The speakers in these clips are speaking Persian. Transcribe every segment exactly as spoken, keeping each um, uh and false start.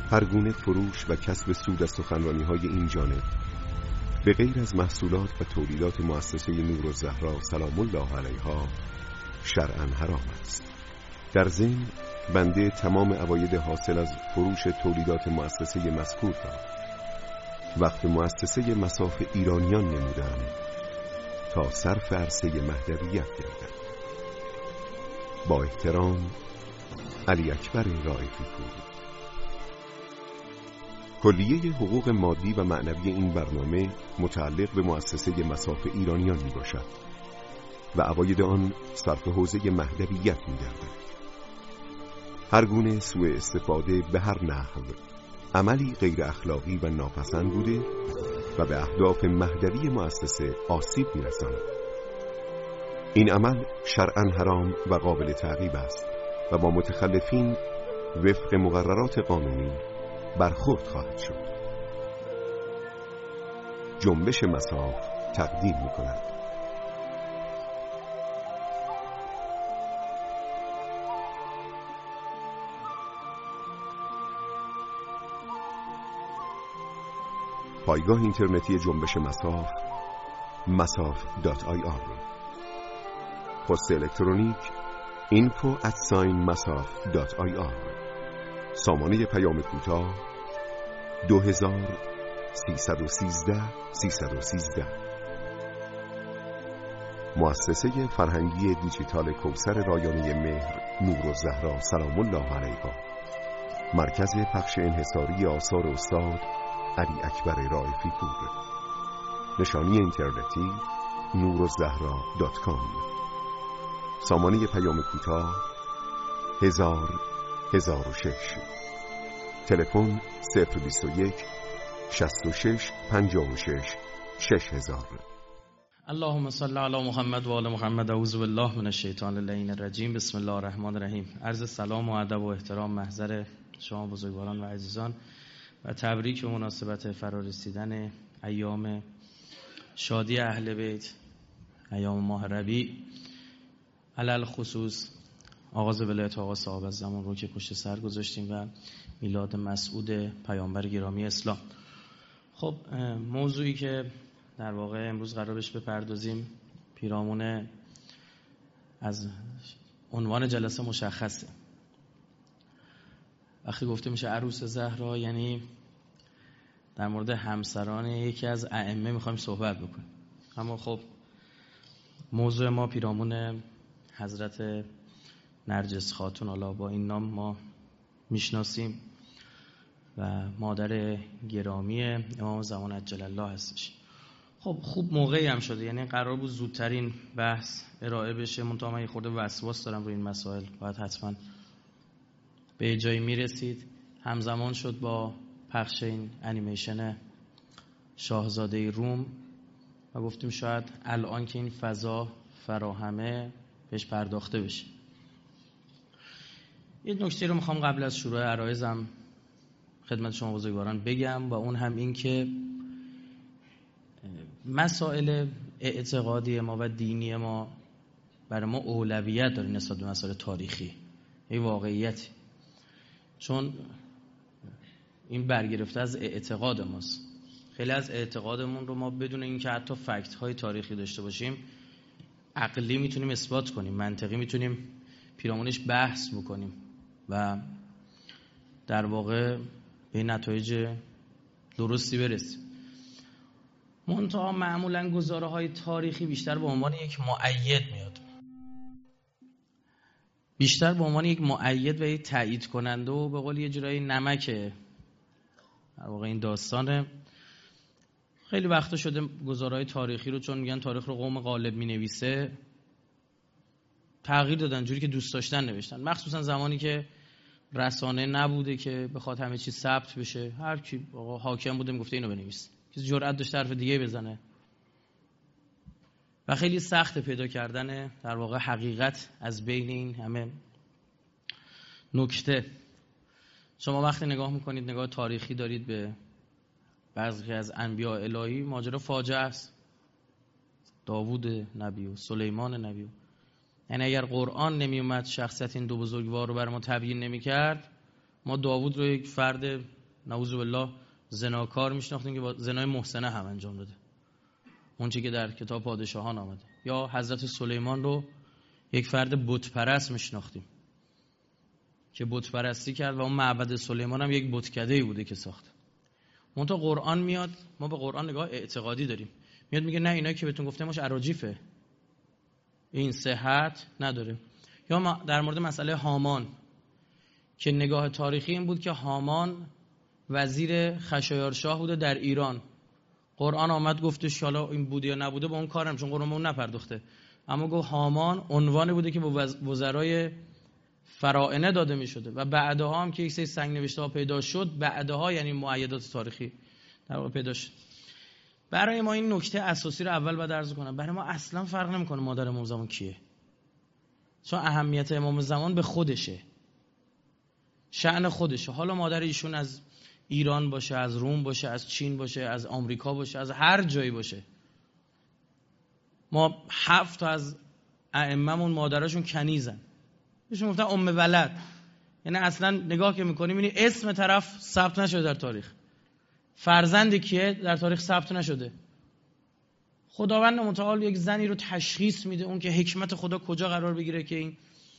هر گونه فروش و کسب سود از سخنرانی‌های این جانب به غیر از محصولات و تولیدات مؤسسه نورالزهرا سلام الله علیها شرعاً حرام است. در ضمن بنده تمام عواید حاصل از فروش تولیدات مؤسسه مذکور را وقف مؤسسه مصاف ایرانیان نمودم تا صرف عرصه مهدویت گردد. با احترام، علی اکبر رائفی پور. کلیه حقوق مادی و معنوی این برنامه متعلق به مؤسسه مصاف ایرانیان می باشد و عواید آن صرف حوزه مهدویت می گردد. هر گونه سوء استفاده به هر نحو عملی غیر اخلاقی و ناپسند بوده و به اهداف مهدوی مؤسسه آسیب می رساند. این عمل شرعاً حرام و قابل تعقیب است و با متخلفین وفق مقررات قانونی برخورد خواهد شد. جنبش مصاف تقدیم می کند. پایگاه اینترنتی جنبش مصاف مصاف دات آی آر. پست الکترونیک اینفو ات ساین مصاف دات آی آر. سامانه پیام کوتاه دو هزار سیصد و سیزده سیصد و سیزده. مؤسسه فرهنگی دیجیتال کوثر رایانه مهر نورالزهرا سلام الله علیها. مرکز پخش انحصاری آثار استاد علی اکبر رائفی پور. نشانی اینترنتی نورالزهرا دات کام. سامانه پیام کوتاه هزار هزار و شش. تلفن صفر بیست و یک شصت و شش پنجاه و شش شش هزار. اللهم صل علی محمد و آل محمد. اعوذ بالله من الشیطان اللعین الرجیم. بسم الله الرحمن الرحیم. عرض سلام و ادب و احترام محضر شما بزرگواران و عزیزان و تبریک به مناسبت فرارسیدن ایام شادی اهل بیت، ایام ماه ربیع، علل خصوص آغاز ولایت آقا صاحب الزمان رو که پشت سر گذاشتیم و میلاد مسعود پیامبر گرامی اسلام. خب موضوعی که در واقع امروز قرار بهش بپردازیم پیرامون از عنوان جلسه مشخصه. وقتی گفته میشه عروس زهرا یعنی در مورد همسران یکی از ائمه میخوایم صحبت بکنیم، اما خب موضوع ما پیرامون حضرت نرجس خاتون، حالا با این نام ما میشناسیم و مادر گرامی امام زمان عجل الله هستش. خب خوب موقعی هم شده، یعنی قرار بود زودترین بحث ارائه بشه، منتها من یه خورده وسواس دارم روی این مسائل، باید حتما به جایی میرسید. همزمان شد با پخش این انیمیشن شاهزاده روم و گفتیم شاید الان که این فضا فراهمه بهش پرداخته بشه. یه نکته رو میخوام قبل از شروع عرایزم خدمت شما بزرگواران بگم و اون هم این که مسائل اعتقادی ما و دینی ما برای ما اولویت داره نسبت به مسائل تاریخی. این واقعیتی، چون این برگرفته از اعتقاد ماست. خیلی از اعتقادمون رو ما بدون اینکه حتی فکت های تاریخی داشته باشیم عقلی میتونیم اثبات کنیم، منطقی میتونیم پیرامونش بحث بکنیم و در واقع به نتایج درستی برسیم. منتها معمولا گزاره های تاریخی بیشتر به عنوان یک مؤید میاد، بیشتر به عنوان یک مؤید و یک تایید کننده و به قول یه جورایی نمکه در واقع این داستانه. خیلی وقتا شده گزارهای تاریخی رو چون میگن تاریخ رو قوم غالب مینویسه تغییر دادن، جوری که دوست داشتن نوشتن، مخصوصا زمانی که رسانه نبوده که بخواد همه چیز ثبت بشه. هر کی آقا حاکم بوده میگفته اینو بنویس، کسی جرئت داشت حرف دیگه بزنه و خیلی سخت پیدا کردن در واقع حقیقت از بین این همه نکته. شما وقتی نگاه میکنید، نگاه تاریخی دارید به بعضی از انبیاء الهی، ماجرا فاجعه است. داوود نبی و سلیمان نبی، یعنی اگر قرآن نمی اومد شخصیت این دو بزرگوار رو بر ما تبیین نمی کرد، ما داوود رو یک فرد نعوذ بالله زناکار میشناختیم که با زنای محسنه هم انجام داده، اون چیزی که در کتاب پادشاهان آمده. یا حضرت سلیمان رو یک فرد بت پرست میشناختیم که بت پرستی کرد و اون معبد سلیمان هم یک بتکده‌ای بوده که ساخت. اون تا قرآن میاد، ما به قرآن نگاه اعتقادی داریم، میاد میگه نه اینایی که بهتون گفتمش اراجیفه، این صحت نداره. یا در مورد مسئله هامان که نگاه تاریخی این بود که هامان وزیر خشایارشاه بوده در ایران. قرآن آمد گفتش حالا این بوده یا نبوده با اون کارم، چون قرآن اون نپرداخته، اما گفت هامان عنوانی بوده که به وزرای فرائنه داده می شده و بعدها هم که یک سری سنگ نوشته ها پیدا شد، بعدها یعنی مؤیدات تاریخی در واقع پیدا شد. برای ما این نکته اساسی رو اول باید عرض کنم، برای ما اصلا فرق نمیکنه مادر امام زمان کیه، چون اهمیت امام زمان به خودشه، شأن خودشه. حالا مادر ایشون از ایران باشه، از روم باشه، از چین باشه، از آمریکا باشه، از هر جایی باشه، ما هفت تا از ائمه‌مون مادراشون کنیزن، بهشون گفتن ام ولد، یعنی اصلا نگاه که میکنیم این اسم طرف ثبت نشده در تاریخ، فرزند کیه در تاریخ ثبت نشده. خداوند متعال یک زنی رو تشخیص میده، اون که حکمت خدا کجا قرار بگیره که این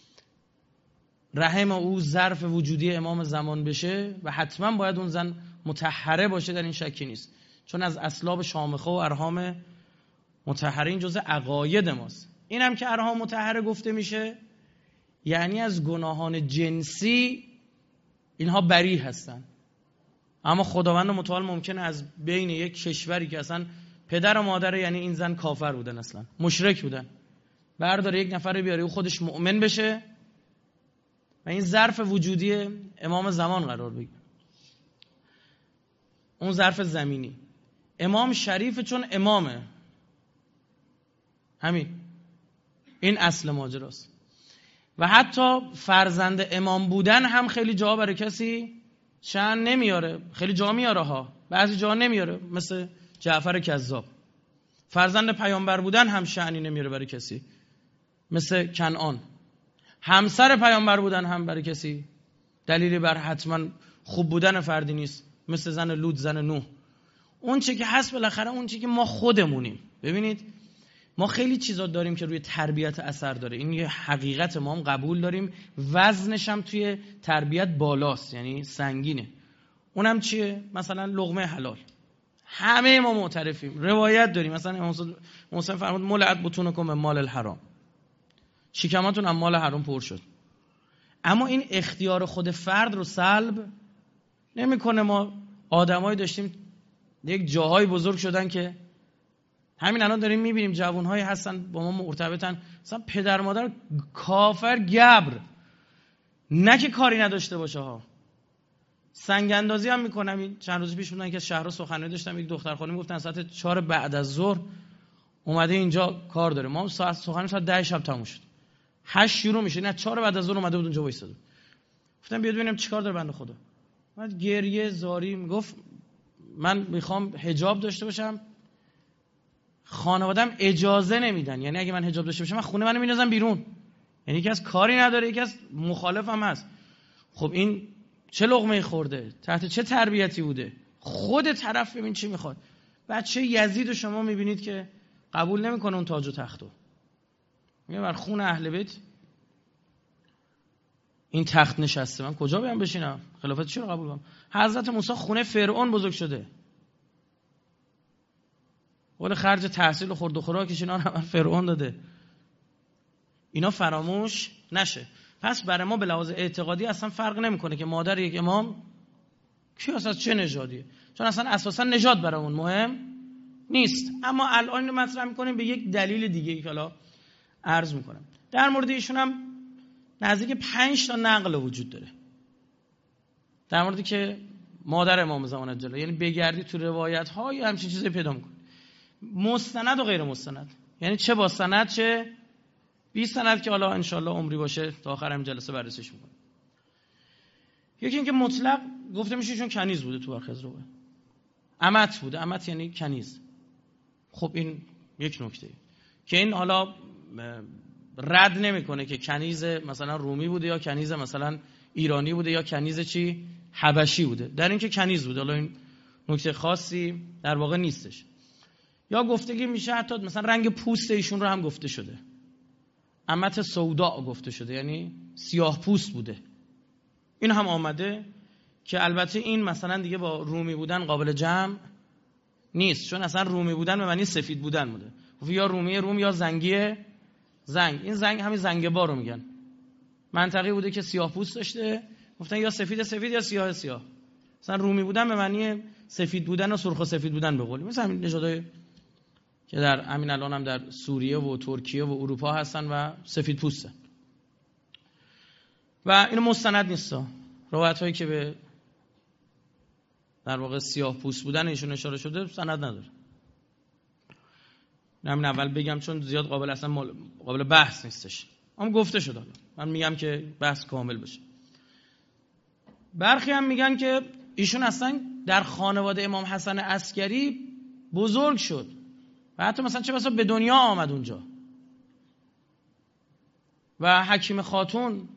رحم او ظرف وجودی امام زمان بشه و حتما باید اون زن مطهره باشه، در این شکی نیست، چون از اصلاب شامخه و ارحام مطهره این جزء عقاید ماست. این هم که ارحام مطهره گفته میشه یعنی از گناهان جنسی اینها بری هستن، اما خداوند متعال ممکنه از بین یک کشوری که اصلا پدر و مادر یعنی این زن کافر بودن، اصلا مشرک بودن، برداره یک نفر بیاره او خودش مؤمن بشه و این ظرف وجودی امام زمان قرار بگیره، اون ظرف زمینی. امام شریف چون امامه، همین، این اصل ماجراست. و حتی فرزند امام بودن هم خیلی جا برای کسی شأن نمیاره، خیلی جا میاره ها، بعضی جا نمیاره، مثل جعفر کذاب. فرزند پیامبر بودن هم شأنی نمیاره برای کسی، مثل کنعان. همسر پیامبر بودن هم برای کسی دلیلی بر حتما خوب بودن فردی نیست، مثل زن لوط، زن نوح. اون چی که هست بالاخره اون چی که ما خودمونیم. ببینید ما خیلی چیزا داریم که روی تربیت اثر داره، این یه حقیقت، ما هم قبول داریم، وزنش هم توی تربیت بالاست، یعنی سنگینه. اونم چیه؟ مثلا لقمه حلال، همه ما معترفیم، روایت داریم، مثلا امام حسین فرمود ملعت بطونکم مال الحرام، شکماتون هم مال حرام پر شد. اما این اختیار خود فرد رو سلب نمیکنه. ما آدمایی داشتیم یک جاهای بزرگ شدن که همین الان داریم میبینیم جوانهایی هستن با ما مرتبطن، مثلا پدر مادر کافر گبر، نه که کاری نداشته باشه ها، سنگ اندازی هم میکنم. این چند روز پیش بودن که شهر سخنرانی داشتم، یک دختر خانم گفتن ساعت چهار بعد از ظهر اومده اینجا کار داره، ما ساعت سخنرانی ساعت ده شب تموم شد، هشت شروع میشه، نه چهار بعد از ظهر اومده بود اونجا وایساده. گفتم بیاد ببینم چیکار داره بنده خدا. بعد گریه زاری میگفت من میخوام حجاب داشته باشم، خانواده‌ام اجازه نمیدن، یعنی اگه من حجاب داشته باشم من خونه منو میندازن بیرون، یعنی یکی از کاری نداره، یکی از مخالف هم هست. خب این چه لقمه‌ای خورده، تحت چه تربیتی بوده، خود طرف ببین چی میخواد. بچه یزید رو شما میبینید که قبول نمیکنه اون تاج و تختو، میگه بر خون اهل بیت این تخت نشسته، من کجا بیام بشینم، خلافت چی رو قبول کنم؟ حضرت موسی خونه فرعون بزرگ شده، ولی خرج تحصیل و خورد و خوراکش اینا رو فرعون داده، اینا فراموش نشه. پس برای ما به لحاظ اعتقادی اصلا فرق نمیکنه که مادر یک امام کی اصلا چه نژادیه، چون اصلا اساسا نژاد برامون مهم نیست. اما الان اینو مطرح میکنیم به یک دلیل دیگه که حالا عرض میکنم. در مورد ایشون هم نزدیک پنج تا نقل وجود داره در موردی که مادر امام زمان اجل، یعنی بگردی تو روایت ها یا همچین چیزی پیدا میکنی، مستند و غیر مستند، یعنی چه با سند چه بی سند، که حالا انشالله عمری باشه تا آخر هم جلسه بررسیش میکنم. یکی اینکه مطلق گفته میشه چون کنیز بوده، تو برخی از روایات امت بوده، امت یعنی کنیز. خب این یک نکته که این حالا رد نمیکنه که کنیز مثلا رومی بوده یا کنیز مثلا ایرانی بوده یا کنیز چی حبشی بوده، در این که کنیز بوده. حالا این نکته خاصی در واقع نیستش. یا گفتگی میشه حتی مثلا رنگ پوست ایشون رو هم گفته شده، امت سودا گفته شده، یعنی سیاه پوست بوده. این هم آمده که البته این مثلا دیگه با رومی بودن قابل جمع نیست، چون اصلا رومی بودن به معنی سفید بودن بوده. یا رومی روم یا زنگی زنگ. این زنگ همین زنگبار رو میگن. منطقه بوده که سیاه پوست داشته، گفتن یا سفید سفید یا سیاه سیاه. مثلا رومی بودن به معنی سفید بودن و سرخ و سفید بودن به قولی. مثلا همین نژادهای که در همین الان هم در سوریه و ترکیه و اروپا هستن و سفید پوستن. و اینو مستند نیستا. روایت هایی که به در واقع سیاه پوست بودن ایشون اشاره شده سند نداره. همین اول بگم چون زیاد قابل اصلا قابل بحث نیستش. اما گفته شده. من میگم که بحث کامل بشه. برخی هم میگن که ایشون اصلا در خانواده امام حسن عسکری بزرگ شد و حتی مثلا چه بسا به دنیا آمد اونجا. و حکیم خاتون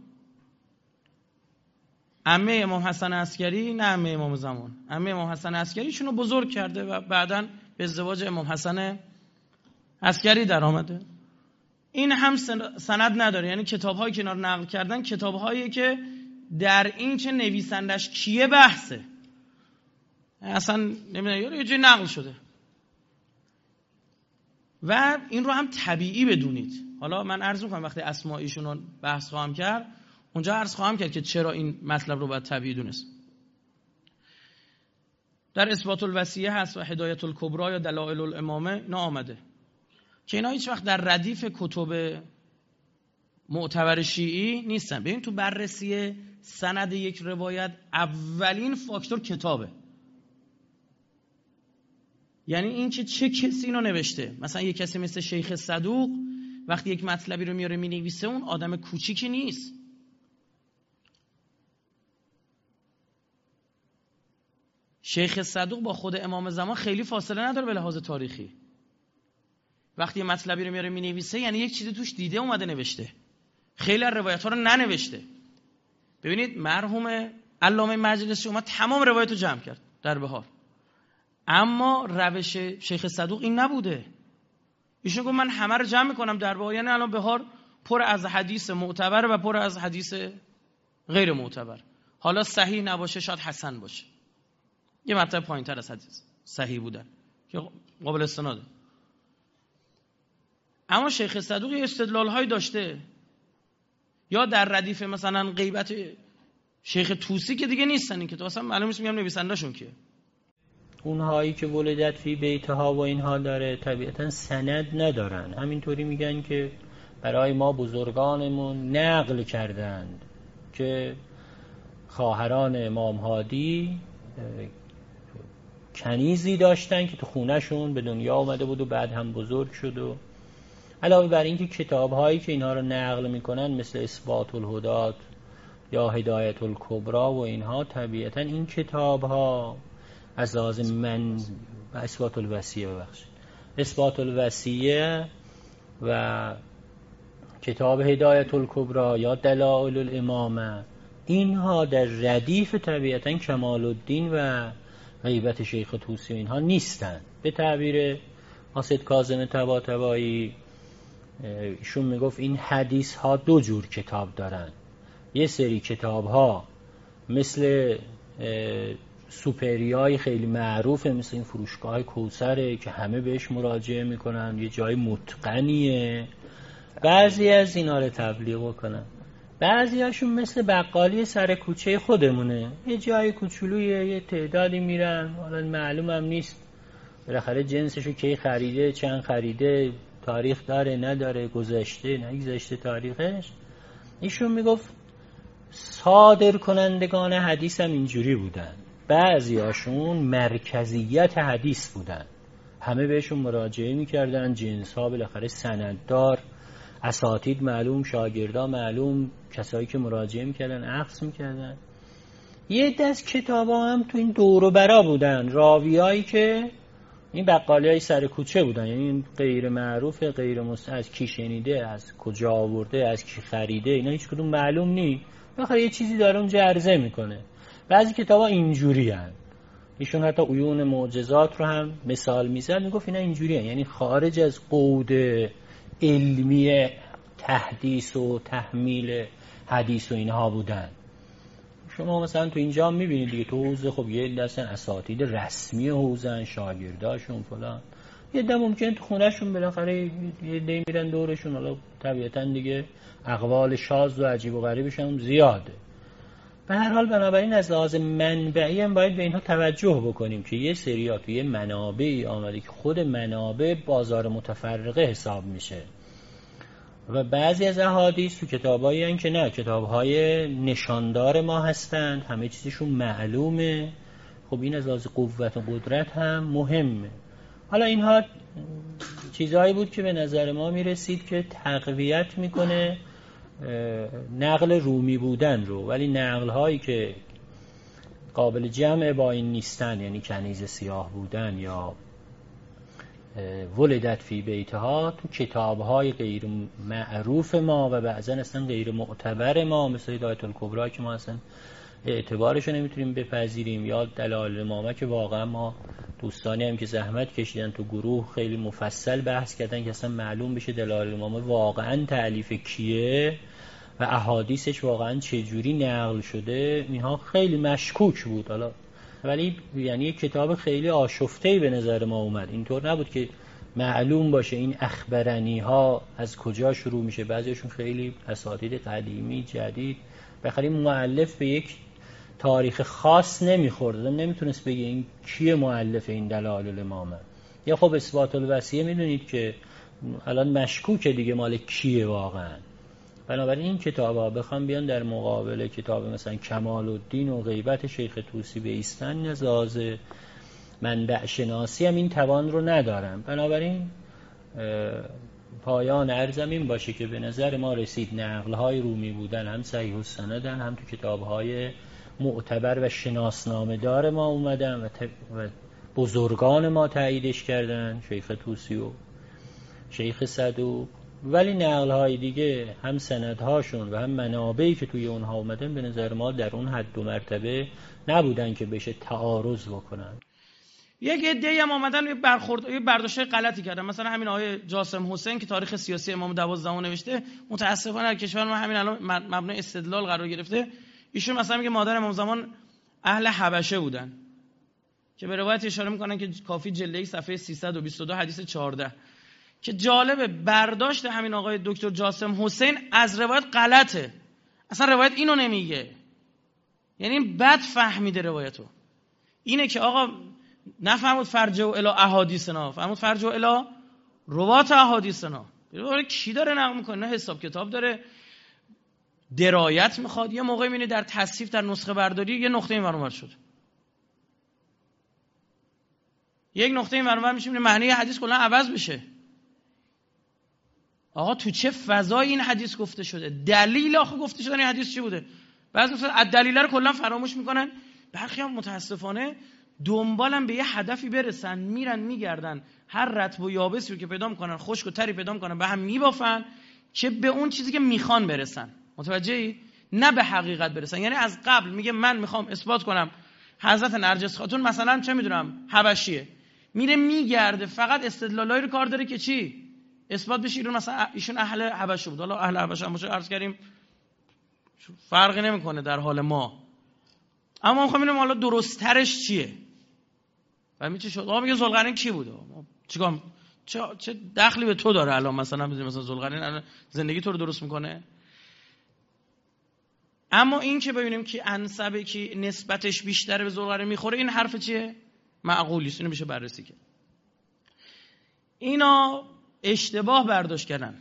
عمه امام حسن عسکری، نه عمه امام زمان، عمه امام حسن عسکری ایشونو بزرگ کرده و بعداً به ازدواج امام حسن عسکری در آمده. این هم سند نداره، یعنی کتاب‌هایی که اینا رو نقل کردن کتاب‌هایی که در این چه نویسندش کیه بحثه، اصلا نمیدونم یه جای نقل شده. و این رو هم طبیعی بدونید. حالا من عرض می‌کنم وقتی اسماء رو بحث خواهم کرد اونجا عرض خواهم کرد که چرا این مطلب رو باید طبیعی دونست. در اثبات الوصیه هست و هدایت الکبری یا دلائل الامامه اینا آمده که اینا هیچ وقت در ردیف کتب معتبر شیعی نیستن. ببین تو بررسی سند یک روایت اولین فاکتور کتابه، یعنی این که چه کسی اینو نوشته. مثلا یک کسی مثل شیخ صدوق وقتی یک مطلبی رو میاره مینویسه اون آدم کوچیکی نیست. شیخ صدوق با خود امام زمان خیلی فاصله نداره به لحاظ تاریخی. وقتی یه مطلبی رو میاره مینویسه یعنی یک چیزی توش دیده اومده نوشته، خیلی از روایت ها رو ننوشته. ببینید مرحوم علامه مجلسی اومد تمام روایت رو جمع کرد در بهار، اما روش شیخ صدوق این نبوده. ایشون گفت من همه رو جمع میکنم در بهار، یعنی الان بهار پر از حدیث معتبر و پر از حدیث غیر معتبر. حالا صحیح نباشه شاید حسن باشه، یه مرتبه پایین تر از حدیث صحیح بودن که قابل استناده. اما شیخ صدوق استدلال هایی داشته، یا در ردیف مثلا غیبت شیخ طوسی که دیگه نیستن، این که تو اصلا معلوم نیست میگم نویسنده‌شون که اونهایی که ولادت فی بیتها و اینها داره طبیعتا سند ندارن. همینطوری میگن که برای ما بزرگانمون نقل کردند که خواهران امام هادی کنیزی داشتن که تو خونهشون به دنیا آمده بود و بعد هم بزرگ شد. و علاوه بر این که کتاب هایی که اینها رو نقل میکنن مثل اثبات الهدات یا هدایت الکبری و اینها، طبیعتا این کتاب ها از لحاظ من و اثبات الوصیه ببخشید اثبات الوصیه و کتاب هدایت الکبری یا دلائل الامامه، اینها در ردیف طبیعتا کمال الدین و غیبت شیخ طوسی اینها نیستن. به تعبیر حاسد کاظم طباطبایی ایشون میگفت این حدیث ها دو جور کتاب دارن. یه سری کتاب ها مثل سوپریای خیلی معروفه، مثل این فروشگاه های کوثره که همه بهش مراجعه میکنن، یه جای متقنیه، بعضی از اینا رو تبلیغ کنن. بعضی هاشون مثل بقالی سر کوچه خودمونه، یه جای کوچولویه، یه تعدادی میرن، حالا معلوم هم نیست بالاخره جنسشو کی خریده، چند خریده، تاریخ داره نداره، گذشته نگذشته تاریخش. ایشون میگفت صادر کنندگان حدیث هم اینجوری بودن، بعضی هاشون مرکزیت حدیث بودن، همه بهشون مراجعه میکردن، جنس ها بالاخره سنددار، اساتید معلوم، شاگردا معلوم، کسایی که مراجعه میکردن اخذ میکردن. یه دست کتاب ها هم تو این دور و برا بودن، راویایی که این بقالی های سر کوچه بودن، یعنی غیر معروف، غیر مستند، از کی شنیده، از کجا آورده، از کی خریده، اینا هیچ کدوم معلوم نی، بالاخره یه چیزی داره اونجا عرضه میکنه. بعضی کتابا اینجوری هن. ایشون حتی عیون معجزات رو هم مثال میزد، میگفت اینا اینجوری هن. یعنی خارج از قود علمی تحدیث و تحمیل حدیث و اینها بودن. شما مثلا تو اینجا میبینید دیگه، تو حوزه خب یه دستن اساتید رسمی حوزهن، شاگرداشون فلان، یه ده ممکنه تو خونهشون بالاخره یه ده میرن دورشون، حالا طبیعتا دیگه اقوال شاذ و عجیب و غریبش هم زیاده. به هر حال بنابراین از لحاظ منبعی هم باید به اینها توجه بکنیم که یه سری ها توی یه منابعی آمده که خود منابع بازار متفرقه حساب میشه و بعضی از احادیث تو کتابایی هستن که نه، کتابهای نشاندار ما هستند، همه چیزشون معلومه. خب این از لحاظ قوت و قدرت هم مهمه. حالا اینها چیزهایی بود که به نظر ما میرسید که تقویت میکنه نقل رومی بودن رو، ولی نقل هایی که قابل جمع با این نیستن، یعنی کنیز سیاه بودن یا ولدت فی بیتها، تو کتاب های غیر معروف ما و بعضا اصلا غیر معتبر ما مثل هدایت الکبری که ما اصلا اعتبارش رو نمیتونیم بپذیریم، یا دلائل الامامه که واقعا ما دوستانی هم که زحمت کشیدن تو گروه خیلی مفصل بحث کردن که اصلا معلوم بشه دلائل الامامه واقعا تألیف کیه و احادیثش واقعا چجوری نقل شده، اینها خیلی مشکوک بود. حالا ولی یعنی یک کتاب خیلی آشفته‌ای به نظر ما اومد، اینطور نبود که معلوم باشه این اخبرنی ها از کجا شروع میشه. بعضیشون خیلی اساتید قدیمی جدید، بخاطر مؤلف به یک تاریخ خاص نمیخورد، نمیتونست بگه این کیه مؤلف این دلائل الامامه. یا خب اثبات الوصیه میدونید که الان مشکوکه دیگه مال کیه واقعا. بنابراین این کتابا بخوام بیان در مقابل کتاب مثلا کمال الدین و غیبت شیخ طوسی بایستن، از لحاظ منبع شناسی هم این توان رو ندارم. بنابراین پایان عرضم این باشه که به نظر ما رسید نقل‌های رومی بودن هم صحیح السندن، هم تو کتاب‌های معتبر و شناسنامه دار ما اومدن و, و بزرگان ما تاییدش کردن، شیخ طوسی و شیخ صدوق. ولی نقل‌های دیگه هم سندهاشون و هم منابعی که توی اونها اومدن به نظر ما در اون حد و مرتبه نبودن که بشه تعارض بکنن. یک عده‌ای هم اومدن یه برخورد یه برداشت غلطی کردن، مثلا همین آقای جاسم حسین که تاریخ سیاسی امام دوازدهم نوشته، متاسفانه در کشور ما همین الان مبنای استدلال قرار گرفته. ایشون مثلا میگه مادر امام زمان اهل حبشه بودن، که به روایت اشاره میکنن که کافی جلد یک صفحه سیصد و بیست و دو حدیث چهارده، که جالبه برداشت همین آقای دکتر جاسم حسین از روایت غلطه، اصلا روایت اینو نمیگه، یعنی بد فهمیده روایتو. اینه که آقا نفهمود فرجه و الی احادیثنا، فهمود فرجه و الی روات احادیثنا. ببین کی داره نقل میکنه، نه حساب کتاب داره، درایت میخواد. یه موقعی میبینی در تصحیف، در نسخه برداری یه نقطه اینور اونور شد، یک نقطه اینور اونور میشه، معنی حدیث کلا عوض بشه. آقا تو چه فضای این حدیث گفته شده؟ دلیل آخه گفته شدن این حدیث چی بوده؟ بعضی مثلا الدلیل رو کلا فراموش میکنن. برخی هم متاسفانه دنبالن به یه هدفی برسن، میرن میگردن هر رطب و یابسی رو که پیدا میکنن، خشک و تری پیدا میکنن، به هم میبافن که به اون چیزی که میخوان برسن. متوجهی؟ نه به حقیقت برسن. یعنی از قبل میگه من میخوام اثبات کنم حضرت نرجس خاتون مثلا چه میدونم حبشیه، میره میگرده فقط استدلالایی رو کار داره که چی اثبات بشه ایشون مثلا ایشون اهل حبشه بود. حالا اهل حبشه هم باشه عرض کردیم فرقی نمیکنه در حال ما، اما میخوام ببینم حالا درست ترش چیه. و میچه شد آقا میگه ذوالقرنین کی بوده؟ چیکار چه چه دخلی به تو داره الان؟ مثلا مثلا ذوالقرنین الان زندگی تو رو درست میکنه؟ اما این که ببینیم که انسبه که نسبتش بیشتر به ذوالقرنین میخوره، این حرف چیه؟ معقولی است، اینو میشه بررسی کرد. اینا اشتباه برداشت کردن،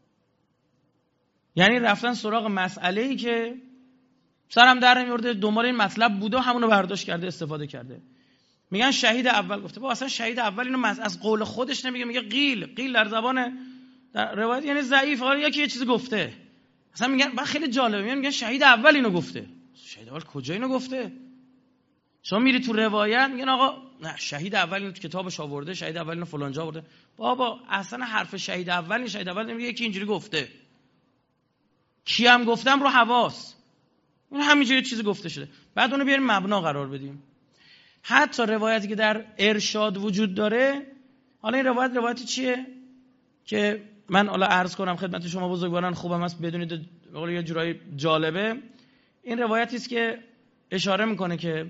یعنی رفتن سراغ مسئله‌ای که سرم در نمیورده، دنبال این مطلب بوده و همونو برداشت کرده استفاده کرده. میگن شهید اول گفته، با اصلا شهید اول اینو از قول خودش نمیگه، میگه قیل. قیل در زبان در روایت یعنی ضعیف، حالا یکی یه چیزی گفته. اصلا میگن بعد خیلی جالبه، میگن میگن شهید اول اینو گفته. شهید اول کجا اینو گفته؟ شما میری تو روایت میگن آقا نه شهید اول اینو تو کتابش آورده، شهید اول اینو فلان جا آورده. بابا اصلا حرف شهید اول این شهید اول نمیگه، یکی اینجوری گفته. کی هم گفتم رو حواس. این همینجوری چیزی گفته شده. بعد اونو بیاریم مبنا قرار بدیم. حتی روایتی که در ارشاد وجود داره، حالا این روایت روایتی چیه که من حالا عرض کنم خدمت شما بزرگواران، خوبم است بدونید، یه جورایی جالبه. این روایتی است که اشاره میکنه که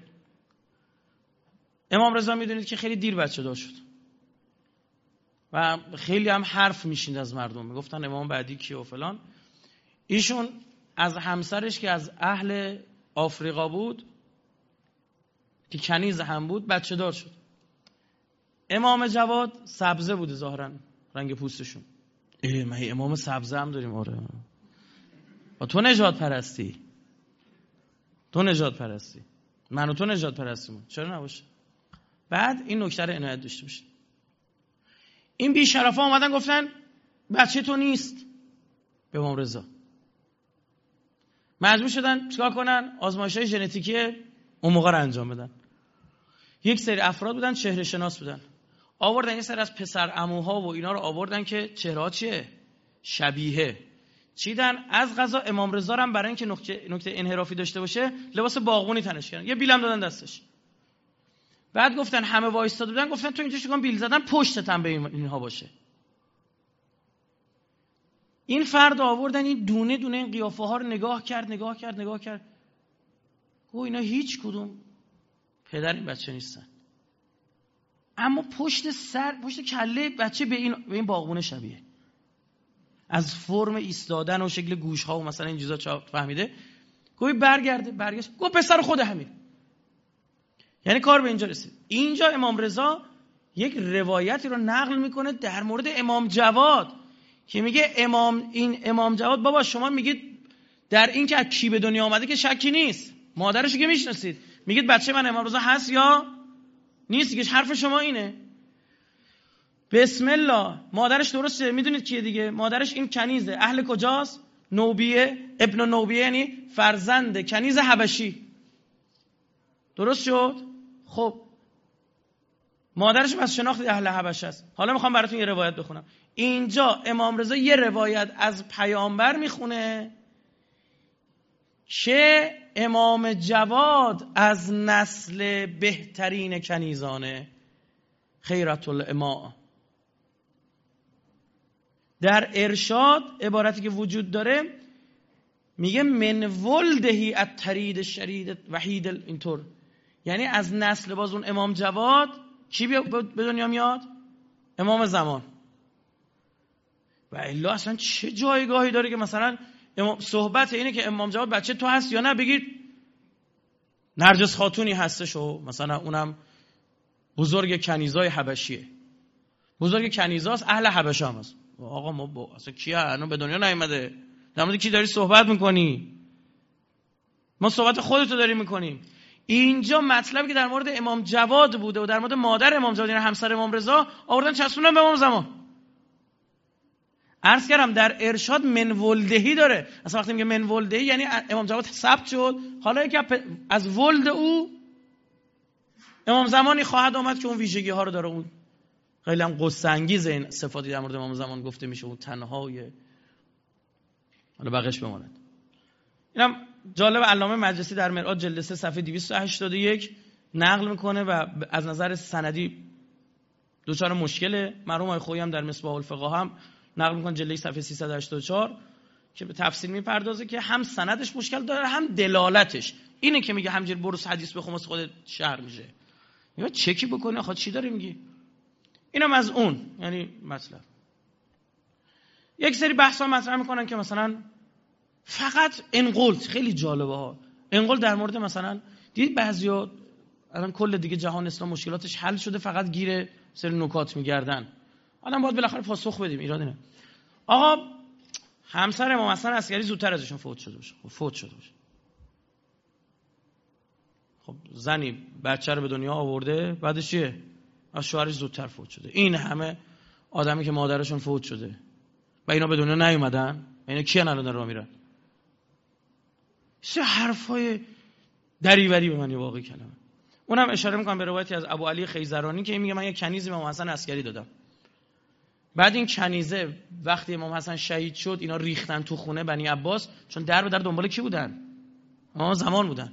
امام رضا میدونید که خیلی دیر بچه دار شد و خیلی هم حرف میشیند از مردم، میگفتن امام بعدی کیه و فلان. ایشون از همسرش که از اهل آفریقا بود که کنیز هم بود بچه دار شد. امام جواد سبزه بوده ظاهرا رنگ پوستشون. ای ما امام سبزه هم داریم. آره و تو نجات پرستی، تو نجات پرستی، من و تو نجات پرستیمون، چرا نباشه؟ بعد این نکته رو عنایت داشته باشید. این بی شرفا اومدن گفتن بچه تو نیست به امام رضا. مجبور شدن چیکار کنن؟ آزمایش‌های ژنتیکی اون موقع رو انجام بدن. یک سری افراد بودن چهره شناس بودن، آوردن یه سری از پسر عموها و اینا رو آوردن که چهره‌ها چیه؟ شبیه چیدن. از قضا امام رضا هم برای اینکه نکته نکته انحرافی داشته باشه لباس باغبونی تنش کردن، یه بیلم دادن دستش. بعد گفتن همه وایستاده بودن، گفتن تو اینجا چیکار بیل زدن پشتت هم به اینها باشه. این فرد آوردن این دونه دونه این قیافه ها رو نگاه کرد نگاه کرد نگاه کرد گفت اینا هیچ کدوم پدر این بچه نیستن، اما پشت سر پشت کله بچه به این به این باغبون شبیه، از فرم ایستادن و شکل گوش ها و مثلا این چیزا فهمیده. گفت برگرده، برگشت گفت پسر خود همین. یعنی کار به اینجا رسید. اینجا امام رضا یک روایتی رو نقل میکنه در مورد امام جواد که میگه امام این امام جواد بابا شما میگید در این که از کی به دنیا آمده که شکی نیست، مادرش که میشناسید، میگید بچه من امام رضا هست یا نیست دیگه، حرف شما اینه. بسم الله، مادرش درسته، میدونید کیه دیگه؟ مادرش این کنیزه، اهل کجاست؟ نوبیه، ابن نوبیه، یعنی فرزند کنیز حبشی. درست شد؟ خب مادرش پس شناخت اهل حبشه است. حالا میخوام براتون یه روایت بخونم. اینجا امام رضا یه روایت از پیامبر میخونه که امام جواد از نسل بهترین کنیزانه، خیرت الاماء. در ارشاد عبارتی که وجود داره میگه من ولدهی الترید الشرید وحید، اینطور یعنی از نسل باز اون امام جواد کی به دنیا میاد؟ امام زمان. و الا اصلا چه جایگاهی داره که مثلا صحبت اینه که امام جواد بچه تو هست یا نه، بگید نرجس خاتونی هستش و مثلا اونم بزرگ کنیزای حبشیه، بزرگ کنیزاست، اهل حبشه هم هست. آقا ما با اصلا کیه؟ الان به دنیا نیومده، در مورد کی داری صحبت میکنی؟ ما صحبت خودتو داریم میکنیم. اینجا مطلبی که در مورد امام جواد بوده و در مورد مادر امام جواد یعنی همسر امام رضا آوردن چسبوندن به امام زمان. عرض کردم در ارشاد من ولدهی داره. اصلا وقتی میگه من ولدهی یعنی امام جواد ثبت شد، حالا یکی از ولد او امام زمانی خواهد آمد که اون ویژگی ها رو داره. اون خیلی هم قصه انگیز این صفاتی در مورد امام زمان گفته میشه، اون تنهای حالا بقیش بماند. اینم جالب، علامه مجلسی در مرآت جلد سه صفحه دویست و هشتاد و یک نقل میکنه و از نظر سندی دوچار مشکله. مرحوم آقای خویی هم در مصباح الفقه هم نقل میکنه جلد صفحه سیصد و هشتاد و چهار که به تفسیر میپردازه که هم سندش مشکل داره هم دلالتش. اینه که میگه همجوری برو حدیث بخون واسه خودت شهر میشه، یا چکی بکنی آخه چی داری میگی. اینم از اون یعنی مطلب. یک سری بحثا مطرح میکنن که مثلا فقط انقل، خیلی جالبه ها، انقل در مورد مثلا دید بعضیا الان کل دیگه جهان اسلام مشکلاتش حل شده، فقط گیر سری نکات میگردن. الان باید بالاخره پاسخ بدیم، ایرادی نه. آقا همسر امام حسن عسکری زودتر ازشون فوت شده باشه، خب فوت شده باشه، خب زنی بچه رو به دنیا آورده، بعدش چیه؟ از شوهرش زودتر فوت شده. این همه آدمی که مادرشون فوت شده و اینا به دنیا نیومدن، اینا کیان الان راه میرن؟ چه حرفای دریوری به معنی واقعی کلمه. اونم اشاره میکنم به روایتی از ابو علی خیزرانی که میگه من یک کنیزی به امام حسن عسکری دادم. بعد این کنیزه وقتی امام حسن شهید شد اینا ریختن تو خونه بنی عباس، چون در به در دنبال کی بودن؟ امام زمان بودن.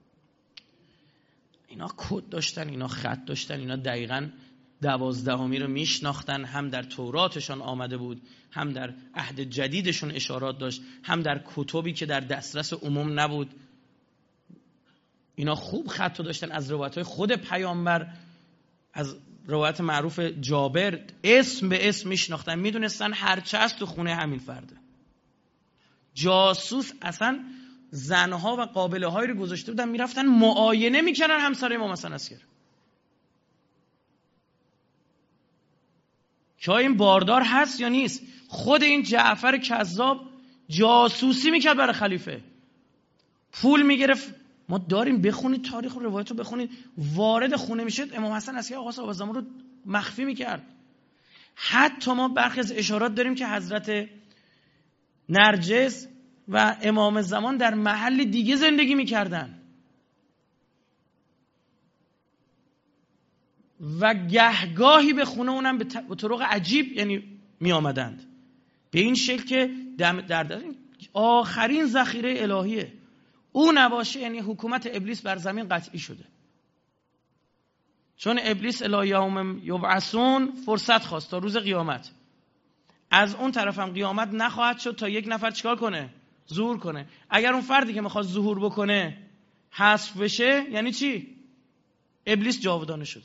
اینا کد داشتن، اینا خط داشتن، اینا دقیقاً دوازدهمی رو میشناختن، هم در توراتشان آمده بود، هم در عهد جدیدشون اشارات داشت، هم در کتبی که در دسترس عموم نبود. اینا خوب خط داشتن. از روایت‌های خود پیامبر، از روایت معروف جابر، اسم به اسم میشناختن، میدونستن هرچه هست تو خونه همین فرده. جاسوس اصلا زنها و قابله هایی رو گذاشته بودن، میرفتن معاینه میکردن همسر امام حسن عسکری که این باردار هست یا نیست. خود این جعفر کذاب جاسوسی میکرد برای خلیفه، پول میگرفت. ما داریم، بخونید تاریخ و روایت رو بخونید، وارد خونه میشد امام حسن عسکری آقا صاحب زمان رو مخفی میکرد. حتی ما برخی از اشارات داریم که حضرت نرجس و امام زمان در محل دیگه زندگی میکردن و گهگاهی به خونه اونم به طرق عجیب یعنی می آمدند، به این شکل که در در آخرین ذخیره الهیه او نباشه یعنی حکومت ابلیس بر زمین قطعی شده. چون ابلیس الی یوم یبعثون فرصت خواست تا روز قیامت. از اون طرف هم قیامت نخواهد شد تا یک نفر چیکار کنه؟ ظهور کنه. اگر اون فردی که میخواد ظهور بکنه حذف بشه یعنی چی؟ ابلیس جاودانه شده.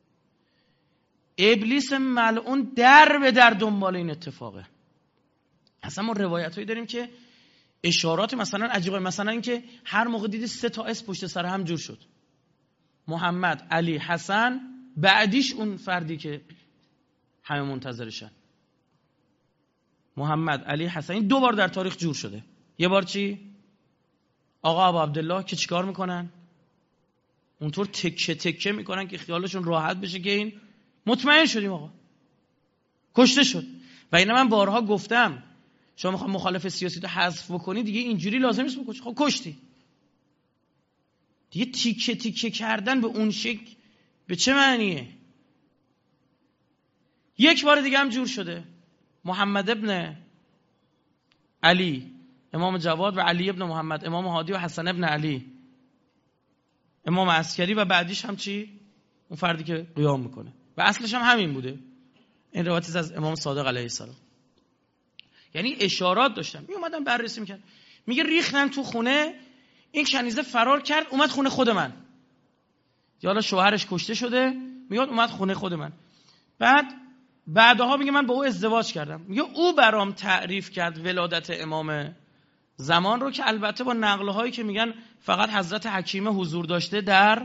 ابلیس ملعون در به در دنبال این اتفاقه. اصلا ما روایت هایی داریم که اشارات مثلا عجیبه، مثلا این که هر موقع دیدی سه تا اسم پشت سر هم جور شد، محمد، علی، حسن، بعدیش اون فردی که همه منتظرشن، محمد، علی، حسن، این دو بار در تاریخ جور شده. یه بار چی؟ آقا ابو عبدالله که چیکار میکنن؟ اونطور تکه تکه میکنن که خیالشون راحت بشه که این مطمئن شدیم آقا کشته شد. و اینا من بارها گفتم شما میخوام مخالف سیاسی رو حذف بکنی دیگه اینجوری لازم نیست بکشی. خب کشتی دیگه. تیکه تیکه کردن به اون شکل به چه معنیه؟ یک بار دیگه هم جور شده، محمد ابن علی امام جواد و علی ابن محمد امام هادی و حسن ابن علی امام عسکری و بعدیش هم چی؟ اون فردی که قیام میکنه و اصلش هم همین بوده. این روایت از امام صادق علیه السلام. یعنی اشارات داشتن، می اومدن بررسی میکرد، میگه ریختن تو خونه، این کنیزه فرار کرد اومد خونه خود من، یا حالا شوهرش کشته شده میاد اومد خونه خود من. بعد بعدها میگه من با او ازدواج کردم. میگه او برام تعریف کرد ولادت امام زمان رو که البته با نقله هایی که میگن فقط حضرت حکیمه حضور داشته در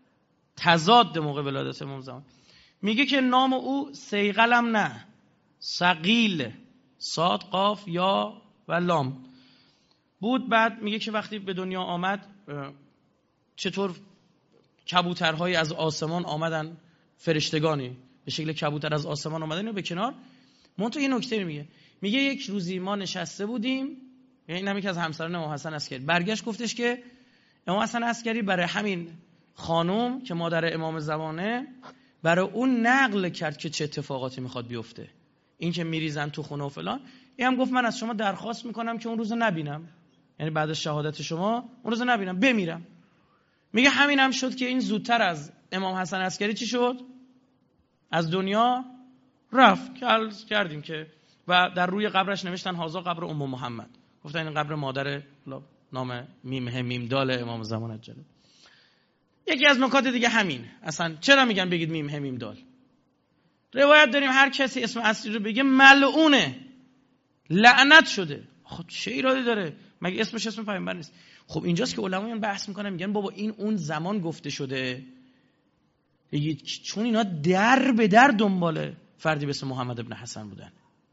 تضاد موقع ولادت امام زمان. میگه که نام او سیغلم نه ثقیل، صاد قاف یا و لام بود. بعد میگه که وقتی به دنیا آمد چطور کبوترهایی از آسمان آمدن، فرشتگانی به شکل کبوتر از آسمان آمدن. اینو به کنار منتها یه نکته میگه، میگه یک روزی ما نشسته بودیم، یعنی این هم یکی از همسران امام حسن عسکری برگشت گفتش که امام حسن عسکری برای همین خانم که مادر امام زمانه برای اون نقل کرد که چه اتفاقاتی میخواد بیفته، این که میریزن تو خونه و فلان. این هم گفت من از شما درخواست میکنم که اون روزو نبینم، یعنی بعد از شهادت شما اون روزو نبینم، بمیرم. میگه همین هم شد که این زودتر از امام حسن عسکری چی شد؟ از دنیا رفت. که عرض کردیم که و در روی قبرش نوشتن هازا قبر ام محمد، گفتن این قبر مادر نام میم میم دال امام زمان عجله. یکی از نکات دیگه همین، اصلا چرا میگن بگید میم میم دال؟ روایت داریم هر کسی اسم اصلی رو بگه ملعونه، لعنت شده. خب چه ایرادی داره؟ مگه اسمش اسم پیامبر نیست؟ خب اینجاست که علمایان بحث میکنن، میگن بابا این اون زمان گفته شده، بگید چون اینا در به در دنبال فردی به اسم محمد ابن حسن بودن،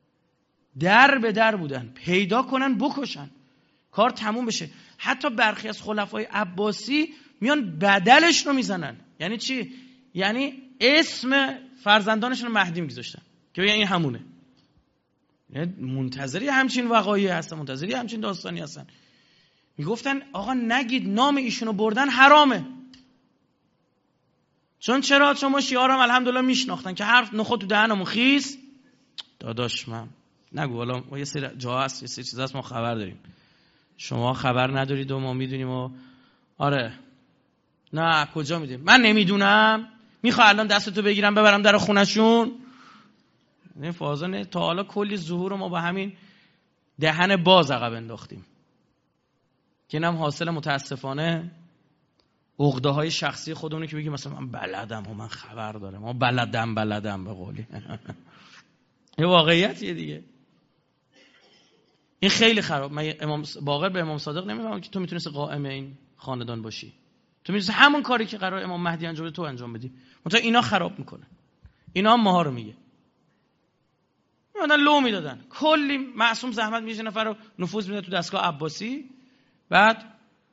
در به در بودن، پیدا کنن بکشن، کار تموم بشه. حتی برخی از خلفای عباسی میان بدلش رو میزنن. یعنی چی؟ یعنی اسم فرزندانشون رو مهدی میگذاشتن که بگن این همونه. یعنی منتظری همچین وقایعی هستن، منتظری همچین داستانی هستن. میگفتن آقا نگید نام ایشونو بردن حرامه. چون چرا؟ چون ما شیعه هم الحمدلله میشناختن که حرف نخود تو دهنمون خیس داداش من نگو، حالا ما یه سری جا هست یه سری چیز هست ما خبر داریم، شما خبر ندارید و ما میدونیم و آره نه کجا میدیم، من نمیدونم، میخوای الان دستتو بگیرم ببرم در خونشون؟ این فازانه تا حالا کلی ظهور ما با همین دهن باز عقب انداختیم که اینم حاصل متاسفانه عقده های شخصی خودمونه که بگیم مثلا من بلدم و من خبر دارم، ما بلدم بلدم به قولی یه واقعیتیه دیگه. این خیلی خراب. من امام باقر به امام صادق نمیگم که تو میتونستی قائم این خاندان باشی، تو میتونستی همون کاری که قرار امام مهدی انجام بده تو انجام بدی، منتها اینا خراب میکنه، اینا هم ماها رو میگه. میادن لو میدادن، کلی معصوم زحمت میشه نفر رو نفوذ میده تو دستگاه عباسی، بعد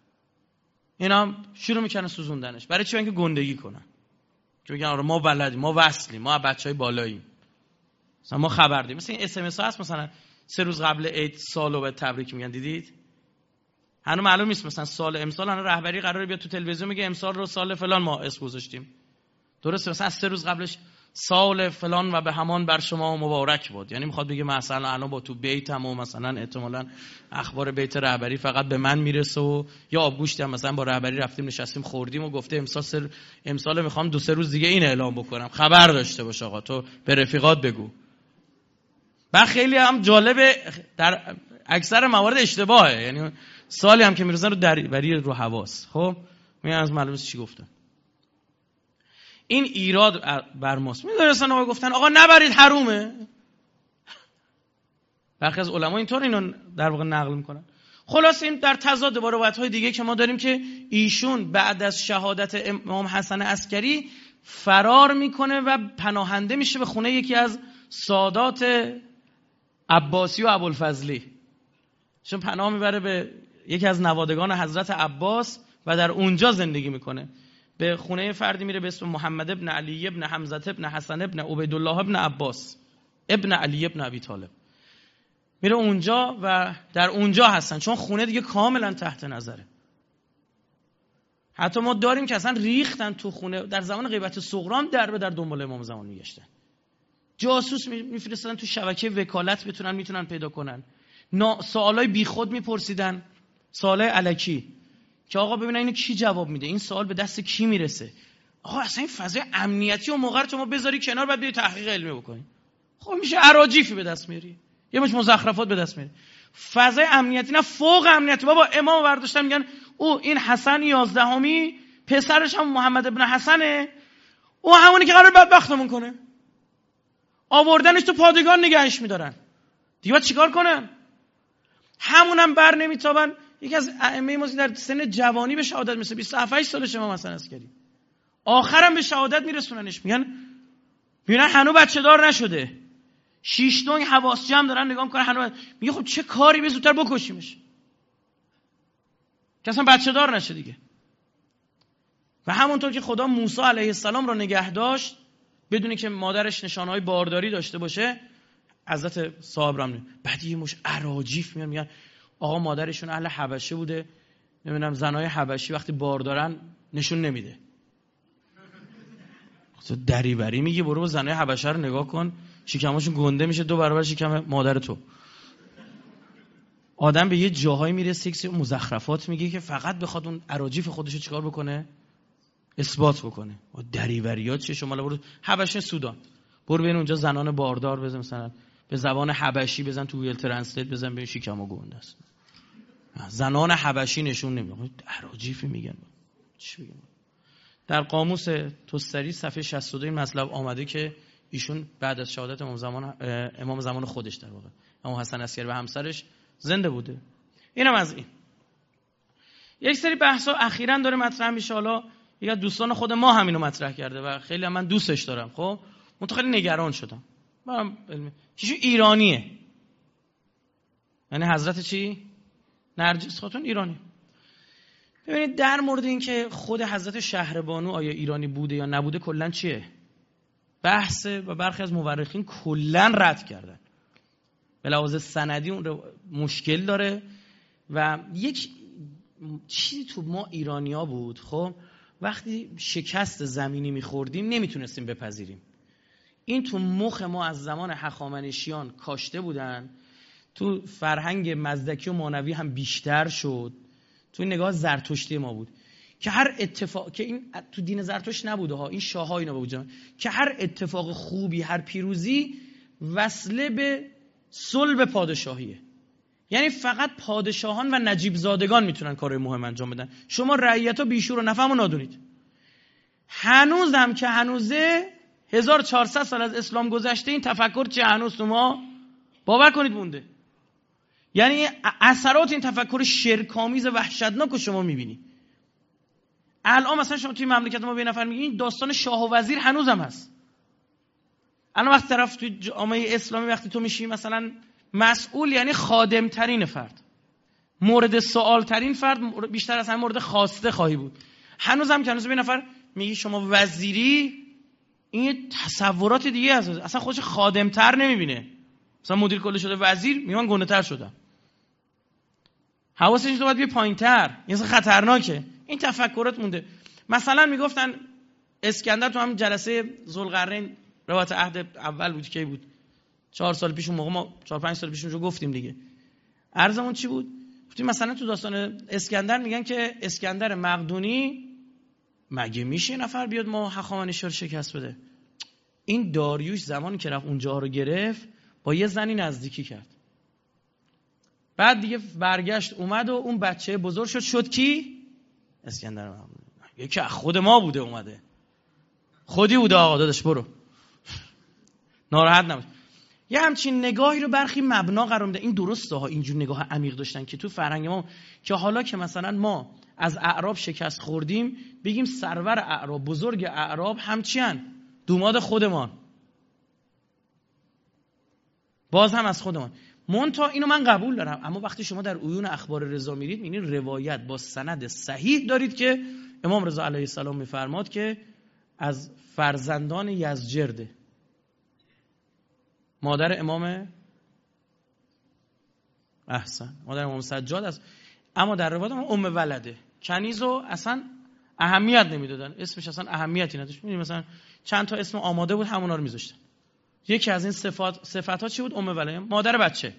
اینا هم شروع میکنن سوزوندنش. برای چی؟ اینکه گندگی کنن، که میگن آره ما بلدیم، ما وصلیم، ما بچهای بالاییم، مثلا ما خبر داریم. مثلا این اس ام اس ها هست مثلا سه روز قبل عید سالو به تبریک میگن، دیدید؟ هنوز معلوم نیست مثلا سال امسال الان رهبری قراره بیاد تو تلویزیون میگه امسال رو سال فلان ما اسم گذاشتیم، درسته؟ مثلا سه روز قبلش سال فلان و به همان بر شما مبارک بود، یعنی میخواد بگه مثلا الان با تو بیتم و مثلا احتمالاً اخبار بیت رهبری فقط به من میرسه و یا آبگوشتی هم مثلا با رهبری رفتیم نشستیم خوردیم و گفته امسال سر امسال میخوام دو سه روز دیگه این اعلام بکنم، خبر داشته باش آقا، تو به رفیقات بگو. و خیلی هم جالبه در اکثر موارد اشتباهه، یعنی سالی هم که میرزن رو دریوری رو حواس. خب میان از معلومه چی گفتن. این ایراد بر ماست. میدونستن آقا گفتن آقا نبرید حرومه. برخی از علما اینطور اینو در واقع نقل میکنن. خلاص این در تضاد با روایت‌های دیگه که ما داریم که ایشون بعد از شهادت امام حسن عسکری فرار میکنه و پناهنده میشه به خونه یکی از سادات عباسی و ابوالفضلی. چون پناه میبره به یکی از نوادگان حضرت عباس و در اونجا زندگی میکنه. به خونه فردی میره به اسم محمد ابن علی ابن حمزه ابن حسن ابن عبیدالله ابن عباس ابن علی ابن ابی طالب. میره اونجا و در اونجا هستن، چون خونه دیگه کاملا تحت نظره. حتی ما داریم که اصلا ریختن تو خونه، در زمان غیبت صغرا در به در دنبال امام زمان میگشتن، جاسوس میفرستادن تو شبکه وکالت بتونن میتونن پیدا کنن، سوالای بیخود میپرسیدن، سوالای الکی که آقا ببینن اینو کی جواب میده، این سوال به دست کی میرسه. آقا اصلا این فضای امنیتی و موقع رو شما بذاری کنار، بعد بری تحقیق علمی بکنی، خب میشه اراجیفی به دست میاری، یه مش مزخرفات به دست میاری. فضای امنیتی نه فوق امنیتی. بابا امام برداشتن میگن او این حسن یازدهمی پسرش هم محمد ابن حسنه، او همونی که قرار بدبختمون کنه، آوردنش تو پادگان نگهش میدارن دیگه. بعد چیکار کنن؟ همونم بر نمیتابن. یکی از ائمه ما در سن جوانی به شهادت میرسه، بیست و هفت سالشه امام حسن عسکری، آخرم به شهادت میرسوننش. میگن میگن هنوز بچه دار نشده، شیش دنگ حواس جمع دارن نگاه میکنن هنوز. میگه خب چه کاری به زودتر بکشیمش که اصلا بچه دار نشه دیگه. و همونطور که خدا موسی علیه السلام رو نگه داشت بدونی که مادرش نشانهای بارداری داشته باشه، حضرت صاحب رام بعد یه مش اراجیف میان میگن آقا مادرشون اهل حبشه بوده، نمیدونم زنای حبشی وقتی بار دارن نشون نمیده. تو دریوری میگی، برو زنای حبشه رو نگاه کن، شکماشون گنده میشه دو برابر شکم مادر تو. آدم به یه جاهایی میرسه یک سری مزخرفات میگه که فقط بخواد اون اراجیف خودشو چیکار بکنه؟ اثبات بکنه. و دریوریات چیه؟ شما برو حبشه سودان، برو ببین اونجا زنان باردار بزن، مثلا به زبان حبشی بزن تو گوگل ترنسلیت بزن ببین شکم و گنده است. زنان حبشی نشون نمیده، اراجیفی میگن. چی میگن؟ در قاموس توستری صفحه شصت و دو این مطلب آمده که ایشون بعد از شهادت امام زمان امام زمان خودش در واقع امام حسن عسکری و همسرش زنده بوده. اینم از این. یک سری بحثا اخیراً داره مطرح میشه. حالا یک دوستان خود ما همینو مطرح کرده و خیلی هم من دوستش دارم. خب من خیلی نگران شدم. من چیشو ایرانیه، یعنی حضرت چی؟ نرجس خاتون ایرانی. ببینید در مورد این که خود حضرت شهربانو آیا ایرانی بوده یا نبوده کلا چیه؟ بحثه و برخی از مورخین کلا رد کردن. به لحاظ سندی اون مشکل داره و یک چیزی تو ما ایرانیا بود. خب وقتی شکست زمینی میخوردیم نمیتونستیم بپذیریم. این تو مخ ما از زمان هخامنشیان کاشته بودن تو فرهنگ مزدکی و مانوی هم بیشتر شد، تو نگاه زرتشتی ما بود که هر اتفاق که این تو دین زرتشت نبوده ها، این شاه‌ها اینا بودن که هر اتفاق خوبی، هر پیروزی وصله به صلب پادشاهیه. یعنی فقط پادشاهان و نجیب زادگان میتونن کارهای مهم انجام بدن. شما رعیتا بیشور و نفهم و نادونید. هنوز هم که هنوزه هزار و چهارصد سال از اسلام گذشته این تفکر چه هنوز تو ما باور کنید مونده. یعنی اثرات این تفکر شرک‌آمیز وحشتناک رو شما میبینی. الان مثلا شما توی مملکت ما به نفر میگین داستان شاه و وزیر هنوز هم هست. الان وقتی طرف توی جامعه اسلامی وقتی تو میشی مثلا مسئول، یعنی خادم ترین فرد، مورد سوال ترین فرد، بیشتر از همه مورد خواسته خواهی بود. هنوز هم که هنوز به نفر میگی شما وزیری، این تصورات دیگه از اصلا خودش خادم تر نمیبینه. مثلا مدیر کل شده وزیر، میگن گنده تر شدم. حواسش تو باید بیه پایین تر، این اصلا خطرناکه. این تفکرات مونده. مثلا میگفتن اسکندر تو هم جلسه ذوالقرنین روایت عهد اول بود که بود چهار سال پیش، اون موقع ما چهار پنج سال پیش اونجا گفتیم دیگه. عرضمون چی بود؟ گفتیم مثلا تو داستان اسکندر میگن که اسکندر مقدونی مگه میشه نفر بیاد ما هخامنشی‌ها رو شکست بده؟ این داریوش زمانی که رفت اونجا رو گرفت با یه زنی نزدیکی کرد، بعد دیگه برگشت اومد و اون بچه بزرگ شد شد کی؟ اسکندر مقدونی. یکی از خود ما بوده اومده، خودی بوده آقا داداش برو ناراحت نباش. یه همچین نگاهی رو برخی مبنا قرار میده. این درسته ها، اینجور نگاه عمیق داشتن که تو فرهنگ ما که حالا که مثلا ما از اعراب شکست خوردیم بگیم سرور اعراب، بزرگ اعراب همچین دوماد خودمان، باز هم از خودمان. منتها اینو من قبول دارم، اما وقتی شما در عیون اخبار رضا میرید میبینید روایت با سند صحیح دارید که امام رضا علیه السلام میفرماد که از فرزندان یزجرده، مادر امام احسن مادر امام سجاد است، اما در روایت ام ولده کنیزو اصلا اهمیت نمیدادن، اسمش اصلا اهمیتی نداشت. می‌بینید مثلا چند تا اسم آماده بود همونا رو میذاشتن. یکی از این صفات صفات ها چی بود؟ ام ولده، مادر بچه.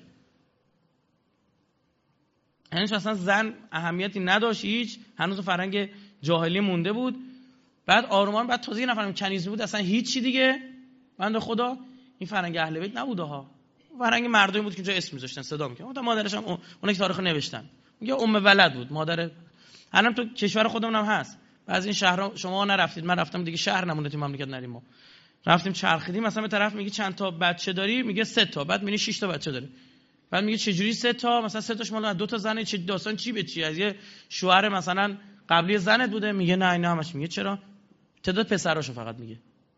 یعنی اصلا زن اهمیتی نداشت هیچ، هنوز فرهنگ جاهلی مونده بود. بعد آرومان بعد تازه یه نفر کنیز بود اصلا هیچی دیگه. بنده خدا این فرهنگ اهل بیت نبوده ها، فرهنگ مردمی بود که اونجا اسم میذاشتن صدا میکنن. مادرش هم اون که تاریخ نوشتن میگه ام ولد بود، مادر. الان تو کشور خودمون هم هست، بعضی این شهرها شما نرفتید، من رفتم دیگه، شهر نمونده تو مملکت نریم. ما رفتیم چرخیدیم، مثلا به طرف میگه چند تا بچه داری؟ میگه سه تا. بعد میگه شش تا بچه داره. بعد میگه چه جوری سه تا؟ مثلا سه تاش مال دو تا زنه، چه داستان چی به چی؟ از یه شوهر مثلا قبلی زنت بوده؟ میگه نه اینا همش. میگه چرا؟ تعداد پسراشو فقط میگه،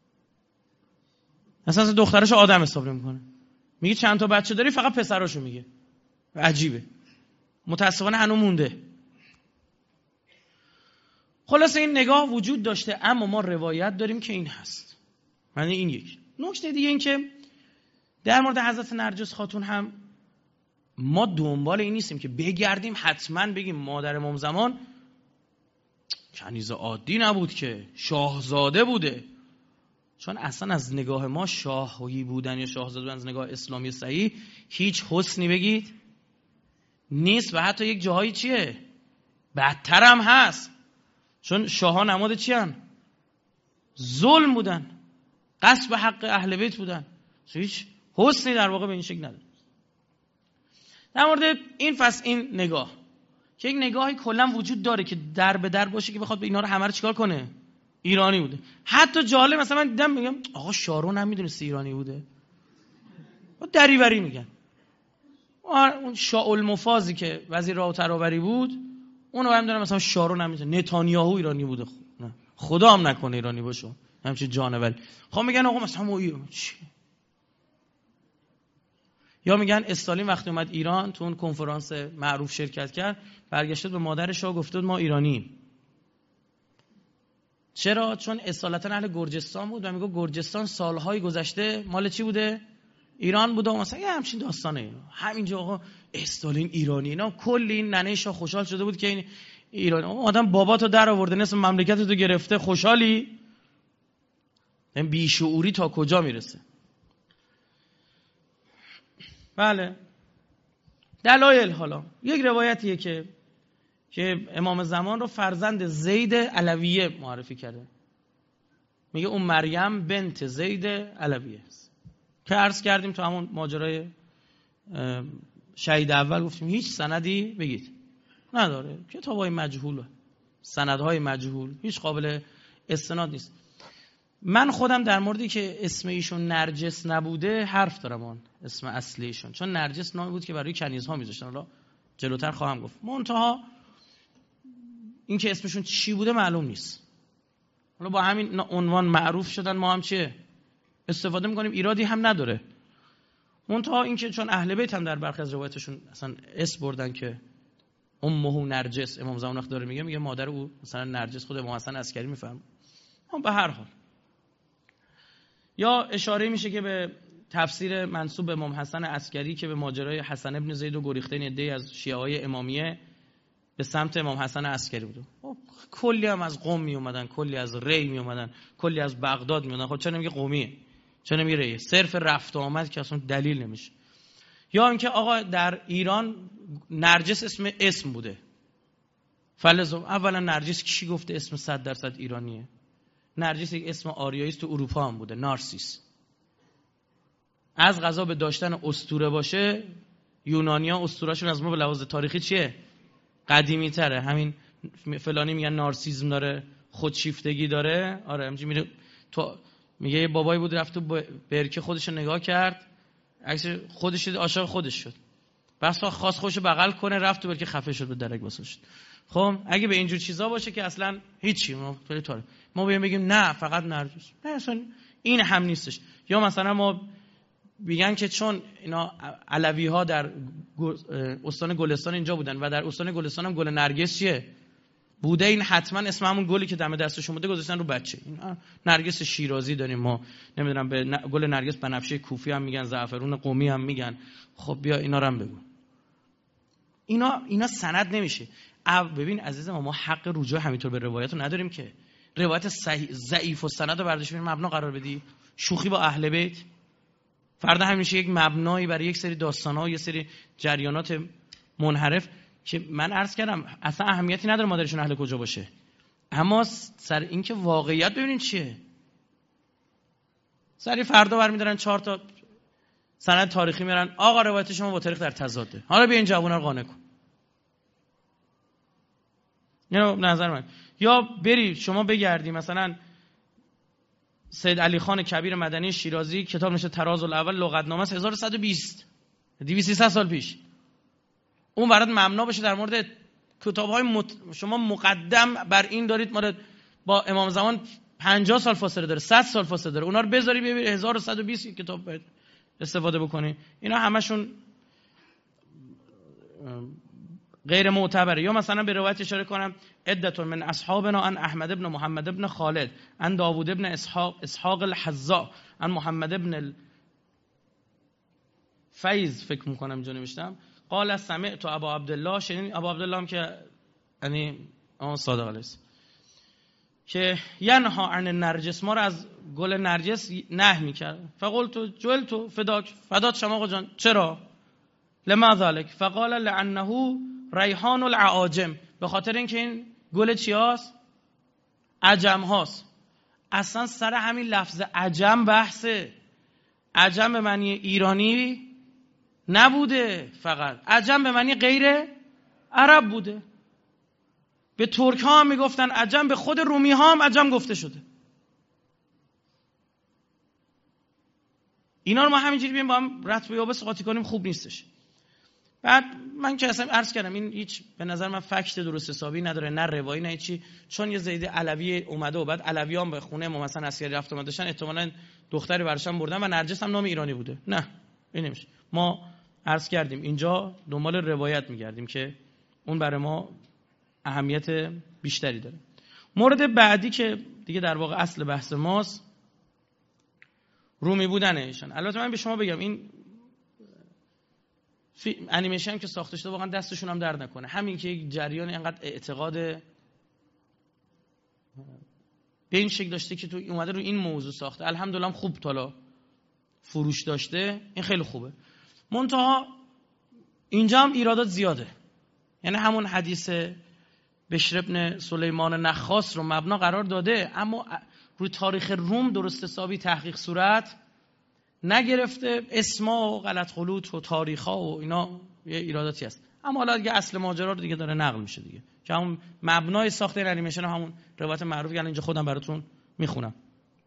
اصلا دختراشو آدم حساب نمیکنه. میگه چند تا بچه داری؟ فقط پسراشو میگه. عجیبه، متاسفانه هنوز مونده. خلاص این نگاه وجود داشته، اما ما روایت داریم که این هست. یعنی این یک نکته دیگه این که در مورد حضرت نرجس خاتون هم ما دنبال این نیستیم که بگردیم حتما بگیم مادر امام زمان کنیز عادی نبود که شاهزاده بوده، چون اصلا از نگاه ما شاهی بودن یا شاهزاده بودن از نگاه اسلامی صحیح هیچ حسنی بگید نیست و حتی یک جاهایی چیه بدتر هم هست، چون شاهان نماد چی هن؟ ظلم بودن، غصب حق اهل بیت بودن، هیچ حسنی در واقع به این شکل نداره. در مورد این فصل این نگاه که یک نگاهی کلا وجود داره که در به در باشه که بخواد به اینا رو همه رو چیکار کنه، ایرانی بوده. حتی جالب مثلا من دیدم میگم آقا شارون هم میدونست ایرانی بوده، دریوری میگن. اون شاه المفازی که وزیر راه و ترابری بود اونو هم دارم مثلا شارون هم میدونه نتانیاهو ایرانی بوده. خدا هم نکنه ایرانی باشه همچین جانوری. خب میگن آقا مثلا ما ایران چی؟ یا میگن استالین وقتی اومد ایران تو اون کنفرانس معروف شرکت کرد، برگشت به مادرش و گفت ما ایرانیم. چرا؟ چون اصالتا اهل گرجستان بود و میگه گرجستان سالهای گذشته مال چی بوده؟ ایران بوده. مثلا یه همچین داستانه. همینجا آقا استالین ایرانی، اینا کل این ننه شاه خوشحال شده بود که این ایرانی. آدم باباتو در آورده نصف مملکتتو گرفته، خوشحالی؟ این بیشعوری تا کجا میرسه؟ بله دلایل حالا یک روایتیه که که امام زمان رو فرزند زید علویه معرفی کرده، میگه اون مریم بنت زید علویه است که عرض کردیم تو همون ماجرای شهید اول گفتیم هیچ سندی بگید نداره، کتابای مجهول، سندهای مجهول، هیچ قابل استناد نیست. من خودم در موردی که اسم ایشون نرجس نبوده حرف دارم، اون اسم اصلی ایشون، چون نرجس نامی بود که برای کنیزها میذاشتن، حالا جلوتر خواهم گفت. منتها این که اسمشون چی بوده معلوم نیست، حالا با همین عنوان معروف شدن ما هم چه استفاده میکنیم، ایرادی هم نداره. منتها این که چون اهل بیت هم در برخی از روایتشون اصلا اسم بردن که امه نرجس، امام زمان وقت داره میگه میگه مادر او مثلا نرجس، خود امام حسن عسکری میفهم. اما به هر حال یا اشاره میشه که به تفسیر منسوب به امام حسن عسکری که به ماجرای حسن ابن زید و گریختن عده‌ای از شیعه‌های امامیه به سمت امام حسن عسکری بود. کلی هم از قم می اومدن، کلی از ری می اومدن، کلی از بغداد می اومدن. خب چرا نمیگه قمیه، چرا نمیگه ری؟ صرف رفت و آمد که اصلا دلیل نمیشه. یا اینکه آقا در ایران نرجس اسم اسم بوده. فلزم اولا نرجس کی گفته اسم صد درصد ایرانیه؟ نرجس یک اسم آریایی است، تو اروپا هم بوده، نارسیس. از قضا به داشتن اسطوره باشه، یونانی‌ها اسطوره‌شون از ما به لحاظ تاریخی چیه؟ قدیمی تره. همین فلانی میگن نارسیسم داره، خودشیفتگی داره. آره همینجوری میره تو میگه یه بابایی بود رفت تو برکه خودش رو نگاه کرد، عکس خودش دید، عاشق خودش شد. بس خواست خودش بغل کنه، رفت تو برکه خفه شد، به درک واسه شد. خب اگه به اینجور چیزا باشه که اصلا هیچی، ما خیلی تاره ما بیایم بگیم نه فقط نرجس، نه اصلا این هم نیستش. یا مثلا ما میگن که چون اینا علوی ها در استان گلستان اینجا بودن و در استان گلستان هم گل نرگس چیه بوده، این حتما اسم همون گلی که دم دستشون بوده گذاشتن رو بچه. این نرگس شیرازی داریم ما، نمیدونم به گل نرگس بنفشه کوفی هم میگن، زعفرون قمی هم میگن. خب بیا اینا رو هم بگو. اینا اینا سند نمیشه. ببین عزیز ما، ما حق رجوع همینطور به روایت رو نداریم که روایت صحیح ضعیف و سند رو برداشت کنیم مبنا قرار بدی. شوخی با اهل بیت فردا همیشه یک مبنایی برای یک سری داستان‌ها و یک سری جریانات منحرف که من عرض کردم اصلا اهمیتی نداره مادرشون اهل کجا باشه، اما سر اینکه واقعیت ببینید چیه. سری فردا برمی‌دارن چهار تا سند تاریخی میارن، آقا روایت شما با تاریخ در تضاده، حالا بیا این جوونا رو قانع کن. یا نظر من، یا بری شما بگردی مثلا سید علی خان کبیر مدنی شیرازی کتاب نشه تراز الاول لغتنامه هزار و صد و بیست دویست سال پیش، اون برات مبنا بشه در مورد کتاب‌های مت... شما مقدم بر این دارید ما با امام زمان پنجاه سال فاصله داره، صد سال فاصله داره، اونا رو بذاری ببین هزار و صد و بیست کتاب باید استفاده بکنی. اینا همشون غیر معتبره. یا مثلا به روایت اشاره کنم عدة من اصحابنا عن احمد ابن محمد ابن خالد عن داوود ابن اسحاق اسحاق الحذاء عن محمد ابن الفیض فکر میکنم اینجا نوشتم قال سمعت ابا عبدالله، شنید ابا عبدالله هم که یعنی اون صادق علیه که ینها عن النرجس، ما رو از گل نرجس نهی میکرد. فقلت جلت فداک، فدات شما آقا جان، چرا؟ لما ذلك؟ فقال لانه ریحان العاجم، به خاطر اینکه این گل چی هاست؟ عجم هاست. اصلا سر همین لفظ عجم بحثه. عجم به معنی ایرانی نبوده، فقط عجم به معنی غیر عرب بوده. به ترک ها هم میگفتن عجم، به خود رومی ها هم عجم گفته شده. اینا رو ما همینجوری بیایم با هم رتب و یابس قاطی کنیم خوب نیستش. بعد من که اصلا عرض کردم این هیچ به نظر من فکت درست حسابی نداره، نه روایی نه چی، چون یه زید علوی اومده و بعد علویان به خونه امام حسن عسکری رفت اومده داشتن، احتمالاً دختری برشان بردن و نرجس هم نام ایرانی بوده. نه این نمیشه. ما عرض کردیم اینجا دنبال روایت میگردیم که اون برای ما اهمیت بیشتری داره. مورد بعدی که دیگه در واقع اصل بحث ماست رومی بودن ایشان. البته من به شما بگم این انیمیشن که ساخته شده واقعا دستشون هم درد نکنه. همین که یک جریان اینقدر اعتقاد به این شکل داشته که تو اومده رو این موضوع ساخته، الحمدلله خوب تالا فروش داشته، این خیلی خوبه. منتها اینجا هم ایرادات زیاده. یعنی همون حدیث بشر ابن سلیمان نخاس رو مبنا قرار داده، اما روی تاریخ روم درست حسابی تحقیق صورت نگرفته. اسما و غلط خلوط و تاریخا و اینا یه ایراداتی هست. اما حالا دیگه اصل ماجرا رو دیگه داره نقل میشه دیگه، که همون مبنای ساخت این انیمیشن همون روایت معروفی که اینجا خودم براتون میخونم.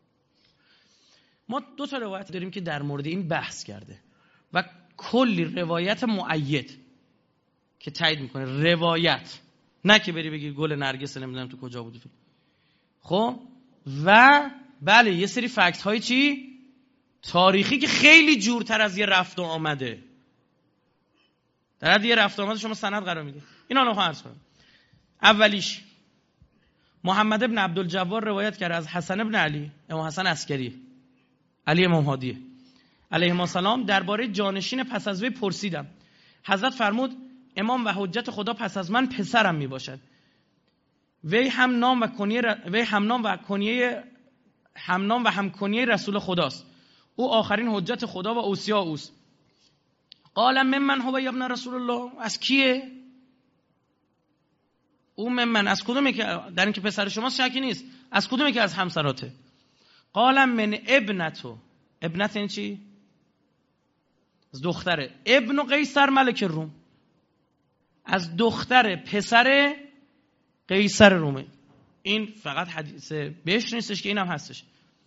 ما دو تا روایت داریم که در مورد این بحث کرده و کلی روایت مؤید که تایید میکنه. روایت، نه که بری بگی گل نرگس نمیدونم تو کجا بودی. خب و بله یه سری فکت های چی تاریخی که خیلی جورتر از یه رفت و آمده، در حد یه رفت و آمده شما سند قرار میده. اینا رو عرض کنم. اولیش محمد ابن عبدالجوار روایت کرده از حسن ابن علی، امام حسن عسکری، علی امام هادی علیه السلام، درباره جانشین پس از وی پرسیدم. حضرت فرمود امام و حجت خدا پس از من پسرم می باشد. وی هم نام و کنیه ر... وی هم نام و کنیه هم نام و هم کنیه رسول خداست. او آخرین حجت خدا و اوصیا اوست. قال ممن هو ابن رسول الله، از کیه؟ او ممن از کدومه که در اینکه پسر شماست شکی نیست، از کدومه که از همسراته؟ قال من ابنتو، ابنت این چی؟ از دختره. ابن قیصر ملک روم، از دختر پسر قیصر رومه. این فقط حدیث بهش نیستش که این هم هستش.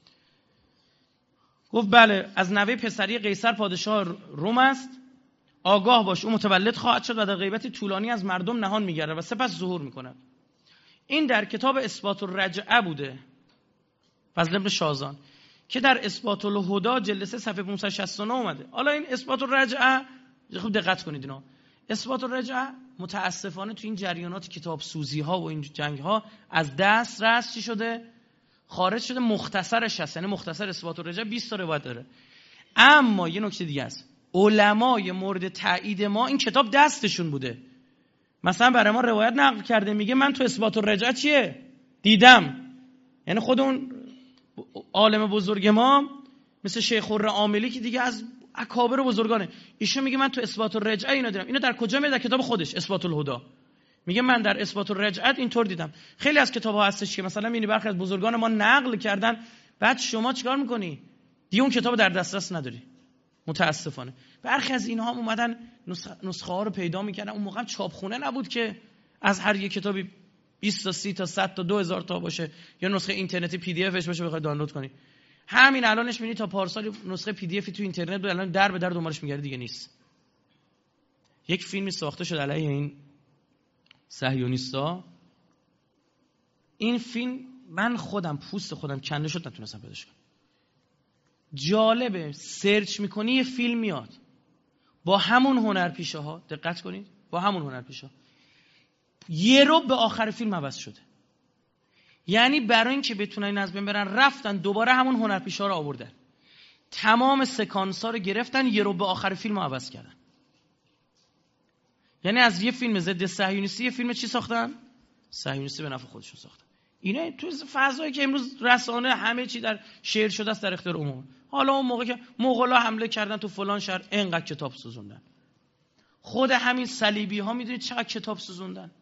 گفت بله از نوه پسری قیصر پادشاه روم است. آگاه باش او متولد خواهد شد و در غیبت طولانی از مردم نهان میگرده و سپس ظهور میکند. این در کتاب اثبات الرجعه بوده، فضل ابن شازان، که در اثبات الهدی جلسه صفحه پانصد و شصت و نه اومده. حالا این اثبات الرجعه خوب دقت کنید، اینا اثبات الرجعه متاسفانه تو این جریانات کتاب سوزی ها و این جنگ ها از دست رست چی شده؟ خارج شده. مختصرش هست، یعنی مختصر اثبات الرجعه بیست تا روایت داره. اما یه نکته دیگه است، علمای مورد تایید ما این کتاب دستشون بوده. مثلا برای ما روایت نقل کرده، میگه من تو اثبات الرجعه چیه دیدم. یعنی خود اون عالم بزرگ ما مثل شیخ الرعاملی که دیگه از اکابر بزرگانه، ایشون میگه من تو اثبات الرجعه اینو دیدم. اینو در کجا میاد؟ در کتاب خودش اثبات الهدی. میگه من در اثبات الرجعه اینطور دیدم. خیلی از کتاب‌ها هستش که مثلا میبینی برخی از بزرگان ما نقل کردن، بعد شما چیکار میکنی؟ دیگه اون کتابو در دسترس نداری. متاسفانه برخی از اینها هم اومدن نسخه ها رو پیدا میکردن. اون موقع چاپخونه نبود که از هر یک کتابی بیست تا سی تا صد تا دو هزار تا باشه، یا نسخه اینترنتی پی دی افش باشه بخوای دانلود کنی. همین الانش میبینی تا پارسال نسخه پی دی افی تو اینترنت بود، الان در به در دنبالش میگردی دیگه نیست. یک فیلمی ساخته شد علیه این صهیونیستا. این فیلم من خودم پوست خودم کنده شد نتونستم پیداش کنم. جالبه، سرچ میکنی یه فیلم میاد با همون هنرپیشه ها، دقت کنید، با همون هنرپیشه ها یه رو به آخر فیلم عوض شده. یعنی برای اینکه بتونن این از بین برن رفتن دوباره همون هنرپیشه ها رو آوردن، تمام سکانس ها رو گرفتن، یه رو به آخر فیلم رو عوض کردن. یعنی از یه فیلم ضد صهیونیستی یه فیلم چی ساختن؟ صهیونیستی به نفع خودشون ساختن. اینا تو فضایی که امروز رسانه همه چی در شیر شده است در اختیار عموم. حالا اون موقع که مغولا حمله کردن تو فلان شهر اینقدر کتاب سوزوندن. خود همین صلیبی ها میدونید چقدر کتاب سوزوندن.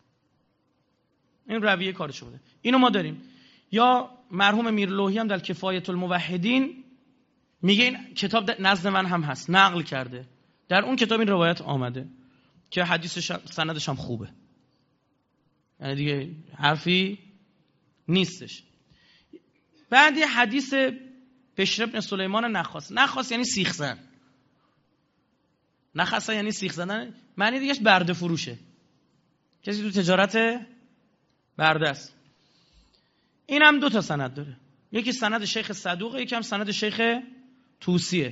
این رویه کارش بوده. اینو ما داریم. یا مرحوم میرلوحی هم در کفایت الموحدین میگه این کتاب نزد من هم هست، نقل کرده. در اون کتاب این روایت آمده که حدیثش سندش هم خوبه. یعنی دیگه حرفی نیستش. بعد یه حدیث بشر ابن سلیمان نخاس. نخاس یعنی سیخ زن. نخاس یعنی سیخ زدن، معنی دیگهش برده فروشه. کسی تو تجارت برده است. این هم دو تا سند داره. یکی سند شیخ صدوقه، یکی هم سند شیخ توسیه.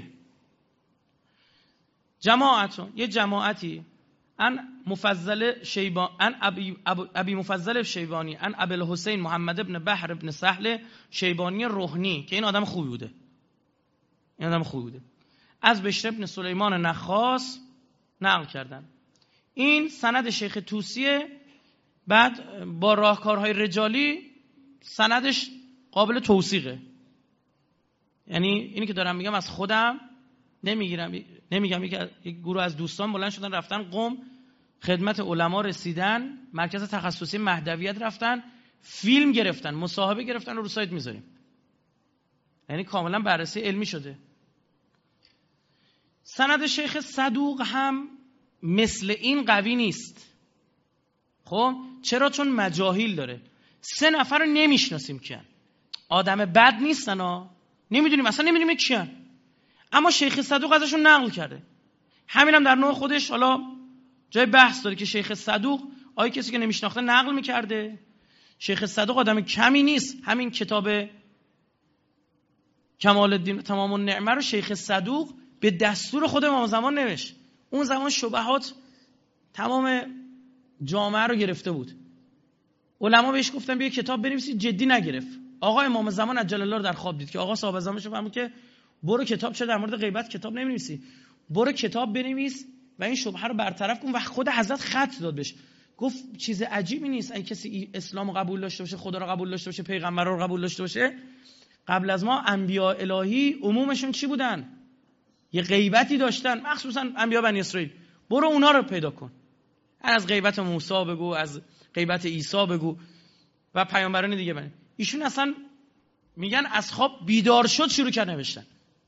جماعتون، یه جماعتی ان مفضل شیبان ان ابی, ابی مفضل شیبانی ان ابی الحسین محمد ابن بحر ابن سهل شیبانی روحنی، که این آدم خوبی بوده، این آدم خوبی بوده، از بشر ابن سلیمان نخاس نقل کردن. این سند شیخ توسیه. بعد با راهکارهای رجالی سندش قابل توثیقه. یعنی اینی که دارم میگم از خودم نمیگیرم، نمیگم، یک گروه از دوستان بلند شدن رفتن قم، خدمت علما رسیدن، مرکز تخصصی مهدویت رفتن، فیلم گرفتن، مصاحبه گرفتن و رو سایت میذاریم. یعنی کاملا بررسی علمی شده. سند شیخ صدوق هم مثل این قوی نیست. خب چرا؟ چون مجاهیل داره. سه نفر رو نمیشناسیم کیان، آدم بد نیستن ها، نمیدونیم اصلا نمیدونیم کیان، اما شیخ صدوق ازشون نقل کرده. همین هم در نوع خودش حالا جای بحث داره که شیخ صدوق آیا کسی که نمیشناخته نقل میکرده؟ شیخ صدوق آدم کمی نیست. همین کتاب کمال الدین تمام النعمه رو شیخ صدوق به دستور خود امام زمان نوشت. اون زمان شبهات تمام جامعه رو گرفته بود. علما بهش گفتن بیا کتاب بنویسی، جدی نگرفت. آقا امام زمان عجل الله رو در خواب دید که آقا صاحب زمانش فهمید که برو کتاب چه در مورد غیبت کتاب نمی‌نویسی، برو کتاب بنویس و این شبهه رو برطرف کن. و خود حضرت خط داد بهش، گفت چیز عجیبی نیست اگه کسی اسلام رو قبول داشته باشه، خدا رو قبول داشته باشه، پیغمبر رو قبول داشته باشه. قبل از ما انبیاء الهی عمومشون چی بودن؟ یه غیبتی داشتن، مخصوصا انبیاء بنی اسرائیل. برو اونا رو پیدا کن، از غیبت موسی بگو، از غیبت عیسی بگو و پیامبران دیگه بنی. ایشون اصلا میگن از خواب بیدار شد شروع کرد نوشتن.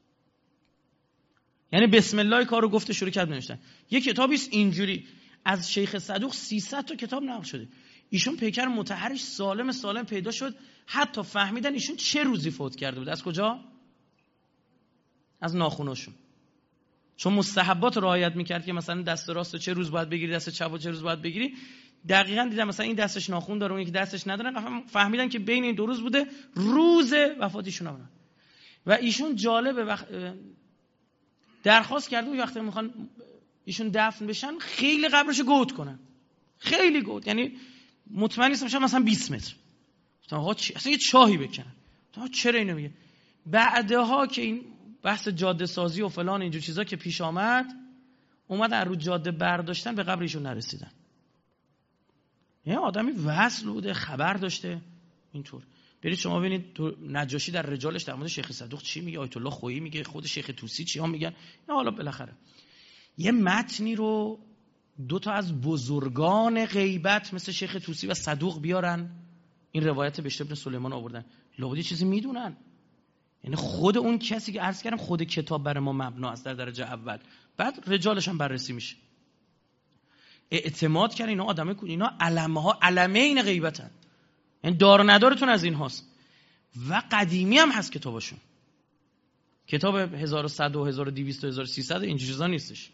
یعنی بسم الله کارو گفته شروع کرد نوشتن. یه کتابی است اینجوری از شیخ صدوق سیصد تا کتاب نقل شده. ایشون پیکر مطهرش سالم سالم پیدا شد، حتی فهمیدن ایشون چه روزی فوت کرده بود. از کجا؟ از ناخوناشون. چون مستحبات رعایت میکرد که مثلا دست راست چه روز باید بگیری، دست چپ چه روز باید بگیری. دقیقاً دیدم مثلا این دستش ناخون داره، اون یکی دستش نداره. فهمیدن که بین این دو روز بوده روز وفات ایشون هم. و ایشون جالبه وقت درخواست کرده وقتی میخوان ایشون دفن بشن خیلی قبرشو گود کنن، خیلی گود، یعنی مطمئن نیستم شاید مثلا بیست متر. گفتم آقا چی اصلا یه چاهی بکنن. تا چرا اینو میگه؟ بعدها که این بحث جاده سازی و فلان اینجور چیزا که پیش آمد، اومد از رو جاده برداشتن، به قبر ایشون نرسیدن. یه آدمی وصل بوده، خبر داشته. اینطور برید شما ببینید تو نجاشی در رجالش در مورد شیخ صدوق چی میگه، آیت الله خویی میگه، خود شیخ طوسی چی ها میگن. نه حالا بالاخره یه متنی رو دو تا از بزرگان غیبت مثل شیخ طوسی و صدوق بیارن، این روایت بشر بن سلیمان آوردن، لابد چیزی میدونن. یعنی خود اون کسی که عرض کردم خود کتاب برای ما مبنا است در درجه اول، بعد رجالش هم بررسی میشه. اعتماد کردن اینا آدمه کو، اینا علمه ها، علمه این غیبتن، یعنی دار و ندارتون از این هاست. و قدیمی هم هست کتابشون، کتاب هزار و صد و هزار و دویست و هزار و سیصد این چیزا نیستش.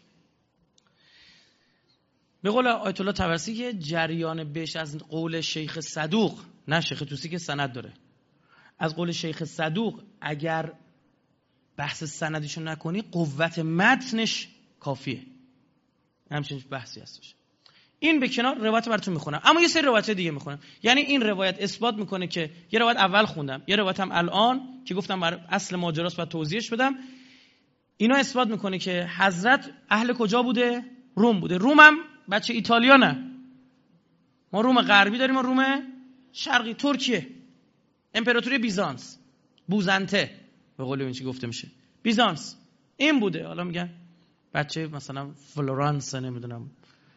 به قول آیت الله طبرسی که جریان بهش از قول شیخ صدوق، نه شیخ طوسی که سند داره، از قول شیخ صدوق اگر بحث سندیشو نکنی قوت متنش کافیه. همچنین بحثی هستش. این به کنار روایت براتون میخونم، اما یه سری روایت دیگه میخونم. یعنی این روایت اثبات میکنه که یه روایت اول خوندم، یه روایت هم الان که گفتم بر اصل ماجراست و توضیحش بدم، اینا اثبات میکنه که حضرت اهل کجا بوده؟ روم بوده. روم هم بچه ایتالیا نه، ما روم غربی داریم و روم شرقی، ترکیه، امپراتوری بیزانس، بوزنته به قول این چی گفته میشه، بیزانس این بوده. حالا میگن بچه مثلا فلورانس، نمیدونم،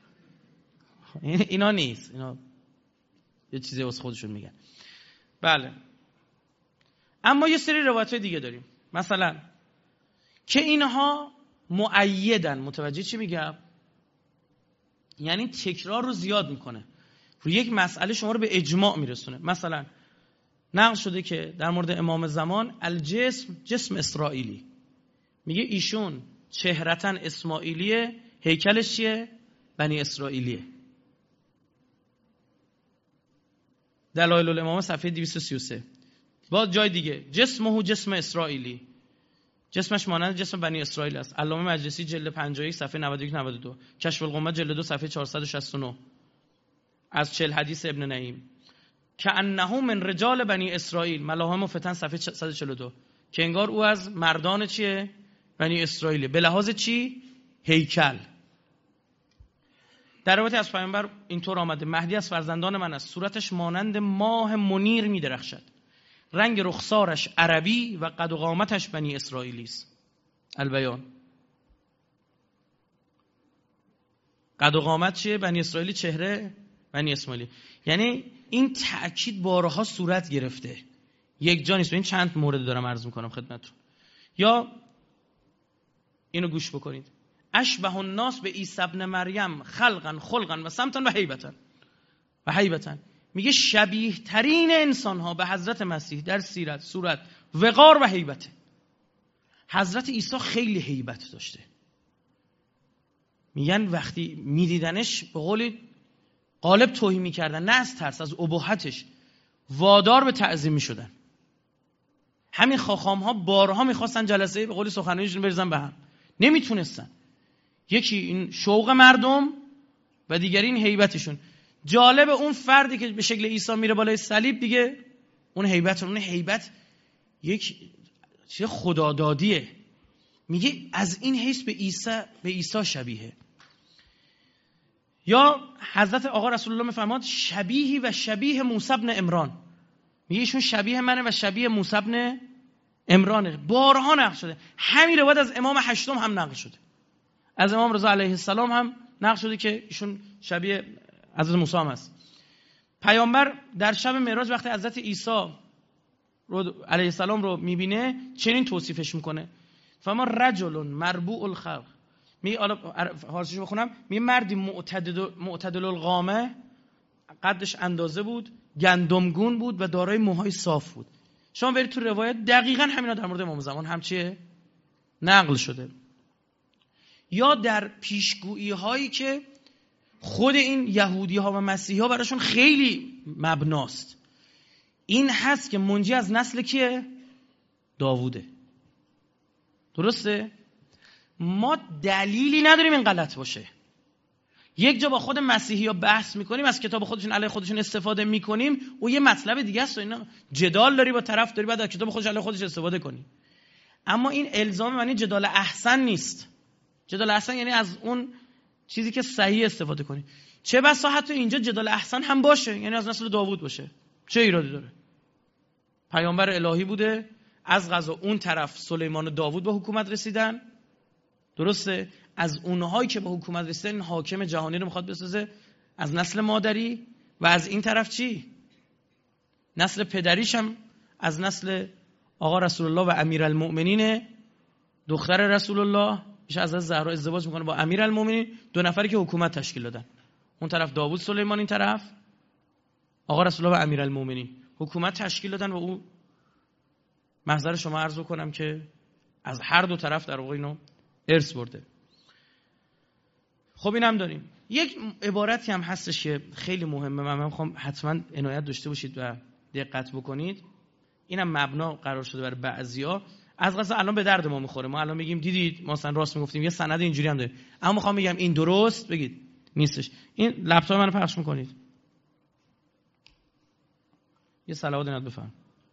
اینا نیست، اینا یه چیزی واسه خودشون میگن. بله، اما یه سری روایت دیگه داریم، مثلا که اینها مؤیدن. متوجه چی میگم؟ یعنی تکرار رو زیاد میکنه، رو یک مسئله شما رو به اجماع میرسونه. مثلا نقل شده که در مورد امام زمان الجسم جسم اسرائیلی، میگه ایشون چهرتن اسماعیلیه، هیکلش چیه؟ بنی اسرائیلیه. دلایل الامامه صفحه دویست و سی و سه. با جای دیگه جسمه جسم اسرائیلی، جسمش مانند جسم بنی اسرائیل است. علامه مجلسی جلد پنجاه و یک صفحه نود و یک نود و دو، کشف القمه جلد دو صفحه چهارصد و شصت و نه از چهل حدیث ابن نعیم. که انه من رجال بنی اسرائیل، ملاهم و فتن صفحه صد و چهل و دو، که انگار او از مردان چیه؟ بنی اسرائیل. به لحاظ چی؟ هیکل. در روایت از پیامبر اینطور آمده مهدی از فرزندان من است، صورتش مانند ماه منیر می درخشد، رنگ رخسارش عربی و قد و قامتش بنی اسرائیلی است. البیان. قد و قامت چیه؟ بنی اسرائیلی، چهره بنی اسماعیلی. یعنی این تأکید بارها صورت گرفته، یک جا نیست. این چند مورد دارم عرض میکنم خدمتتون. یا اینو گوش بکنید: اشبه الناس به عیسی ابن مریم خلقا خلقا و سمتا و هیبتا و هیبتا. میگه شبیه ترین انسان ها به حضرت مسیح در سیرت، صورت، وقار و هیبته. حضرت عیسی خیلی هیبت داشته. میگن وقتی میدیدنش به قول غالب توهین میکردن، نه از ترس، از ابهتش وادار به تعظیم میشدن. همین خاخام ها بارها میخواستن جلسه به قول سخنرانیشون بریزن به هم، نمیتونستن. یکی این شوق مردم و دیگری این هیبتشون. جالب اون فردی که به شکل عیسی میره بالای صلیب دیگه، اون هیبت، اون هیبت یک چیز خدادادیه. میگه از این حیث به عیسی به عیسی شبیه. یا حضرت آقا رسول الله میفرماد شبیهی و شبیه موسی بن عمران. میگه ایشون شبیه منه و شبیه موسی بن عمرانه. بارها نقل شده. همین روایت از امام هشتم هم نقل شده، از امام رضا علیه السلام هم نقل شده که ایشون شبیه حضرت موسی هم است. پیامبر در شب معراج وقتی حضرت عیسی رو علیه السلام رو میبینه چنین توصیفش میکنه: فما رجل مربوع الخلق. می حالا فارسیشو بخونم، می مردی معتدل معتدل القامه، قدش اندازه بود، گندمگون بود و دارای موهای صاف بود. شما برید تو روایت دقیقاً همینا در مورد امام زمان هم چیه نقل شده. یا در پیشگویی هایی که خود این یهودی ها و مسیحی ها براشون خیلی مبناست، این هست که منجی از نسل کیه؟ داووده. درسته؟ ما دلیلی نداریم این غلط باشه. یک جا با خود مسیحی ها بحث میکنیم، از کتاب خودشون علیه خودشون استفاده میکنیم، او یه مطلب دیگه است و اینا جدال داری با طرف داری، بعد از کتاب خودش علیه خودش استفاده کنی. اما این الزام معنی جدال احسن نیست. جدال احسن یعنی از اون چیزی که صحیح استفاده کنی. چه بسا حتی اینجا جدال احسن هم باشه، یعنی از نسل داوود باشه، چه ایرادی داره؟ پیامبر الهی بوده، از قضا اون طرف سلیمان و داوود به حکومت رسیدن، درسته؟ از اونهایی که به حکومت رسیدن حاکم جهانی رو میخواد بسازه از نسل مادری، و از این طرف چی؟ نسل پدریش هم از نسل آقا رسول الله و امیرالمؤمنین دختر رسول الله، میشه از زهرا ازدواج میکنه با امیرالمؤمنین، دو نفری که حکومت تشکیل دادن. اون طرف داوود سلیمان، این طرف آقا رسول الله و امیرالمؤمنین حکومت تشکیل دادن. و او محضر شما عرض کنم که از هر دو طرف در واقع اینو ارث برده. خب اینم داریم. یک عبارتی هم هستش که خیلی مهمه، من میخوام حتما عنایت داشته باشید و دقت بکنید. اینم مبنا قرار شده برای بعضیا، از قضا الان به درد ما میخوره. ما الان میگیم دیدید ما اصلا راست میگفتیم، یه سند اینجوری هم داره، اما میخوام بگم این درست بگید نیستش. این لپتاپ منو پخش میکنید، یه صلوات نت بفرمایید.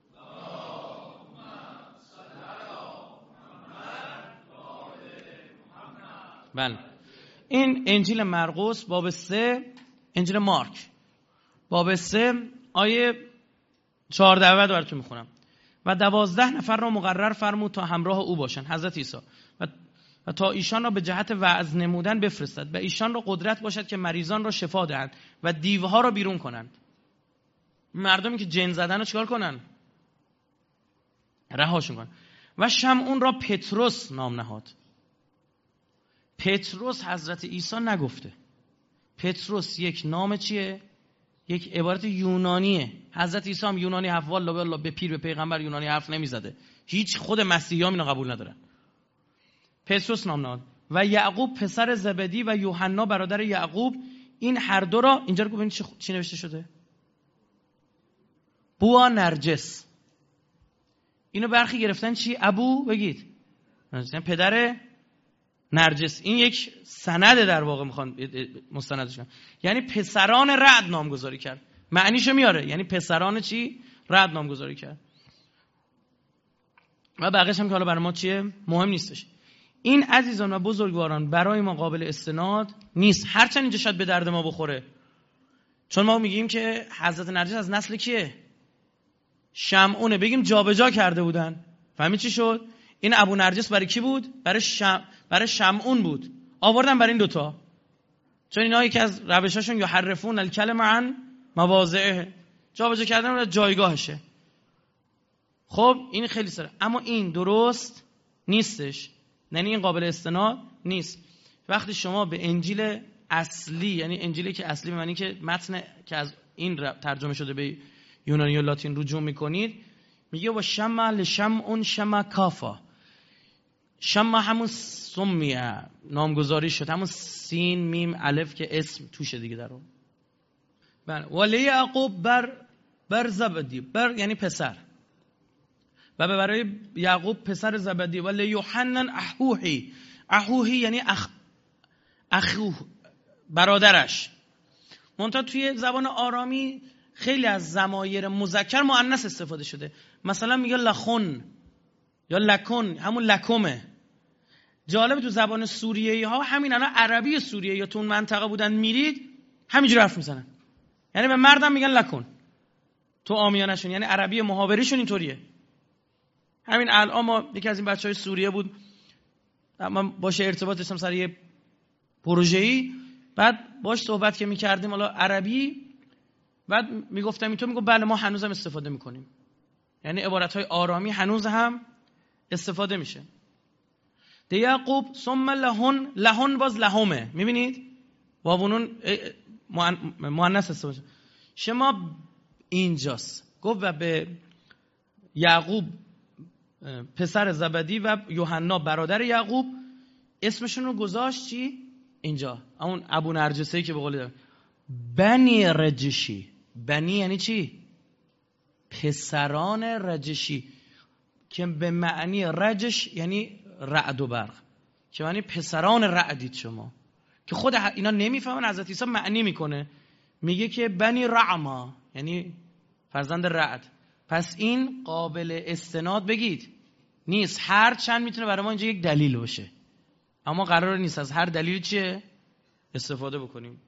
بله، این انجیل مرقس باب سه، انجیل مارک باب سه آیه چهارده و براتون میخونم. و دوازده نفر را مقرر فرمود تا همراه او باشند، حضرت عیسی، و, و تا ایشان را به جهت وعظ نمودن بفرستد و ایشان را قدرت باشد که مریضان را شفا دهند و دیوها را بیرون کنند. مردمی که جن زدن رو چیکار کنن؟ رهاشون کنن. و شمعون را پتروس نام نهاد. پتروس حضرت عیسی نگفته. پتروس یک نام چیه؟ یک عبارت یونانیه. حضرت عیسی هم یونانی حرف، والله والله به پیر به پیغمبر یونانی حرف نمیزده. هیچ خود مسیحیان اینو قبول ندارن. پتروس نام نهاد. و یعقوب پسر زبدی و یوحنا برادر یعقوب، این هر دو را، اینجا رو ببینید چی نوشته شده؟ بوا نرجس. اینو برخی گرفتن چی؟ ابو بگید پدر نرجس. این یک سند در واقع میخوان مستندش کنن، یعنی پسران رعد نامگذاری کرد. معنیشو میاره، یعنی پسران چی؟ رعد نامگذاری کرد. و بقیش هم که حالا برای ما چیه مهم نیستش. این عزیزان و بزرگواران برای ما قابل استناد نیست، هرچند اینجا شاید به درد ما بخوره، چون ما میگیم که حضرت نرجس از نسل کیه؟ شمعونه. بگیم جابجا کرده بودن. فهمید چی شد؟ این ابو نرجس برای کی بود؟ برای شم... برای شمعون بود. آوردن برای این دوتا. چون اینا یکی از روشاشون یحرفون الکلمه عن مواضعه، جابجا کردن جایگاهشه. خب این خیلی سره، اما این درست نیستش، یعنی این قابل استناد نیست. وقتی شما به انجیل اصلی، یعنی انجیلی که اصلی به معنی که متن که از این ترجمه شده به یونانی و لاتین رجوع میکنید، میگه و شمع لشمع شمع کافا. شمع همون سمیه، نامگذاری شد، همون سین میم الف که اسم توشه دیگه در اون. بله ولی یعقوب بر بر زبدی، بر یعنی پسر، و به برای یعقوب پسر زبدی. ولی یوحنن احوهی، احوهی یعنی اخ اخوه برادرش. منتها توی زبان آرامی خیلی از ضمایر مذکر مؤنث استفاده شده. مثلا میگه لخون یا لکن، همون لکمه. جالب تو زبان سوریه‌ای ها همین الان عربی سوریه یا تو اون منطقه بودن میرید همینجوری حرف میزنن، یعنی به مردم میگن لکن تو عامیانشون، یعنی عربی محاوریشون اینطوریه. همین الان ما یکی از این بچهای سوریه بود، من باشه ارتباط داشتم سر یه پروژه‌ای، بعد باش صحبت که میکردیم حالا عربی، بعد میگفتم اینطور، میگفت بله ما هنوزم استفاده میکنیم، یعنی عبارتهای آرامی هنوز هم استفاده میشه. ده یعقوب ثم لهن، لهن باز لهمه، میبینید واونون مؤنث استفاده شما اینجاست. گفت و به یعقوب پسر زبدی و یوحنا برادر یعقوب اسمشون رو گذاشت چی؟ اینجا اون ابو نرجسی که به قول بنی رجشی. بنی یعنی چی؟ پسران رجشی، که به معنی رجش یعنی رعد و برق، که معنی پسران رعدید شما، که خود اینا نمیفهمن. حضرت عیسی معنی میکنه، میگه که بنی رعما یعنی فرزند رعد. پس این قابل استناد بگید نیست، هر چند میتونه برای ما اینجا یک دلیل باشه، اما قرار نیست از هر دلیل چیه استفاده بکنیم.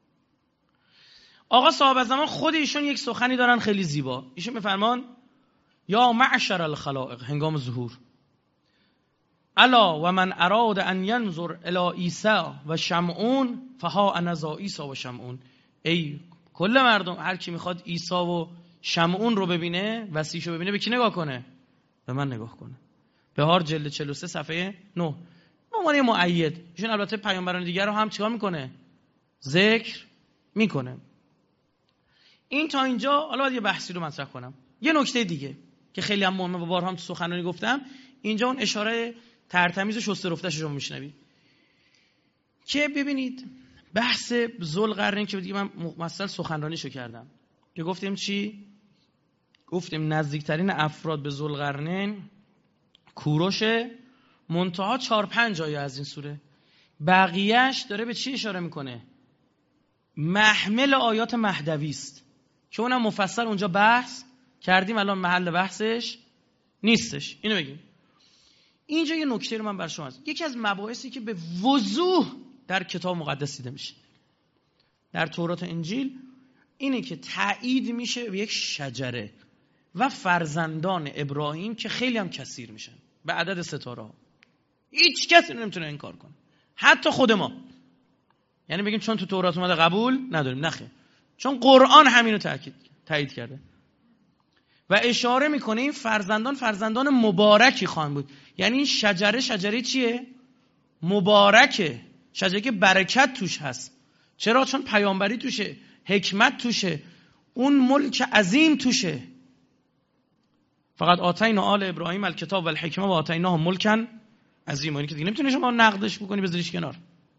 آقا صاحب زمان خود ایشون یک سخنی دارن خیلی زیبا. ایشون میفرمان یا معشر الخلائق هنگام ظهور، الا و من اراد ان ینظر الی عیسی و شمعون فها انا ذا عیسی و شمعون. ای کل مردم، هر کی میخواد عیسی و شمعون رو ببینه، وسیعشو ببینه، به کی نگاه کنه؟ به من نگاه کنه. بهار جلد چهل و سه صفحه نه. معنی مؤید. ایشون البته پیامبران دیگر رو هم چیکار میکنه؟ ذکر میکنه. این تا اینجا. حالا باید یه بحثی رو مطرح کنم. یه نکته دیگه که خیلی هم مهمه و بارها هم تو سخنرانی گفتم، اینجا اون اشاره ترتمیز و شسته رفته‌اش رو میشنوید که ببینید بحث ذوالقرنین که دیگه من مفصل سخنرانیشو کردم که گفتیم چی؟ گفتیم نزدیکترین افراد به ذوالقرنین کوروشه، منتها چهار پنج آیه از این سوره، بقیهش داره به چی اشاره میکنه؟ محمل آیات مهدوی است که اونم مفصل اونجا بحث کردیم، الان محل بحثش نیستش. اینو بگیم. اینجا یه نکته رو من بر شما هست. یکی از مباحثی که به وضوح در کتاب مقدس دیده میشه در تورات و انجیل اینه که تایید میشه به یک شجره و فرزندان ابراهیم که خیلی هم کثیر میشن به عدد ستاره ها. هیچ کسی نمیتونه انکار کنه، حتی خود ما. یعنی بگیم چون تو تورات اومده قبول نداریم، نخیر، چون قرآن همینو تاکید تایید کرده و اشاره میکنه این فرزندان فرزندان مبارکی خواهند بود. یعنی این شجره شجره چیه؟ مبارکه، شجره که برکت توش هست. چرا؟ چون پیامبری توشه، حکمت توشه، اون ملک عظیم توشه. فقط آتینا آل ابراهیم الکتاب و الحکمه و آتیناهم ملکا عظیم. یعنی که دیگه نمیتونی شما نقدش بکنی بذاریش کنار.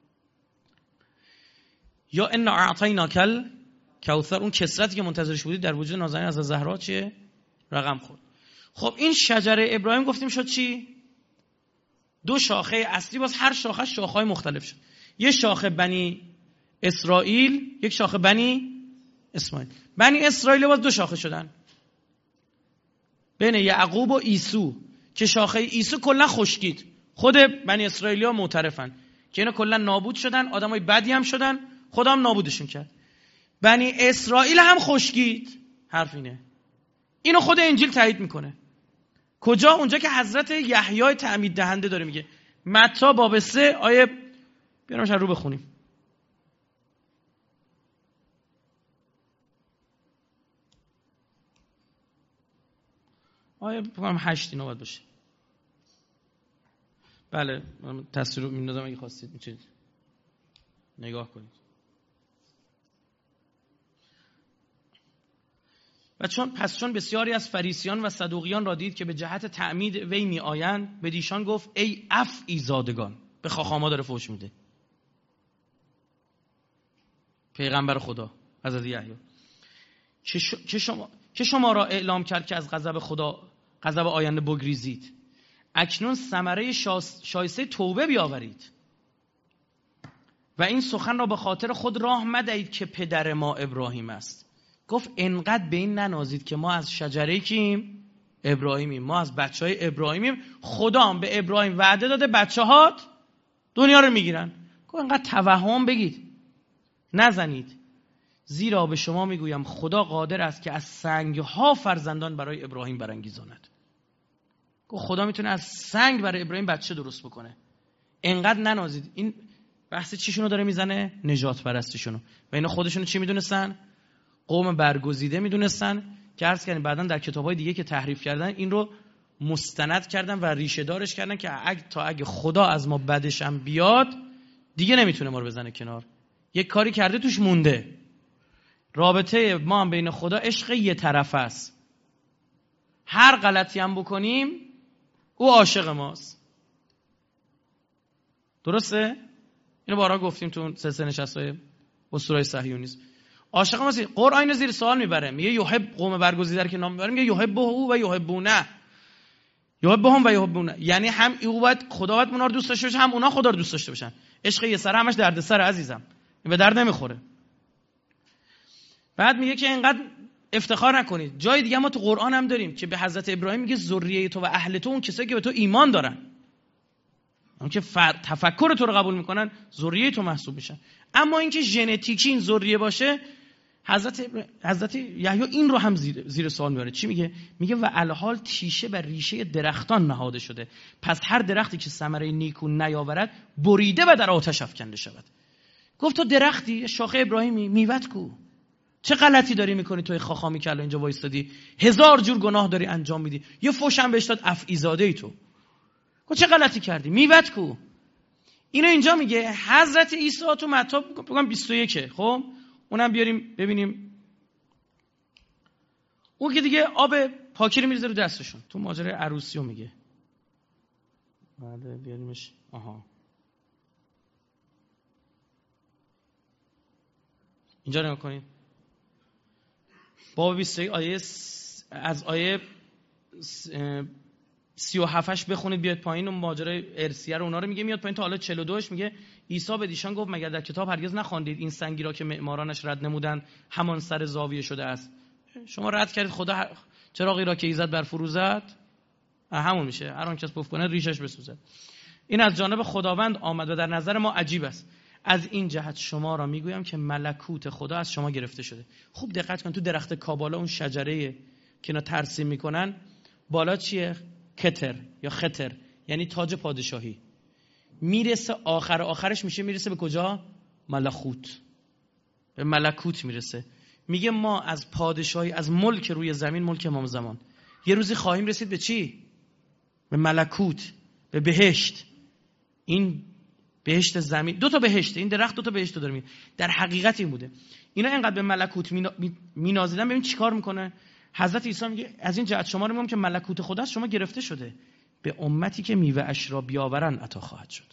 یا ان اعطیناک الکوثر، اون کثرتی که منتظرش بودید در وجود نازنین از زهرا چیه؟ رقم خورد. خب این شجره ابراهیم گفتیم شد چی؟ دو شاخه اصلی، باز هر شاخه شاخه‌های مختلف شد. یه شاخه بنی اسرائیل، یک شاخه بنی اسماعیل. بنی اسرائیل باز دو شاخه شدن بین یعقوب و عیسو، که شاخه عیسو کلا خشکید. خود بنی اسرائیلیا معترفن که اینا کلا نابود شدن، آدمای بدی هم شدن، خدا هم نابودشون کرد. بنی اسرائیل هم خشکید. حرف اینه. اینو خود انجیل تایید میکنه. کجا؟ اونجا که حضرت یحیی تعمید دهنده داره میگه. متی باب سه آیه بیارمش رو بخونیم. آیه بگم هشت اینا باید باشه. بله من تصویر رو میندازم اگه خواستید میتونید نگاه کنید. و چون پس چون بسیاری از فریسیان و صدوقیان را دید که به جهت تعمید وی می آیند، به دیشان گفت ای افعی زادگان. به خاخاما داره فحش میده، پیغمبر خدا حضرت یحیی که شما که شما را اعلام کرد که از غضب خدا غضب آینده بگریزید، اکنون ثمره شایسته توبه بیاورید و این سخن را به خاطر خود راه مدهید که پدر ما ابراهیم است. گفت انقدر به این ننازید که ما از شجره کیم؟ ابراهیمیم، ما از بچه های ابراهیمیم، خدا هم به ابراهیم وعده داده بچه هات دنیا رو میگیرن. گفت انقدر توهم بگید نزنید، زیرا به شما میگویم خدا قادر است که از سنگ ها فرزندان برای ابراهیم برانگیزاند. گفت خدا میتونه از سنگ برای ابراهیم بچه درست بکنه. انقدر ننازید. این بحث چیشونو داره میزنه؟ نجات پرستیشونو. و اینا خودشونو چی میدونستن؟ قوم برگزیده میدونستن که عرض کردیم بعدن در کتابای دیگه که تحریف کردن این رو مستند کردن و ریشه دارش کردن که اگه تا اگه خدا از ما بدش هم بیاد دیگه نمیتونه ما رو بزنه کنار. یک کاری کرده توش مونده. رابطه ما هم بین خدا عشق یه طرفه است. هر غلطی هم بکنیم او عاشق ماست. درسته؟ اینو بارها گفتیم تو سلسله نشست‌های اسطوره‌های صهیونیسم. عاشق ماست. قرآن اینو زیر سوال میبره، میگه یحب قوم برگزیده که نام میبره، میگه یحب او و یحبونه، یحبهم و یحبونه، یعنی هم او باید خدا باید اونا رو دوست داشته باشه، هم اونا خدا رو دوست داشته باشن. عشق یه سره همش دردسر عزیزم، این به درد نمیخوره. بعد میگه که اینقدر افتخار نکنید. جای دیگه ما تو قرآن هم داریم که به حضرت ابراهیم میگه ذریه تو و اهل تو، اون کسایی که به تو ایمان دارن، اون که تفکر تو رو قبول میکنن ذریه تو محسوب میشن. اما اینکه ژنتیکی این ذریه باشه، حضرت حضرت یحیی این رو هم زیر, زیر سوال میاره. چی میگه؟ میگه و الحال تیشه بر ریشه درختان نهاده شده، پس هر درختی که ثمره نیکو نیاورد بریده و در آتش افکنده شود. گفت تو درختی شاخه ابراهیمی، میوت کو؟ چه غلطی داری میکنی توی خاخامی که الان اینجا وایستادی، هزار جور گناه داری انجام میدی، یه فوش هم بهش داد افعی زاده ای تو. گفت چه غلطی کردی؟ میوت کو؟ اینو اینجا میگه. حضرت عیسی تو متی بگم بیست و یک، خب اونم بیاریم ببینیم. اون که دیگه آب پاکی رو میریزه رو دستشون، تو ماجرای عروسی رو میگه. بله بیاریمش. آها اینجا نگاه کنید. باب بیست و یک آیه س... از آیه س... سی و هفتش بخونید بیاد پایین. اون ماجرای ارسیه رو اونا رو میگه، میاد پایین تا حالا چهل و دوش میگه عیسی به دیشان گفت مگر در کتاب هرگز نخواندید این سنگی را که معمارانش رد نمودند همان سر زاویه شده است؟ شما رد کردید خدا چراغی را که ایزد بر فروزد همون میشه، هر آن کس پف کنه ریشش بسوزد. این از جانب خداوند آمد و در نظر ما عجیب است. از این جهت شما را میگویم که ملکوت خدا از شما گرفته شده. خوب دقت کن، تو درخت کابالا اون شجره که اینا ترسیم میکنن بالا چیه؟ کتر یا خطر، یعنی تاج پادشاهی. میرسه آخر آخرش میشه میرسه به کجا؟ ملکوت. به ملکوت میرسه. میگه ما از پادشاهی، از ملک روی زمین، ملک امام زمان، یه روزی خواهیم رسید به چی؟ به ملکوت، به بهشت. این بهشت زمین، دو تا بهشت، این درخت دو تا بهشت داره میگه. در حقیقت این بوده. اینا اینقدر به ملکوت مینازیدن. ببین چیکار میکنه حضرت عیسی. میگه از این جهت شما رو میگم که ملکوت خدا از شما گرفته شده، به امتی که میوه اش را بیاورن عطا خواهد شد.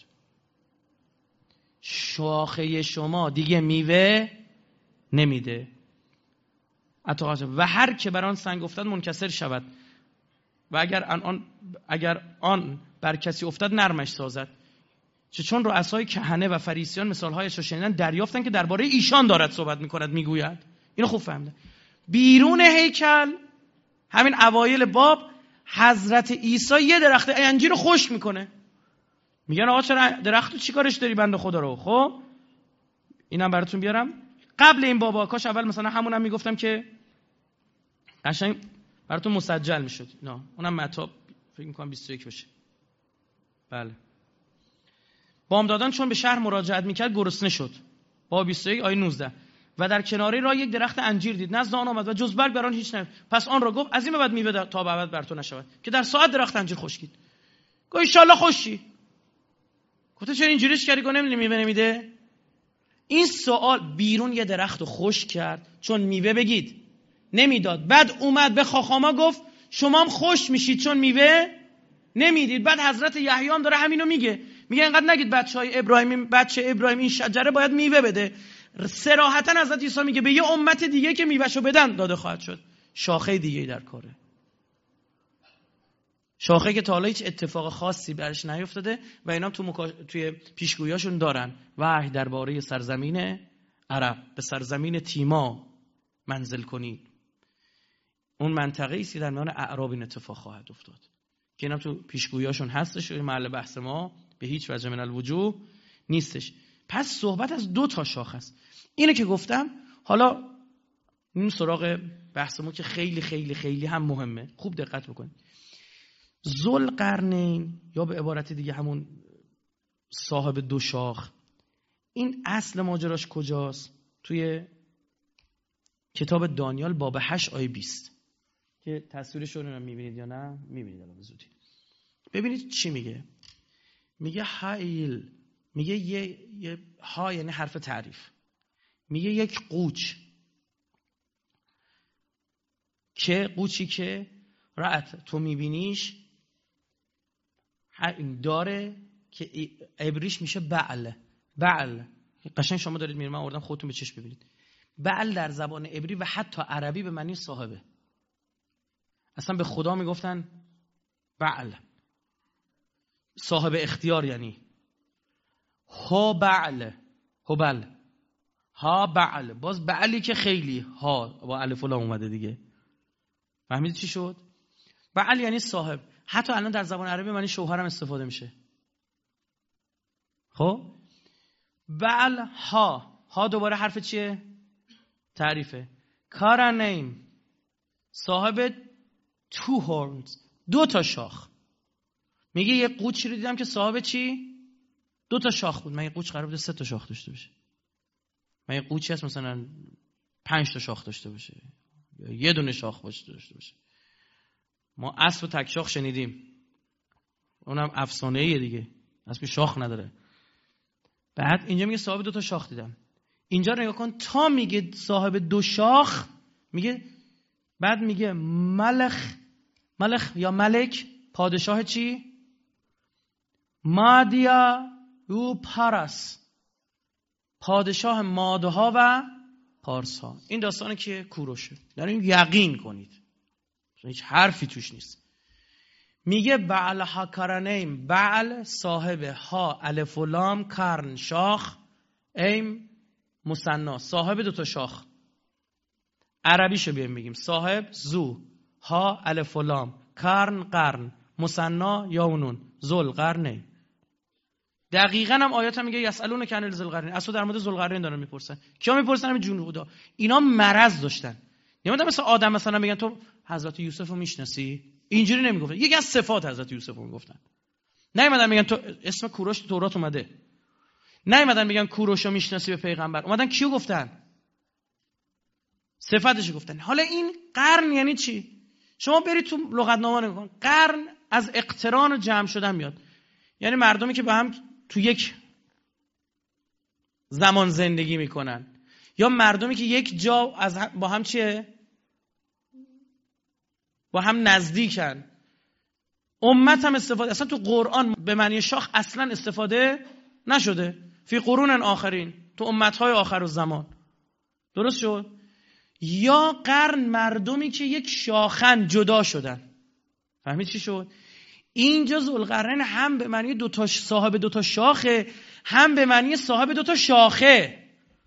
شاخه شما دیگه میوه نمیده، عطا خواهد شد. و هر که بر آن سنگ افتاد منکسر شود و اگر آن اگر آن بر کسی افتاد نرمش سازد. چه چون رؤسای کهنه و فریسیان مثالهایش را شنیدن دریافتن که درباره ایشان دارد صحبت میکند، میگوید. اینو خوب فهمیدن. بیرون هیکل همین اوایل باب حضرت عیسی یه درخت انجیر رو خشک میکنه. میگن آقا چرا درختو چیکارش داری بنده خدا رو؟ خب اینم براتون بیارم. قبل این بابا کاش اول مثلا همونم هم میگفتم که قشنگ براتون مسجل میشد. نه اونم متی فکر میکنم بیست و یک باشه. بله. بامدادان چون به شهر مراجعت میکرد گرسنه شد. باب بیست و یک آیه نوزده. و در کناره راه یک درخت انجیر دید، نزد آن آمد و جز برگ بر آن هیچ نیافت. پس آن را گفت از این به بعد میوه تا به ابد بر تو نشود، که در ساعت درخت انجیر خشکید. گفت ان شاء الله خوشی. گفت چرا اینجوریش کردی؟ گفت نمیدونی میوه نمیده. این سوال بیرون یه درخت رو خشک کرد چون میوه بگید نمیداد. بعد اومد به خاخاما گفت شما هم خوش میشید چون میوه نمیدید. بعد حضرت یحیی هم داره همینو میگه، میگه اینقدر نگید بچهای ابراهیم، بچه ابراهیم این شجره باید میوه بده. صراحتا حضرت عیسی میگه به یه امت دیگه که میوهشو بدن داده خواهد شد. شاخه دیگه در کاره، شاخه که تا حالا هیچ اتفاق خاصی برش نیفتاده و اینا تو مکا... توی پیشگویاشون دارن. وحی درباره سرزمین عرب، به سرزمین تیما منزل کنید. اون منطقه ایست که در میان اعراب این اتفاق خواهد افتاد که اینا تو پیشگویاشون هستش. محل بحث ما به هیچ وجه من الوجوه نیستش. پس صحبت از دو تا شاخه است. اینه که گفتم. حالا این سراغ بحث ما که خیلی خیلی خیلی هم مهمه، خوب دقت بکنید. ذوالقرنین یا به عبارت دیگه همون صاحب دو شاخ، این اصل ماجراش کجاست؟ توی کتاب دانیال باب هشت آیه بیست که تصویرش رو میبینید یا نه؟ میبینید الان زودی. ببینید چی میگه. میگه حیل، میگه یه, یه ها یعنی حرف تعریف، میگه یک قوچ که قوچی که رأت تو میبینیش داره که عبریش میشه بعل. بعل قشنگ شما دارید میرید، من آوردم خودتون به چشم ببینید. بعل در زبان عبری و حتی عربی به معنی صاحبه. اصلا به خدا میگفتن بعل، صاحب اختیار. یعنی ها بعل، هبل، ها بعل. باز بعلی که خیلی ها با الف و لام اومده دیگه. فهمید چی شد؟ بعل یعنی صاحب. حتی الان در زبان عربی معنی شوهرم استفاده میشه. خب بعل ها، ها دوباره حرف چیه؟ تعریفه. کارنیم صاحب two horns، دو تا شاخ. میگه یه قوچی رو دیدم که صاحب چی؟ دو تا شاخ بود. من یه قوچ قرار بوده سه تا شاخ داشته باشه. من یه قوچی هست مثلا پنج تا شاخ داشته باشه، یه دونه شاخ داشته باشه. ما اسب تک شاخ شنیدیم، اونم افسانه‌ایه دیگه، اسب شاخ نداره. بعد اینجا میگه صاحب دو تا شاخ دیدم. اینجا نگاه کن، تا میگه صاحب دو شاخ میگه، بعد میگه ملخ، ملخ یا ملک پادشاه چی؟ مادیا و پارس، پادشاه ماده ها و پارس ها. این داستانه که کوروشه، داریم یقین کنید، هیچ حرفی توش نیست. میگه بعل ها کرنیم، بعل صاحب ها الف و لام، کرن شاخ، ایم مثنا صاحب دو تا شاخ. عربیشو بیایم بگیم صاحب زو، ها الف و لام، کرن قرن، مثنا یا اونون ذل قرنین. دقیقاً هم آیات هم میگه یسالون کن ذل قرنین، اصلا در مورد ذل قرنین دارن میپرسن. کیا میپرسن؟ همین جنودا. اینا مرض داشتن. نمیدونم مثلا آدم مثلا میگن تو حضرت یوسف رو میشناسی؟ اینجوری نمیگفتن. یکی از صفات حضرت یوسف رو میگفتن. نیومدن میگن تو اسم کوروش تو تورات اومده. نیومدن میگن کوروش رو میشناسی به پیغمبر. اومدن کیو گفتن؟ صفاتش گفتن. حالا این قرن یعنی چی؟ شما برید تو لغتنامه نگاه کن. قرن از اقتران و جمع شدن میاد. یعنی مردمی که با هم تو یک زمان زندگی میکنن، یا مردمی که یک جا از هم با هم چیه؟ با هم نزدیکن. امت هم استفاده، اصلا تو قرآن به معنی شاخ اصلا استفاده نشده. فی قرون آخرین، تو امتهای آخر الزمان. درست شد؟ یا قرن مردمی که یک شاخن جدا شدن. فهمید چی شد؟ اینجا ذوالقرنین هم به معنی دو تا صاحب دو تا شاخه، هم به معنی صاحب دو تا شاخه،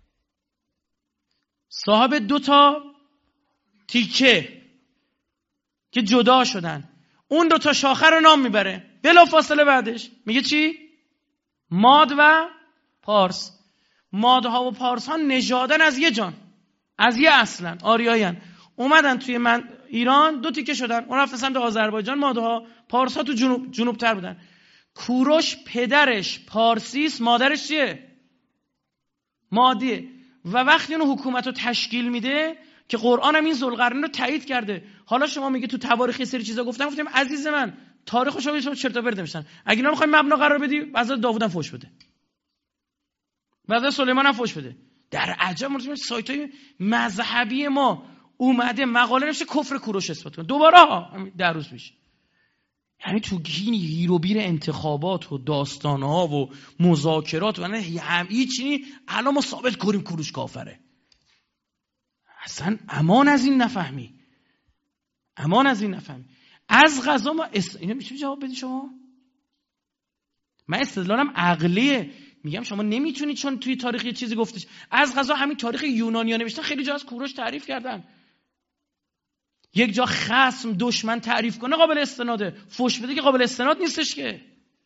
صاحب دو تا تیکه که جدا شدن. اون دو تا شاخه رو نام میبره بلا فاصله. بعدش میگه چی؟ ماد و پارس. مادها و پارس ها نژادن از یه جان، از یه اصلن، آریایین. اومدن توی من ایران دو تیکه شدن. اون رفتن سمت آذربایجان. مادها، پارس ها تو جنوب جنوب تر بودن. کوروش پدرش پارسیست، مادرش چیه؟ مادیه. و وقتی اون حکومت رو تشکیل میده که قرآن هم این ذوالقرنین رو تایید کرده. حالا شما میگه تو تواریخ یه سری چیزا گفتم، گفتم عزیز من تاریخو شما شما چرت و پرت نمیشن. اگه اینا میخوای مبنا قرار بدی، حضرت داوود هم فوش بده، حضرت سلیمان هم فوش بده. در عجب مورد سایت‌های مذهبی ما اومده مقاله نوشته کفر کوروش اثبات کنه. دوباره ها در روز پیش، یعنی تو گین گیر و بیر انتخابات و داستان‌ها و مذاکرات و نه هم هیچی الان ما ثابت کنیم کوروش کافره. اصلا امان از این نفهمی، امان از این نفهمی. از قضا ما اس... اینو میتونی جواب بدی شما؟ من استدلالم عقلیه، میگم شما نمیتونی چون توی تاریخ یه چیزی گفتش. از قضا همین تاریخ یونانی‌ها نوشتن خیلی جا از کوروش تعریف کردن. یک جا خصم دشمن تعریف کنه قابل استناده، فوش بده که قابل استناد نیستش که.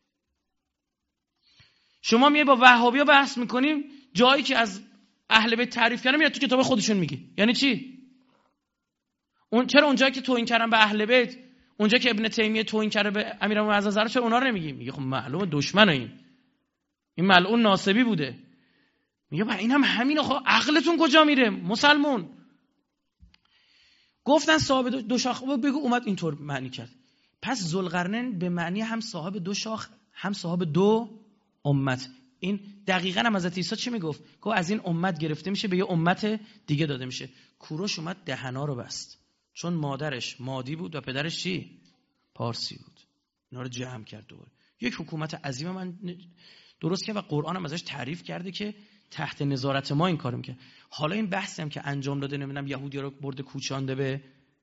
شما میای با وهابی‌ها بحث میکنیم، جایی که از اهل بیت تعریف کردن میاد تو کتاب خودشون میگی. یعنی چی؟ اون چرا اونجایی که توهین کردن به اهل بیت، اونجا که ابن تیمیه توهین کرده به امیرالمومنین زهرا، چرا اونا رو نمیگی؟ میگه خب معلومه دشمنه، این این ملعون ناصبی بوده. میگه با این هم همینه. خب عقلتون کجا میره مسلمون؟ گفتن صاحب دو شاخ، بگو اومد اینطور معنی کرد. پس ذوالقرنین به معنی هم صاحب دو شاخ هم صاحب دو امت. این دقیقاً هم حضرت عیسی چی میگفت؟ گفت از این امت گرفته میشه به یه امت دیگه داده میشه. کوروش اومد دهنا رو بست، چون مادرش مادی بود و پدرش چی؟ پارسی بود. اینا رو جمع کرد دوباره. یک حکومت عظیم من درست کرد و قرآن هم ازش تعریف کرده که تحت نظارت ما این کارو میکنه. حالا این بحثی هم که انجام داده، نمیدونم یهودی‌ها رو برده کوچانده به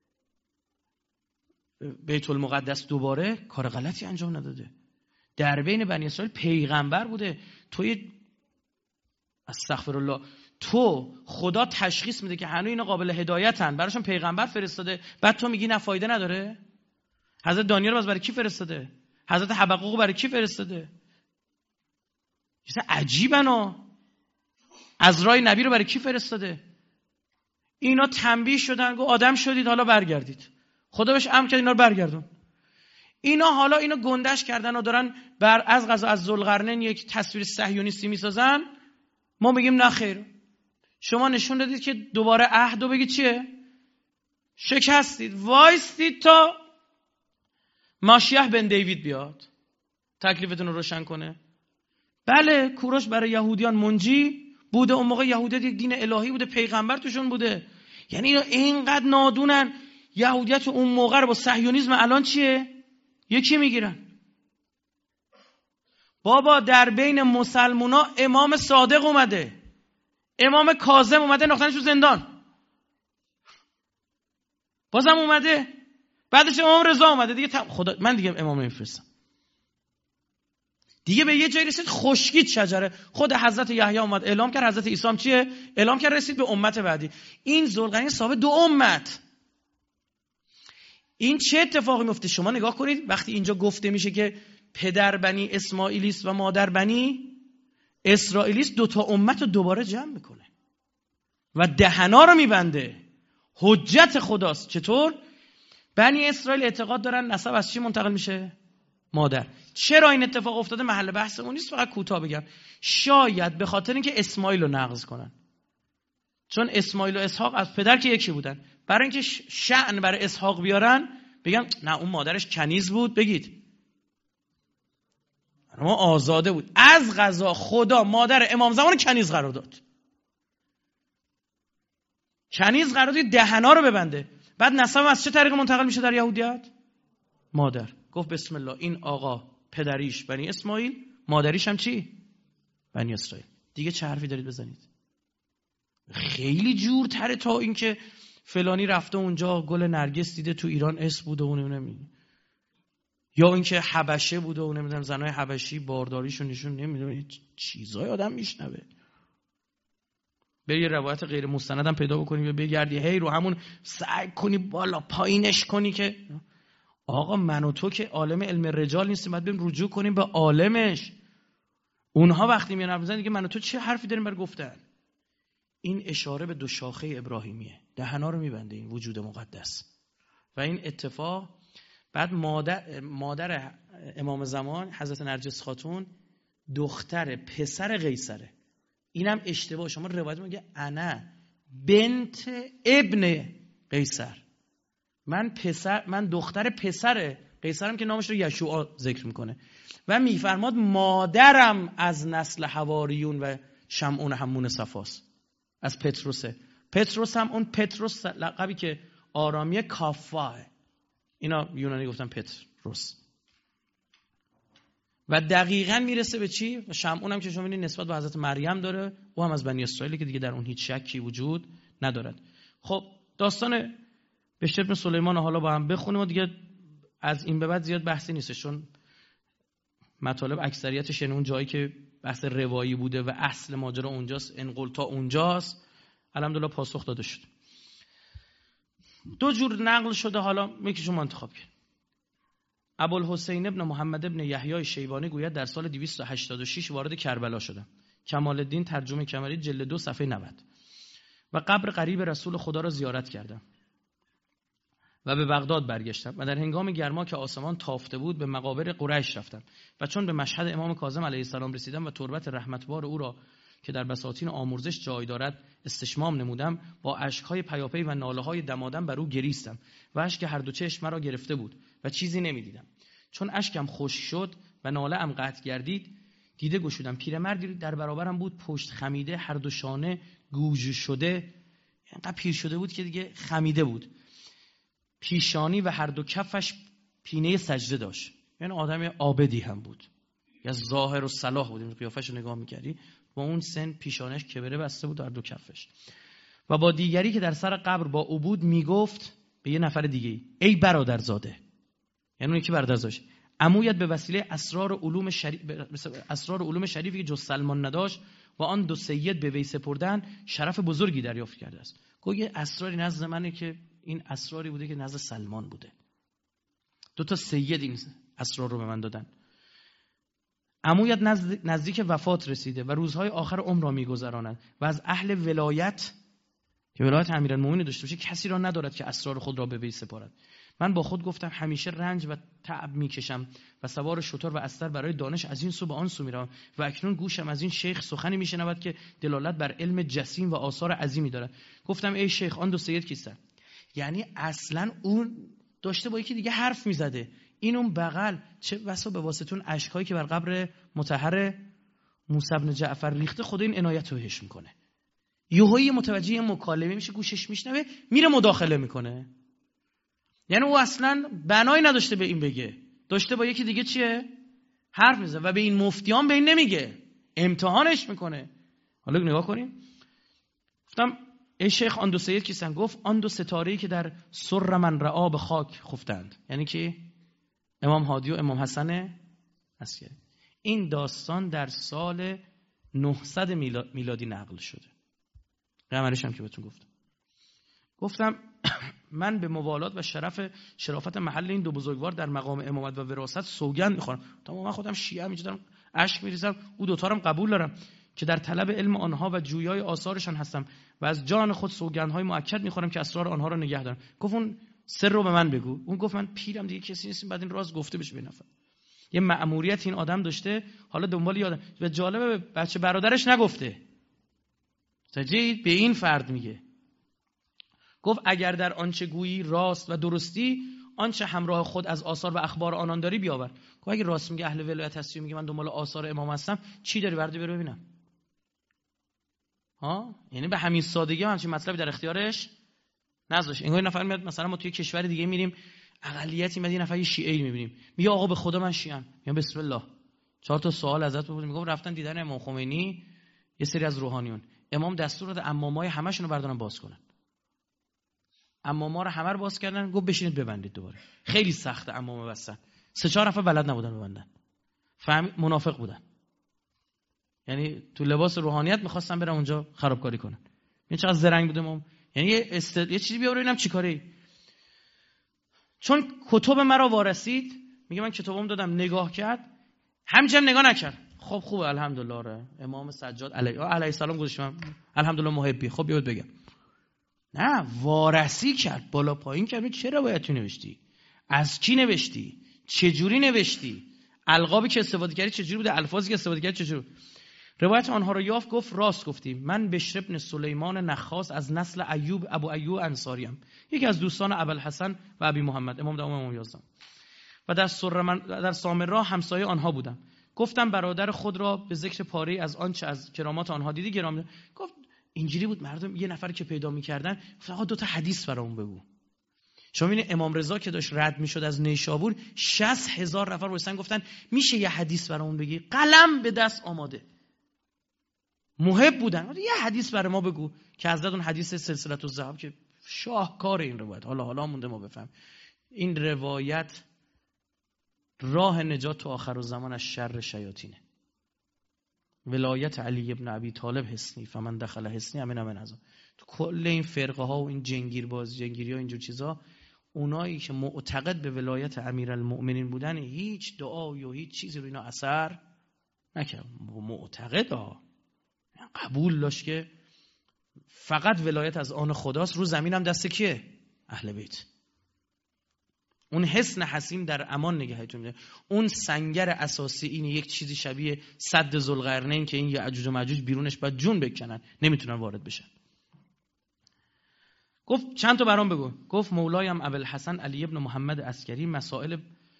بیت المقدس، دوباره کار غلطی انجام نداده. در بین بنی اسرائیل پیغمبر بوده. توی استغفرالله، تو خدا تشخیص میده که هنوز اینا قابل هدایتن، براشون پیغمبر فرستاده، بعد تو میگی نه فایده نداره؟ حضرت دانیال رو برای کی فرستاده؟ حضرت حبقوق برای کی فرستاده؟ چیز عجیبه. عزرای نبی رو برای کی فرستاده؟ اینا تنبیه شدن، گو آدم شدید حالا برگردید. خدا بهش امر کرد اینا رو برگردون. اینا حالا اینو گندش کردن و دارن بر از قضا از ذوالقرنین یک تصویر صهیونیستی میسازن. ما میگیم نه خیر، شما نشون دادید که دوباره عهدو بگید چیه؟ شکستید، وایستید تا ماشیح بن دیوید بیاد تکلیفتون رو روشن کنه. بله کوروش برای یهودیان منجی بوده، اون موقع یهودیت یک دین الهی بوده، پیغمبر توشون بوده. یعنی اینا اینقدر نادونن، یهودیت اون موقع رو با صهیونیسم الان چیه؟ یکی میگیرن. بابا در بین مسلمونا امام صادق اومده، امام کاظم اومده ناختنش تو زندان، بازم اومده، بعدش امام رضا اومده دیگه. خدا من دیگه امام نمیفرستم دیگه. به یه جایی رسید خشکید شجره. خود حضرت یحیی اومد اعلام کرد، حضرت عیسی هم چیه؟ اعلام کرد، رسید به امت بعدی. این ذوالقرنین صاحب دو امت. این چه اتفاقی میفته؟ شما نگاه کنید وقتی اینجا گفته میشه که پدر بنی اسماعیلیست و مادر بنی اسرائیلیست، دو تا امت رو دوباره جمع میکنه و دهنا رو میبنده. حجت خداست. چطور؟ بنی اسرائیل اعتقاد دارن نسب از چی منتقل میشه؟ مادر. چرا این اتفاق افتاده محل بحثمون نیست، فقط کوتاه بگم. شاید به خاطر اینکه اسماعیل رو نقض کنن، چون اسماعیل و اسحاق از پدر که یکی بودن، برای اینکه شأن برای اسحاق بیارن بگم نه اون مادرش کنیز بود، بگید ما آزاده بود. از قضا خدا مادر امام زمان کنیز قرار داد، کنیز قرار داد دهنا رو ببنده. بعد نسب از چه طریق منتقل میشه در یهودیت؟ مادر. گفت بسم الله، این آقا پدریش بنی اسماعیل، مادریش هم چی؟ بنی اسرائیل. دیگه چه حرفی دارید بزنید؟ خیلی جورتره تا اینکه فلانی رفته اونجا گل نرگس دیده تو ایران اسم بوده اون نمیدونه، یا اینکه حبشه بوده اون نمیدونم زنای حبشی بارداریشون نشون نمیدونه، چیزای آدم میشنوه. بری یه روایت غیر مستند هم پیدا بکنی و بگردی هی رو همون سعی کنی بالا پایینش کنی که آقا من و تو که عالم علم رجال نیستیم، باید بریم رجوع کنیم به عالمش. اونها وقتی میان میزنن دیگه من و تو چه حرفی داریم برای گفتن؟ این اشاره به دو شاخه ابراهیمیه، دهنا رو میبنده این وجود مقدس. و این اتفاق بعد مادر مادر امام زمان حضرت نرجس خاتون دختر پسر قیصره. اینم اشتباه. شما روایت میگه انا بنت ابن قیصر، من پسر من دختر پسر قیصرم که نامش رو یشوع ذکر میکنه و میفرماد مادرم از نسل حواریون و شمعون همون صفاست، از پتروسه. پتروس هم اون پتروس لقبی که آرامی کافاه، اینا یونانی گفتن پتروس. و دقیقاً میرسه به چی؟ و شمعون هم که شما می‌بینید نسبت به حضرت مریم داره، او هم از بنی اسرائیل که دیگه در اون هیچ شکی وجود ندارد. خب داستان بشر بن سلیمان حالا با هم بخونیم و دیگه از این به بعد زیاد بحثی نیستش، چون مطالب اکثریتش یعنی اون جایی که بحث روایی بوده و اصل ماجرا اونجاست، انقل تا اونجاست، الحمدلله پاسخ داده شد. دو جور نقل شده، حالا یکی شما انتخاب کن. ابوالحسین ابن محمد ابن یحیی شیبانی گوید در سال دویست و هشتاد و شش وارد کربلا شدم. کمال الدین ترجمه کمری جلد دو صفحه نود. و قبر قریب رسول خدا را زیارت کردم و به بغداد برگشتم و در هنگام گرما که آسمان تافته بود به مقابر قریش رفتم و چون به مشهد امام کاظم علیه السلام رسیدم و تربت رحمتبار او را که در بساطین آمرزش جای دارد استشمام نمودم، با اشک‌های پیاپی و ناله‌های دمادم بر او گریستم و اشک هر دو چشم مرا گرفته بود و چیزی نمی‌دیدم. چون اشکم خشک شد و ناله‌ام قطع گردید، دیده گشودم. پیرمردی در برابرم بود، پشت خمیده، هر دو شانه گوژ شده، اینقدر پیر شده بود که دیگه خمیده بود. پیشانی و هر دو کفش پینه سجده داشت، یعنی آدم عابدی هم بود، یا ظاهر و صلاح بود. این قیافش رو نگاه می‌کردی با اون سن پیشانش کبره بسته بود در دو کفش. و با دیگری که در سر قبر با عبود میگفت به یه نفر دیگه ای برادرزاده، یعنی اون یکی برادرزاش، عمویت به وسیله اسرار علوم شریف اسرار علوم شریفی که جز سلمان نداشت و آن دو سید به وی سپردن شرف بزرگی دریافت کرده است. گویا اسراری نزد منه که این اسراری بوده که نزد سلمان بوده. دو تا سید این اسرار رو به من دادن. عمویت نزدیک وفات رسیده و روزهای آخر عمر را می‌گذراند و از اهل ولایت که ولایت امیرالمومنین داشته باشه کسی را ندارد که اسرار خود را به وی سپارد. من با خود گفتم همیشه رنج و تعب می‌کشم و سوار شتر و استر برای دانش از این سو به آن سو می‌روم و اکنون گوشم از این شیخ سخنی می‌شنود که دلالت بر علم جسیم و آثار عظیمی دارد. گفتم ای شیخ آن دو سید کیستند؟ یعنی اصلاً اون داشته با یکی دیگه حرف می‌زده، این اون بغل چه بسا به واسطون اشکایی که بر قبر مطهر موسی بن جعفر ریخته خدا این عنایت رو بهش میکنه. یهویی متوجه مکالمه میشه، گوشش میشنوه، میره مداخله میکنه. یعنی او اصلا بنایی نداشته به این بگه، داشته با یکی دیگه چیه حرف میزنه و به این مفتیان به این نمیگه، امتحانش میکنه. حالا نگاه کنیم. گفتم ای شیخ آن دو سید کیستن؟ گفت آن دو ستاره‌ای که در سر من رعا به خاک خفتند، یعنی که امام هادی و امام حسن عسکری. این داستان در سال نهصد میلادی نقل شده. قمرش هم که بهتون گفتم. گفتم من به موالات و شرف شرافت محل این دو بزرگوار در مقام امامت و وراثت سوگند میخورم. تمام من خودم شیعه اینجا دارم اشک میریزم، او دوتا رو قبول دارم که در طلب علم آنها و جویای آثارشان هستم و از جان خود سوگندهای مؤکد میخورم که اسرار آنها رو نگه دارم. گفت اون سر رو به من بگو. اون گفت من پیرم دیگه کسی نیستم بعد این راز گفته بشه به نفر. یه مأموریت این آدم داشته، حالا دنبال یادم و جالبه بچه برادرش نگفته. تجید به این فرد میگه. گفت اگر در آنچه گویی راست و درستی، آنچه همراه خود از آثار و اخبار آنان داری بیاور. گفت اگه راست میگه اهل ولایت هستی و میگه من دنبال آثار امام هستم، چی داری برده برو ببینم. ها؟ یعنی به همین سادگی هم همچین مطلبی در اختیارش نذاش. انگار نفر میاد مثلا ما توی کشور دیگه میریم اقلیتی میاد یه نفر شیعه میبینیم میگه آقا به خدا من شیعه‌ام، میگم بسم الله چهار تا سوال ازت بپرسیم. میگم رفتن دیدن امام خمینی یه سری از روحانیون، امام دستور داد عمامای همشون رو بردارن باز کنن. عماما رو همه رو باز کردن، گفت بشینید ببندید دوباره. خیلی سخته عمامه بستن. سه چهار نفر بلد نبودن ببندن. فهم منافق بودن. یعنی تو لباس روحانیت می‌خواستن برن اونجا خرابکاری کنن. این چقدر زرنگ بوده امام. یعنی یه, است... یه چیزی بیار ببینم چیکاره. چون کتب مرا وارثید، میگه من کتابم دادم نگاه کرد، همینجوری نگاه نکرد. خب خوبه الحمدلله. آره امام سجاد علیه علیه السلام گذاشتم الحمدلله محبی. خب بیاد بگم. نه وارثی کرد، بالا پایین کرد. چه روایتی نوشتی؟ از کی نوشتی؟ چه جوری نوشتی؟ القابی که استفاده کردی چه جوری بوده؟ الفاظی که استفاده کردی چه جوری؟ روایت آنها را یافت گفت راست گفتیم، من بشر بن سلیمان نخاس از نسل ایوب ابو ایوب انصاریم، یکی از دوستان ابوالحسن و ابی محمد امام دوام امام یازدهم، و در سرمن در سامرا همسایه آنها بودم. گفتم برادر خود را به ذکر پاره از آنچه از کرامات آنها دیدی گرامی. گفت اینجوری بود مردم یه نفر که پیدا می‌کردن گفت آقا دو تا حدیث برامون بگو. شما ببینید امام رضا که داشت رد میشد از نیشابور شصت هزار نفر وایسن گفتن میشه یه حدیث برامون بگی؟ قلم به دست آماده. محب بودن. یه حدیث برای ما بگو که حضرت اون حدیث سلسله الذهب که شاهکار این روایت حالا حالا مونده ما بفهم. این روایت راه نجات تو آخر الزمان از شر شیاطینه. ولایت علی ابن ابی طالب حصنی فمن دخل حصنی امن امن ازا. تو کل این فرقه ها و این جنگیر باز جنگیری ها اینجور چیزا، اونایی که معتقد به ولایت امیرالمؤمنین بودن هیچ دعایی و هیچ چیزی رو اینا اثر نکرد. معتقد ها قبول داشت که فقط ولایت از آن خداست، رو زمین هم دست کیه؟ اهل بیت. اون حصن حصین در امان نگهتون میده. اون سنگر اساسی اینه، یک چیزی شبیه سد ذوالقرنین که این یأجوج و مأجوج بیرونش باید جون بکنن، نمیتونن وارد بشن. گفت چند تا برام بگو. گفت مولایم ابوالحسن علی ابن محمد عسکری مسائل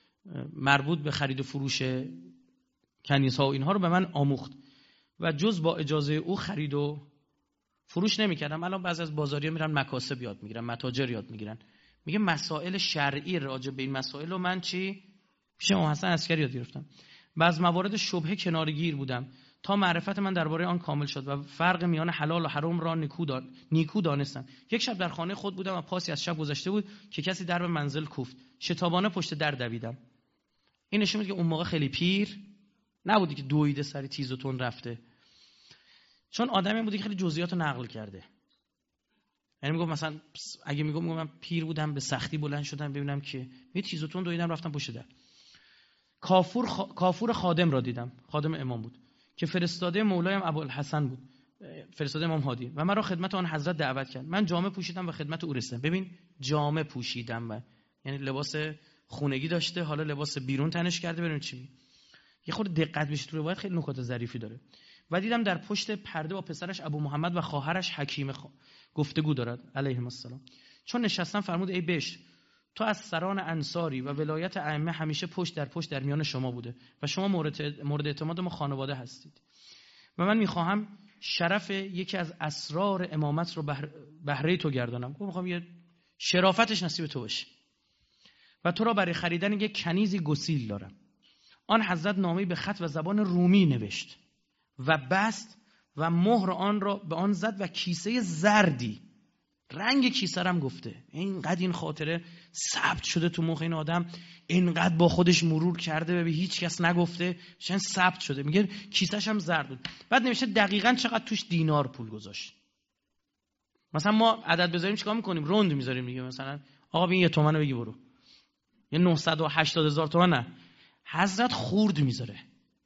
مربوط به خرید و فروش کنیس‌ها و اینها رو به من آموخت و جز با اجازه او خرید و فروش نمی‌کردم. الان بعضی از بازاری‌ها میرن مکاسب یاد میگیرن، متاجر یاد میگیرن. میگه مسائل شرعی راجع به این مسائل رو من چی پیش امام حسن عسکری یاد گرفتم. بعض موارد شبهه کنارگیر بودم تا معرفت من درباره آن کامل شد و فرق میان حلال و حرام را نیکو دان... نیکو دانستم. یک شب در خانه خود بودم و پاسی از شب گذشته بود که کسی در به منزل کوفت. شتابانه پشت در دویدم. این نشون میده که اون موقع خیلی پیر نبودی که دویده سری تیز و تون رفته، چون آدمی بودی که خیلی جزئیات رو نقل کرده. یعنی میگم مثلا اگه میگم من پیر بودم به سختی بلند شدم ببینم که یه تیز و تون دویدم رفتم پشت در. کافور خ... کافور خادم را دیدم، خادم امام بود که فرستاده مولایم ابوالحسن بود، فرستاده امام هادی، و مرا خدمت آن حضرت دعوت کرد. من جامه پوشیدم و خدمت او رسیدم. ببین جامه پوشیدم و یعنی لباس خونگی داشته، حالا لباس بیرون تنش کرده. ببین چی یه خورده دقت بشه تو روایت، خیلی نکات ظریفی داره. و دیدم در پشت پرده با پسرش ابو محمد و خواهرش حکیم خ... گفتگو دارد علیهم السلام. چون نشستم فرمود ای بشر، تو از سران انصاری و ولایت ائمه همیشه پشت در پشت در میان شما بوده و شما مورد مورد اعتماد ما خانواده هستید و من میخواهم شرف یکی از اسرار امامت رو بهر... بهره تو گردانم. گفتم میخوام یه شرافتش نصیب تو باشه و تو را برای خریدن یک کنیزی گسیل دارم. آن حضرت نامه‌ای به خط و زبان رومی نوشت و بست و مهر آن را به آن زد و کیسه زردی، رنگ کیسه رم گفته، اینقدر این خاطره ثبت شده تو مخ این آدم، اینقدر با خودش مرور کرده به هیچ کس نگفته، چون ثبت شده. میگه کیسه‌ش هم زرد بود. بعد نوشته دقیقاً چقدر توش دینار پول گذاشت. مثلا ما عدد بذاریم چیکار می‌کنیم؟ روند می‌ذاریم دیگه. مثلا آقا این یه تومنه بگی برو، یه نهصد و هشتاد هزار تومان نه، حضرت خورد می‌ذاره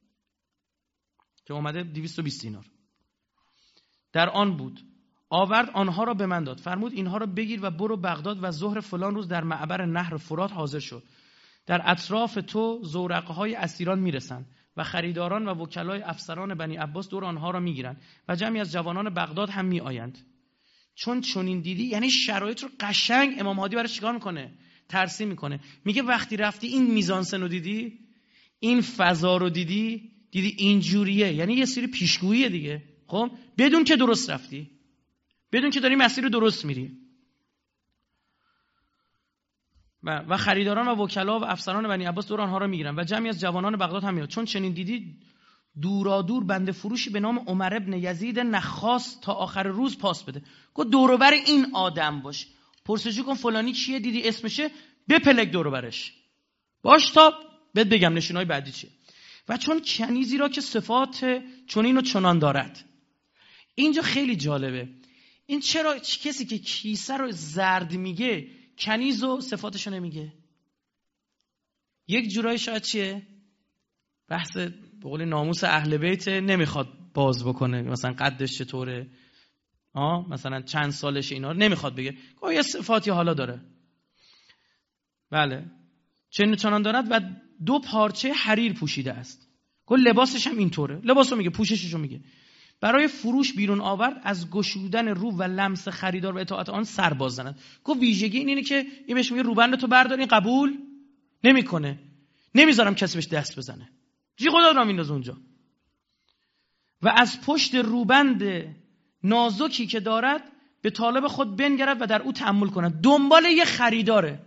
که اومده دویست و بیست دینار در آن بود. آورد آنها را به من داد، فرمود اینها را بگیر و برو بغداد و ظهر فلان روز در معبر نهر فرات حاضر شد. در اطراف تو زورقهای اسیران میرسند و خریداران و وکلای افسران بنی عباس دور آنها را میگیرند و جمعی از جوانان بغداد هم میآیند. چون چنین دیدی، یعنی شرایط رو قشنگ امام هادی برای چیکار میکنه؟ ترسیم میکنه. میگه وقتی رفتی این میزانسن رو دیدی، این فضا رو دیدی، دیدی اینجوریه، یعنی یه سری پیشگوییه دیگه. خب بدون که درست رفتی، بدون که داری مسیر رو درست میری. و و خریداران و وکلا و افسران بنی عباس دور آنها را میگیرن و جمعی از جوانان بغداد هم میاد. چون چنین دیدی دورا دور بنده فروشی به نام عمر ابن یزید نخاس تا آخر روز پاس بده. گفت دور و بر این آدم باش، پرسجو کن فلانی چیه، دیدی اسمشه، بپلک دور و برش باش تا بهت بگم نشونای بعدی چیه. و چون کنیزی را که صفات چنین و چنان دارد. اینجا خیلی جالبه. این چرا کسی که کیسه رو زرد میگه کنیز و صفاتشو نمیگه؟ یک جورایی شاید چیه؟ بحث به قول ناموس اهل بیت نمیخواد باز بکنه، مثلا قدش چطوره، آه مثلا چند سالش، اینا رو نمیخواد بگه. گویا یه صفاتی حالا داره. بله چنین چنان دارد و دو پارچه حریر پوشیده است. گفت لباسش هم اینطوره، لباسو میگه، پوشششو میگه. برای فروش بیرون آورد، از گشودن رو و لمس خریدار و اطاعت آن سر باز زند. گفت ویژگی این اینه که این بهش میگه روبند تو بردار، این قبول نمیکنه، نمیذارم کسی بهش دست بزنه، جی خدا را میندازه اونجا. و از پشت روبند نازکی که دارد به طالب خود بنگرد و در او تأمل کند. دنبال یه خریداره،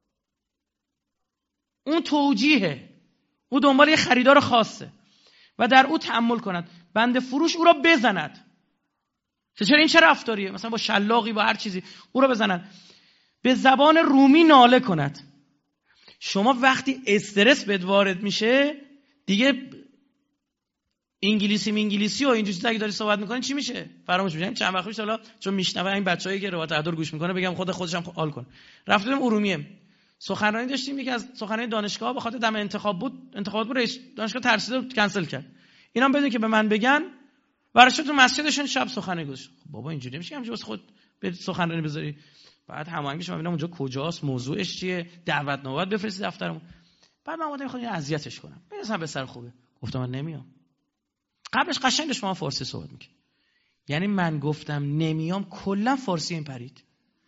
اون توجیهه، او دنبال یه خریدار خاصه و در او تأمل کند. بند فروش او را بزند. چرا این چه رفتاریه؟ مثلا با شلاقی با هر چیزی او را بزند. به زبان رومی ناله کند. شما وقتی استرس بهت وارد میشه دیگه انگلیسی انگلیسی و اینجوری چیزا اگه داری صحبت میکنی چی میشه؟ فراموش میشه. چند وقت پیش حالا چون میشنوه این بچه‌ای که روایت احدار گوش میکنه بگم خود خودش هم حال کن. رفتیم ارومیه، سخنرانی داشتیم، یکی از سخنرانی دانشگاه به خاطر دم انتخاب بود، انتخابات بود، رئیس دانشگاه ترسید کنسل کرد. اینا هم بدون که به من بگن ورشت تو مسجدشون شب سخنرانی گذاشت. خب بابا اینجوری نمیشه همینجوری واسه خود به سخنرانی بذاری. بعد هماهنگی شما ببینم اونجا کجاست، موضوعش چیه، دعوتنامه بفرستید دفترمون. بعد من اومدم میخوام اذیتش کنم، برسم به سر خوبه. گفتم من نمیام. قبلش قشنگ داشت ما فارسی صحبت می‌کرد. یعنی من گفتم نمیام کلا فارسی این پرید.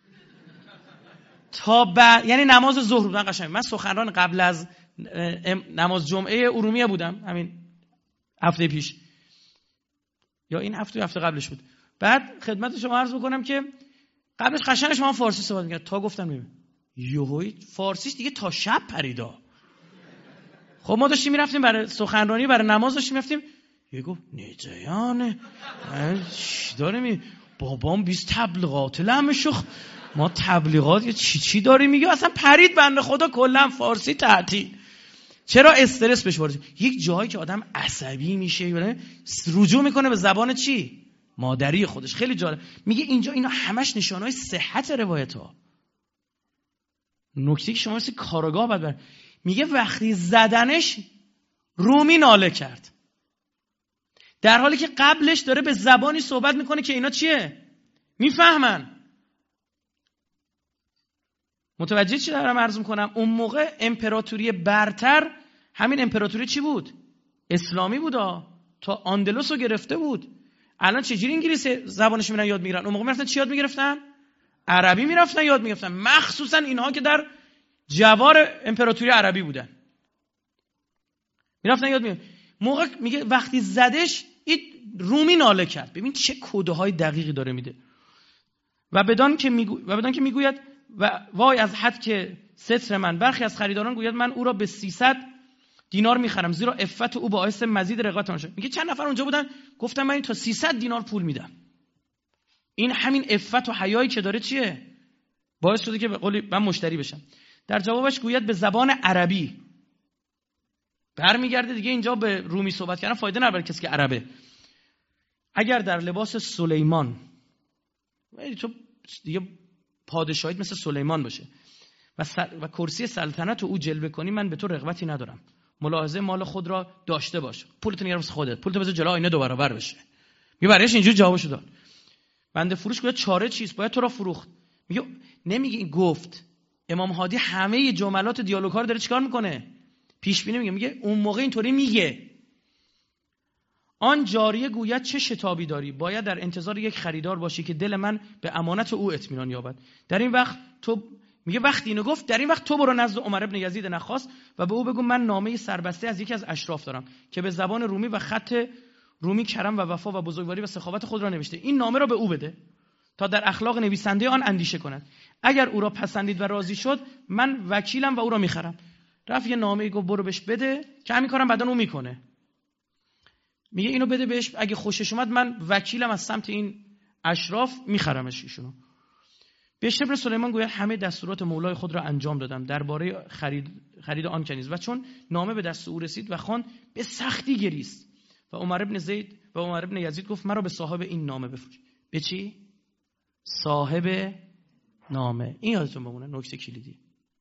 تا بعد یعنی نماز ظهر بودن قشنگ. من سخنران قبل از نماز جمعه ارومیه بودم، همین هفته پیش یا این هفته هفته قبلش بود. بعد خدمت شما عرض بکنم که قبلش قشنگ شما فارسی صحبت می‌کرد، تا گفتم نمیام. یهویی فارسیش دیگه تا شب پریدا. خب ما داشتیم میرفتیم برای سخنرانی، برای نماز داشتیم میرفتیم، یه گفت نیجیانه چی داره می بابام بیست تبلیغات لمشخ، ما تبلیغات یه چی چی داری میگه، اصلا پرید بنده خدا کلا فارسی تعطیل. چرا استرس بهش وارد؟ یک جایی که آدم عصبی میشه یعنی رجوع میکنه به زبان چی؟ مادری خودش. خیلی جالب میگه اینجا اینا همش نشانهای صحت روایت ها. نکته که شما مثل کارگاه بعد بر میگه وقتی زدنش رومی ناله کرد، در حالی که قبلش داره به زبانی صحبت میکنه که اینا چیه؟ میفهمن. متوجه چی دارم عرض میکنم؟ اون موقع امپراتوری برتر همین امپراتوری چی بود؟ اسلامی بود ها. تا آندلس رو گرفته بود. الان چجوری انگلیسی زبانش میرن یاد میگیرن؟ اون موقع میرفتن چی یاد میگرفتن؟ عربی میرفتن یاد میگرفتن، مخصوصا اینها که در جوار امپراتوری عربی بودن میرفتن یاد میگرفتن. موقع میگه وقتی زدش این رومی ناله کرد. ببین چه کدهای دقیقی داره میده. و بدان که میگو... و بدان که میگوید و وای از حد که ستر من، برخی از خریداران گوید من او را به سیصد دینار میخرم زیرا عفت او باعث مزید رقابت آن شد. میگه چند نفر اونجا بودن گفتم من این تا سیصد دینار پول میدم. این همین عفت و حیایی که داره چیه؟ باعث شده که به قولی من مشتری بشم. در جوابش گوید به زبان عربی. برمیگرده دیگه اینجا به رومی صحبت کردن فایده نداره برای کسی که عربه. اگر در لباس سلیمان تو دیگه پادشاهیت مثل سلیمان باشه و, سل... و کرسی سلطنت او جلوه کنی، من به تو رغبتی ندارم. ملاحظه مال خود را داشته باش. پولتو نگیر واسه خودت. پولتو بذار جلو آینه دو برابر بشه. میبریش اینجوری جوابشو داد. بنده فروش گفت چاره چیست؟ باید تو را فروخت. میگه نمیگه این گفت. امام هادی همه جملات دیالوگ ها رو داره چیکار میکنه؟ پیش بینی میگه. میگه اون موقع اینطوری میگه. آن جاریه گوید چه شتابی داری؟ باید در انتظار یک خریدار باشی که دل من به امانت او اطمینان یابد. در این وقت تو میگه وقتی اینو گفت در این وقت تو برو نزد عمر ابن یزید نخاس و به او بگو من نامه سربسته از یکی از اشراف دارم که به زبان رومی و خط رومی کرم و وفا و بزرگواری و سخاوت خود را نوشته. این نامه را به او بده تا در اخلاق نویسنده آن اندیشه کند. اگر او را پسندید و راضی شد من وکیلم و او را میخرم. رفت یه نامه گفت برو بهش بده که همین کارم بعدن اون میکنه. میگه اینو بده بهش، اگه خوشش اومد من وکیلم از سمت این اشراف میخرمش ایشونو. بشر ابن سلیمان گوید همه دستورات مولای خود را انجام دادم درباره خرید خرید آن کنیز. و چون نامه به دست او رسید و خوان به سختی گریست و عمر ابن زید و عمر ابن یزید گفت مرا به صاحب این نامه بفروش. به چی؟ صاحب نامه. این یادتون بمونه نکته کلیدی.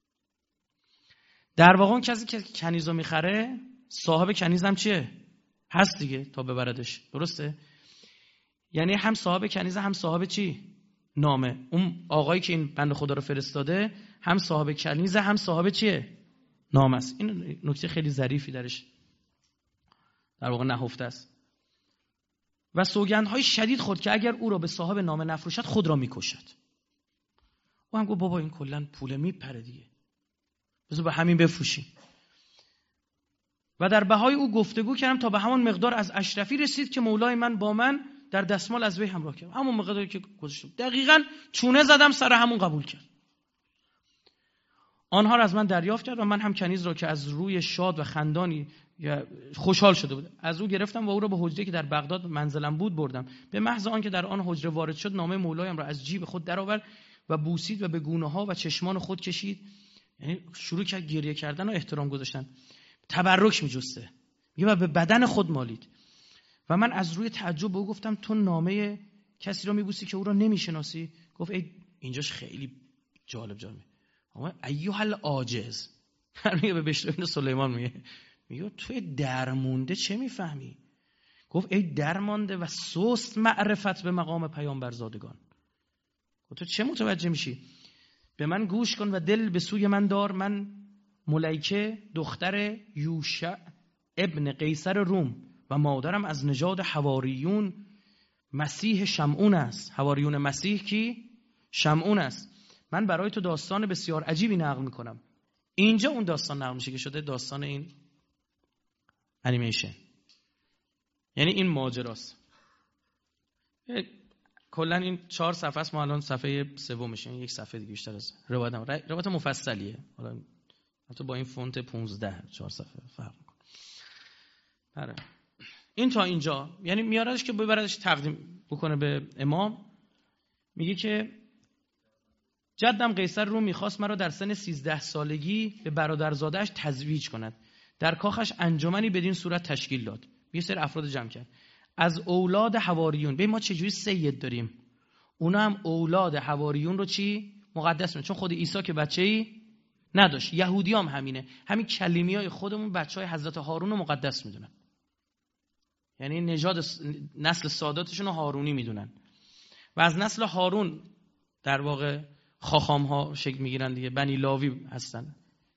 در واقع اون کسی که کنیزو میخره صاحب کنیز هم چیه؟ هست دیگه تا ببردش. درسته؟ یعنی هم صاحب کنیز هم صاحب چی؟ نامه. اون آقایی که این بنده خدا رو فرستاده هم صاحب کنیز هم صاحب چیه؟ نامه است. این نکته خیلی ظریفی درش در واقع نهفته است و سوگندهای شدید خورد که اگر او را به صاحب نامه نفروشد خود را میکشد. او هم گفت بابا این کلا پول میپره دیگه، بذار به همین بفروشیم. و در بهای او گفتگو کردم تا به همان مقدار از اشرفی رسید که مولای من با من در دستمال از وی همراه کرد. همون مقداری که گذاشتم دقیقاً چونه زدم سر همون قبول کرد. آنها را از من دریافت کرد و من هم کنیز را که از روی شاد و خندانی خوشحال شده بود از او گرفتم و او را به حجره که در بغداد منزلم بود بردم. به محض آن که در آن حجره وارد شد نامه مولایم را از جیب خود درآورد و بوسید و به گونه ها و چشمان خود کشید. یعنی شروع کرد گریه کردن و احترام گذاشتن، تبرک می‌جسته، میگه و به بدن خود مالید. و من از روی تعجب به او گفتم تو نامه کسی را میبوسی که او را نمیشناسی؟ گفت ای اینجاش خیلی جالب جالبه. اما ایها العاجز، میگه به بشر ابن سلیمان میگه میگه تو درمونده چه میفهمی؟ گفت ای درمانده و سست معرفت به مقام پیامبرزادگان، تو چه متوجه میشی؟ به من گوش کن و دل به سوی من دار. من ملیکه دختر یوشع ابن قیصر روم و مادرم از نژاد حواریون مسیح شمعون است. حواریون مسیح کی؟ شمعون است. من برای تو داستان بسیار عجیبی نقل میکنم. اینجا اون داستان نقل میشه که شده داستان این انیمیشن، یعنی این ماجراست. کلا این چهار صفحه است، ما الان صفحه سومشه، یک صفحه دیگه بیشتر از روایت هم. روایت مفصلیه، حالا حتی با این فونت پانزده چهار صفحه فرق میکنه. آره این تا اینجا، یعنی میاردش که ببردش تقدیم بکنه به امام. میگه که جدم قیصر روم میخواست مرا در سن سیزده سالگی به برادرزاده‌اش تزویج کند. در کاخش انجمنی بدین صورت تشکیل داد، یه سری افراد جمع کرد از اولاد حواریون. ببین ما چجوری سید داریم، اونا هم اولاد حواریون رو چی مقدس می‌دونن، چون خود عیسی که بچه‌ای نداشت. یهودی هم همینه، همین کلیمیای خودمون بچهای حضرت هارون رو مقدس میدونن، یعنی نژاد نسل ساداتشون رو هارونی میدونن و از نسل هارون در واقع خاخام ها شکل میگیرن دیگه، بنی لاوی هستن.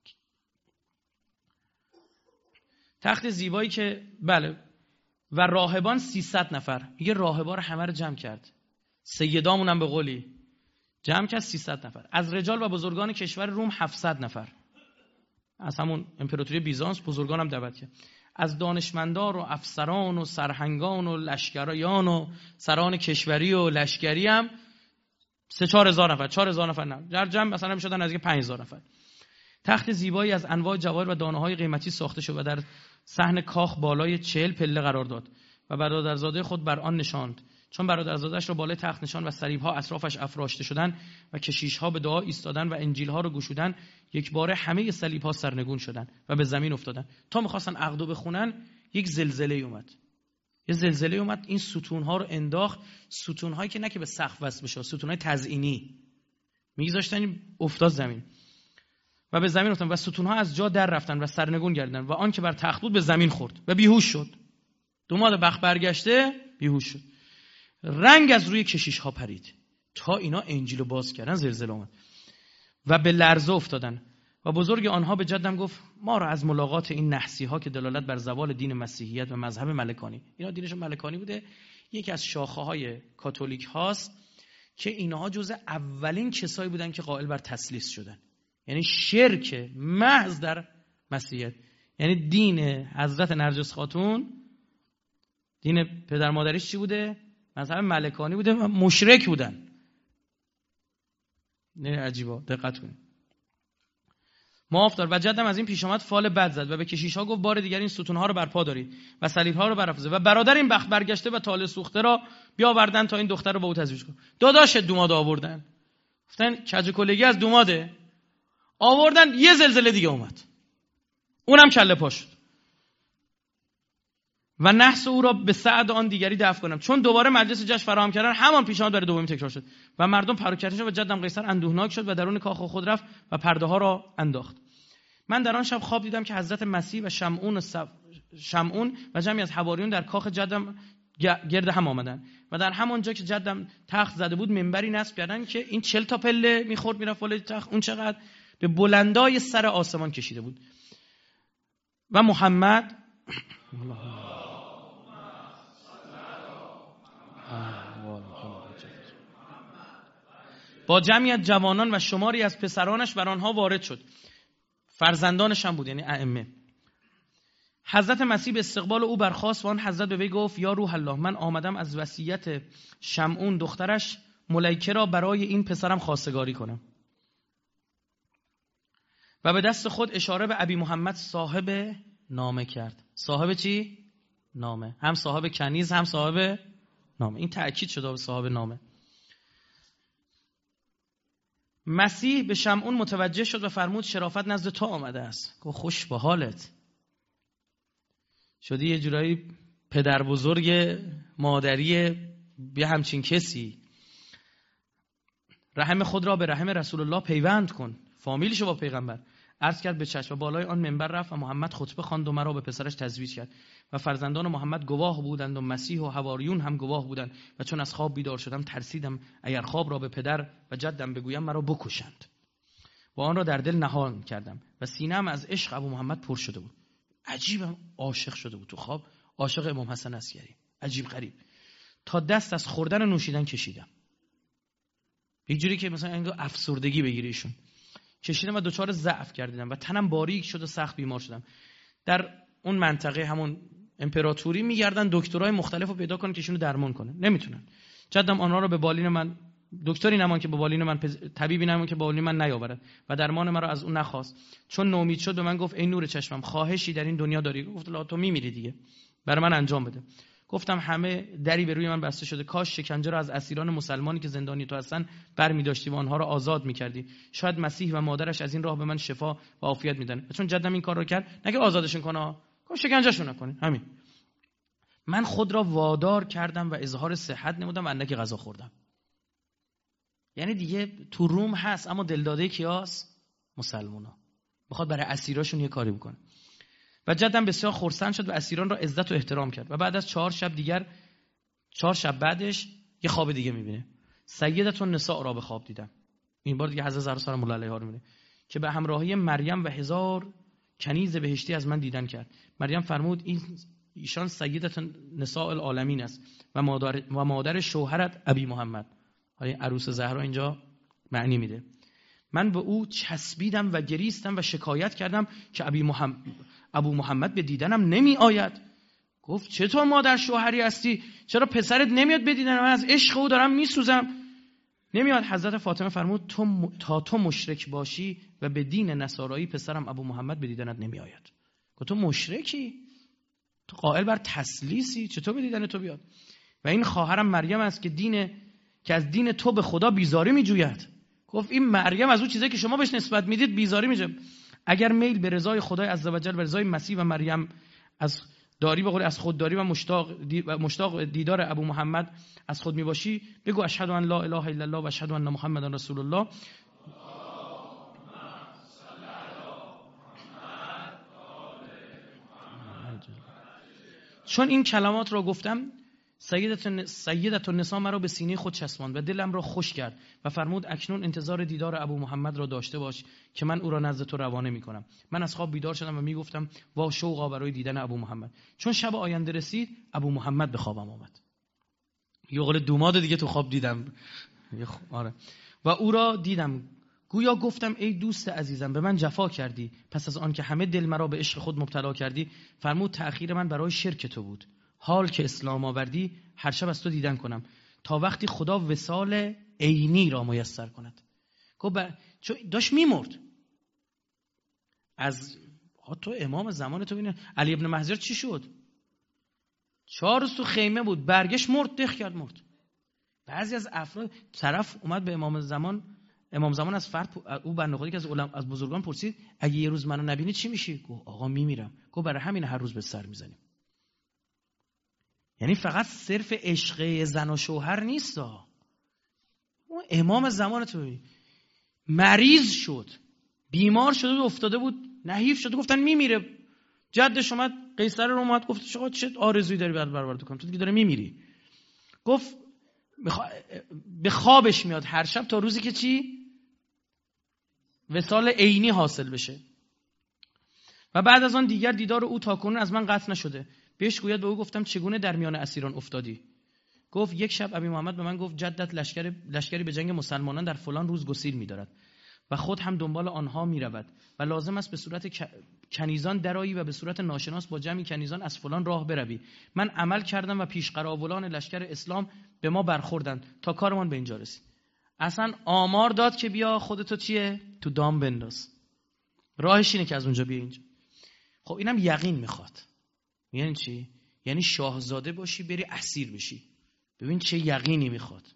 تخت زیبایی که بله و راهبان سیصد نفر، میگه راهبا رو همه رو جمع کرد، سیدامون هم به قولی جمع کرد سیصد نفر. از رجال و بزرگان کشور روم هفتصد نفر، از همون امپراتوری بیزانس بزرگان هم دعوت کرد. از دانشمندان و افسران و سرهنگان و لشکریان و سران کشوری و لشکری هم سه چهار هزار نفر، چهار هزار نفر نه، در جمع مثلا میشدن نزدیک پنج هزار نفر. تخت زیبایی از انواع جواهر و دانه های قیمتی ساخته شد و در صحن کاخ بالای چهل پله قرار داد و برادرزاده خود بر آن نشاند. چون برادرزاده‌اش را بالای تخت نشاند و صلیب‌ها اطرافش افراشته شدند و کشیش‌ها به دعا ایستادند و انجیل‌ها را گشودند، یک باره همه صلیب‌ها سرنگون شدند و به زمین افتادند. تا می‌خواستن عقدو بخونن یک زلزله اومد. یه زلزله اومد، این ستون‌ها رو انداخت، ستون‌هایی که نه که به سقف وصل بشه، ستون‌های تزئینی می‌گذاشتن افتاد زمین و به زمین افتادن و ستون‌ها از جا در رفتن و سرنگون گردیدند و آن که بر تخت بود به زمین خورد و بیهوش شد. دوماد بخت برگشته بیهوش شد. رنگ از روی کشیش ها پرید تا اینا انجیل رو باز کردن، زلزله اومد و به لرزه افتادن. و بزرگ آنها به جدم گفت ما را از ملاقات این نحسی ها که دلالت بر زوال دین مسیحیت و مذهب ملکانی، اینا دینشون ملکانی بوده، یکی از شاخه های کاتولیک هاست که اینها جزء اولین کسایی بودن که قائل بر تثلیث شدن، یعنی شرک محض در مسیحیت. یعنی دین حضرت نرجس خاتون، دین پدر مادریش چی بوده؟ مذهب ملکانی بوده و مشرک بودن. نه عجیبا، دقت کنید. معاف دار و جدم از این پیش آمد فال بد زد و به کشیش‌ها گفت بار دیگر این ستون‌ها رو برپا دارید و صلیب‌ها رو برافرازید و برادر این بخت برگشته و طالع سوخته را بیاوردن تا این دختر رو با او تزویج کنه. داداش دوماد آوردن، گفتن کج کلگی از دوماده، آوردن، یه زلزله دیگه اومد، اونم کله پا شد و نحس او را به سعد آن دیگری دفع کنم. چون دوباره مجلس جشن فراهم کردن، همان پیشنهاد برای دومی تکرار شد و مردم پراکنده شد و جدم قیصر اندوهناک شد و درون کاخ خود رفت و پرده ها را انداخت. من در آن شب خواب دیدم که حضرت مسیح و شمعون و صف... شمعون و جمعی از حواریون در کاخ جدم گرد هم آمدن و در همان جا که جدم تخت زده بود منبری نصب کردن که این چهل تا پله میخورد میرفت بالای تخت، اون چقدر به بلندای سر آسمان کشیده بود. و محمد با جمعی از جوانان و شماری از پسرانش بر آنها وارد شد. فرزندانش هم بود، یعنی ائمه. حضرت مسیح به استقبال او برخاست و آن حضرت به وی گفت یا روح الله، من آمدم از وصیت شمعون دخترش ملیکه را برای این پسرم خواستگاری کنم. و به دست خود اشاره به ابی محمد صاحب نامه کرد. صاحب چی؟ نامه. هم صاحب کنیز هم صاحب نامه. این تأکید شده به صاحب نامه. مسیح به شمعون متوجه شد و فرمود شرافت نزد تو آمده است. گفت خوش به حالت. شدی یه جورایی پدر بزرگ مادری به همچین کسی. رحم خود را به رحم رسول الله پیوند کن. فامیلشو با پیغمبر. عرض کرد به چشم و بالای آن منبر رفت و محمد خطبه خواند و مرا به پسرش تزویج کرد و فرزندان محمد گواه بودند و مسیح و حواریون هم گواه بودند و چون از خواب بیدار شدم ترسیدم اگر خواب را به پدر و جدم بگویم مرا بکشند و آن را در دل نهان کردم و سینه‌ام از عشق ابو محمد پر شده بود. عجیبم عاشق شده بود تو خواب، عاشق امام حسن عسکری. عجیب غریب. تا دست از خوردن و نوشیدن کشیدم. یک جوری که مثلا انگار افسردگی بگیره ایشون. کشیدم و دچار ضعف کردم و تنم باریک شد و سخت بیمار شدم. در اون منطقه همون امپراتوری میگردن دکترای مختلفو پیدا کنن که ایشونو درمان کنه، نمیتونن. جدم آنها رو به بالین من، دکتری نمان که به بالین من، طبیبی نمان که به بالین من نیاورد و درمان مرا از اون نخواست. چون نومید شد به من گفت ای نور چشمم، خواهشی در این دنیا داری؟ گفت لا تو میمیری دیگه، برای من انجام بده. گفتم همه دری به روی من بسته شده، کاش شکنجه را از اسیران مسلمانی که زندانی تو هستن برمی‌داشتی و آنها را آزاد می‌کردی. شاید مسیح و مادرش از این راه به من شفا و عافیت میدن. چون جدم این کار رو کرد، نگه آزادشون کنه، گفت شکنجهشون نکنه. همین. من خود را وادار کردم و اظهار صحت نمودم و اندکی غذا خوردم. یعنی دیگه تو روم هست اما دلداده کیاس؟ مسلمونا. میخواد برای اسیراشون یه کاری بکنه. و جدم بسیار خرسند شد و اسیران را عزت و احترام کرد و بعد از چهار شب دیگر چهار شب بعدش یه خواب دیگه میبینه. سیدتون نساء را به خواب دیدم. این بار دیگه حضرت زهرا سلام الله علیها رو میبینه که به همراهی مریم و هزار کنیز بهشتی از من دیدن کرد. مریم فرمود این ایشان سیدتون نساء العالمین است و مادر و مادر شوهرت ابی محمد. حالا عروس زهرا اینجا معنی میده. من به او چسبیدم و گریستم و شکایت کردم که ابی محمد ابو محمد به دیدنم نمی آید. گفت چطور مادر شوهری هستی؟ چرا پسرت نمیاد به دیدنم؟ من از عشق او دارم میسوزم. نمیاد. حضرت فاطمه فرمود تو م... تا تو مشرک باشی و به دین نصارایی پسرم ابو محمد به دیدنت نمی آید. گفت تو مشرکی؟ تو قائل بر تسلیسی، چطور به دیدن تو بیاد؟ و این خواهرم مریم است که دین که از دین تو به خدا بیزاری میجوید. گفت این مریم از اون چیزایی که شما بهش نسبت میدید بیزاری میجوید. اگر میل به رضای خدای عزوجل و رضای مسیح و مریم از داری به قول از خودداری و مشتاق دی و مشتاق دیدار ابو محمد از خود میباشی، بگو اشهد ان لا اله الا الله و اشهد ان محمدن رسول الله. چون این کلمات را گفتم سیدت سیدت النساء مرا به سینه خود چسباند و دلم را خوش کرد و فرمود اکنون انتظار دیدار ابو محمد را داشته باش که من او را نزد تو روانه می کنم. من از خواب بیدار شدم و می گفتم وا شوقا برای دیدن ابو محمد. چون شب آینده رسید ابو محمد به خوابم آمد. یه قول دوماد دیگه تو خواب دیدم. آره. و او را دیدم. گویا گفتم ای دوست عزیزم به من جفا کردی، پس از آن که همه دل مرا به عشق خود مبتلا کردی. فرمود تأخیر من برای شرک تو بود. حال که اسلام آوردی هر شب از تو دیدن کنم تا وقتی خدا وصال عینی را میسر کند. گفت چون داشت میمرد. از تو امام زمان تو ببین علی ابن محضر چی شد؟ چهار روز تو خیمه بود، برگشت مرد، دخ کرد مرد. بعضی از افراد طرف اومد به امام زمان، امام زمان از فرد او بنده خودی که از علما از بزرگان پرسید اگه یه روز منو نبینی چی میشی؟ گفت آقا میمیرم. گفت برای همین هر روز به سر میزنیم. یعنی فقط صرف عشق زن و شوهر نیست. اون امام زمان تو مریض شد، بیمار شده و افتاده بود، نحیف شده، گفتن میمیره. جدش اومد قیصر روم اومد گفت شما چه آرزویی داری بعد برآورده کنم؟ تو دیگه داره میمیری. گفت بخوا... به خوابش میاد هر شب تا روزی که چی؟ وصال عینی حاصل بشه. و بعد از آن دیگر دیدار او تاکنون از من قطع نشده. بهش گوید به او گفتم چگونه در میان اسیران افتادی؟ گفت یک شب ابی محمد به من گفت جدت لشکر لشکری به جنگ مسلمانان در فلان روز گسیل می‌دارد و خود هم دنبال آنها می‌رود و لازم است به صورت کنیزان درایی و به صورت ناشناس با جمعی کنیزان از فلان راه بروی. من عمل کردم و پیش قراولان لشکر اسلام به ما برخوردند تا کارمان به اینجا رسید. اصلا آمار داد که بیا خودتو چیه تو دام بنداز، راهش اینه که از اونجا بیا اینجا. خب اینم یقین میخواد. یعنی چی؟ یعنی شاهزاده باشی بری اسیر بشی. ببین چه یقینی میخواد.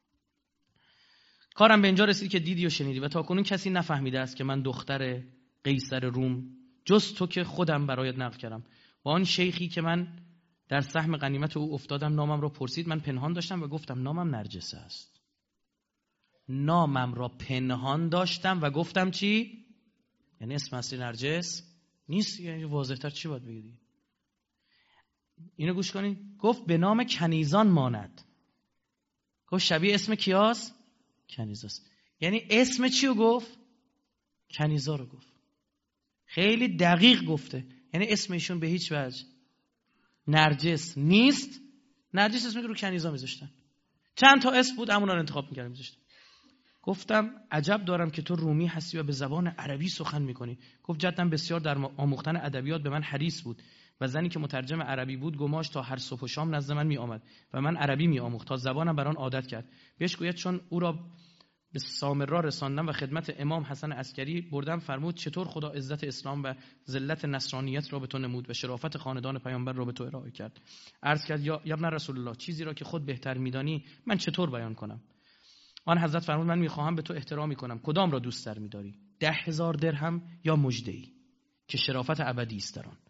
کارم به اینجا رسید که دیدی و شنیدی و تاکنون کسی نفهمیده است که من دختر قیصر روم جز تو که خودم برایت نقل کردم. و آن شیخی که من در سهم غنیمت او افتادم نامم را پرسید، من پنهان داشتم و گفتم نامم نرجس است. نامم را پنهان داشتم و گفتم چی؟ یعنی اسم اصلی نرجس نیست. یعنی واضح‌تر چی باید بگی؟ اینو گوش کنید. گفت به نام کنیزان ماند. گفت شبیه اسم کیاست؟ کنیزاست. یعنی اسم چی رو گفت؟ کنیزا رو گفت. خیلی دقیق گفته. یعنی اسمشون به هیچ وجه نرجس نیست. نرجس اسمی که رو کنیزا میذاشتن. چند تا اسم بود همونا رو انتخاب می‌کردن میذاشتن. گفتم عجب دارم که تو رومی هستی و به زبان عربی سخن میکنی. گفت جدم بسیار در آموختن ادبیات به من حریص بود و زنی که مترجم عربی بود گماش تا هر صبح و شام نزد من می آمد و من عربی می آموخت تا زبانم بر آن عادت کرد. بهش گوید چون او را به سامرا رساندم و خدمت امام حسن عسکری بردم، فرمود چطور خدا عزت اسلام و ذلت نصرانیت را به تو نمود و شرافت خاندان پیامبر را به تو ارائه کرد. عرض کرد یا ابن رسول الله، چیزی را که خود بهتر میدانی من چطور بیان کنم؟ آن حضرت فرمود من میخواهم به تو احترامی کنم. کدام را دوست تر میداری؟ ده هزار درهم یا مژده‌ای که شرافت ابدی است در آن؟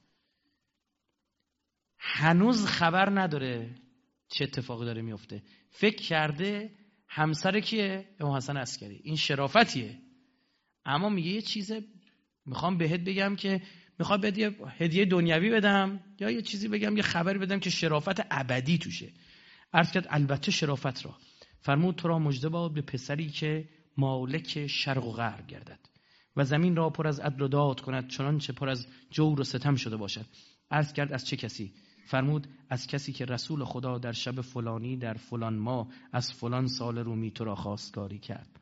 هنوز خبر نداره چه اتفاقی داره میفته. فکر کرده همسر کیه؟ امام حسن عسکری. این شرافتیه. اما میگه یه چیزه میخوام بهت بگم که میخوام بهت یه هدیه دنیوی بدم یا یه چیزی بگم، یه خبری بدم که شرافت ابدی توشه. عرض کرد البته شرافت را. فرمود تو را مژده باد به پسری که مالک شرق و غرب گردد و زمین را پر از عدل و داد کند چنانچه پر از جور و ستم شده باشد. عرض کرد از چه کسی؟ فرمود از کسی که رسول خدا در شب فلانی در فلان ماه از فلان سال رومی تو را خواستگاری کرد.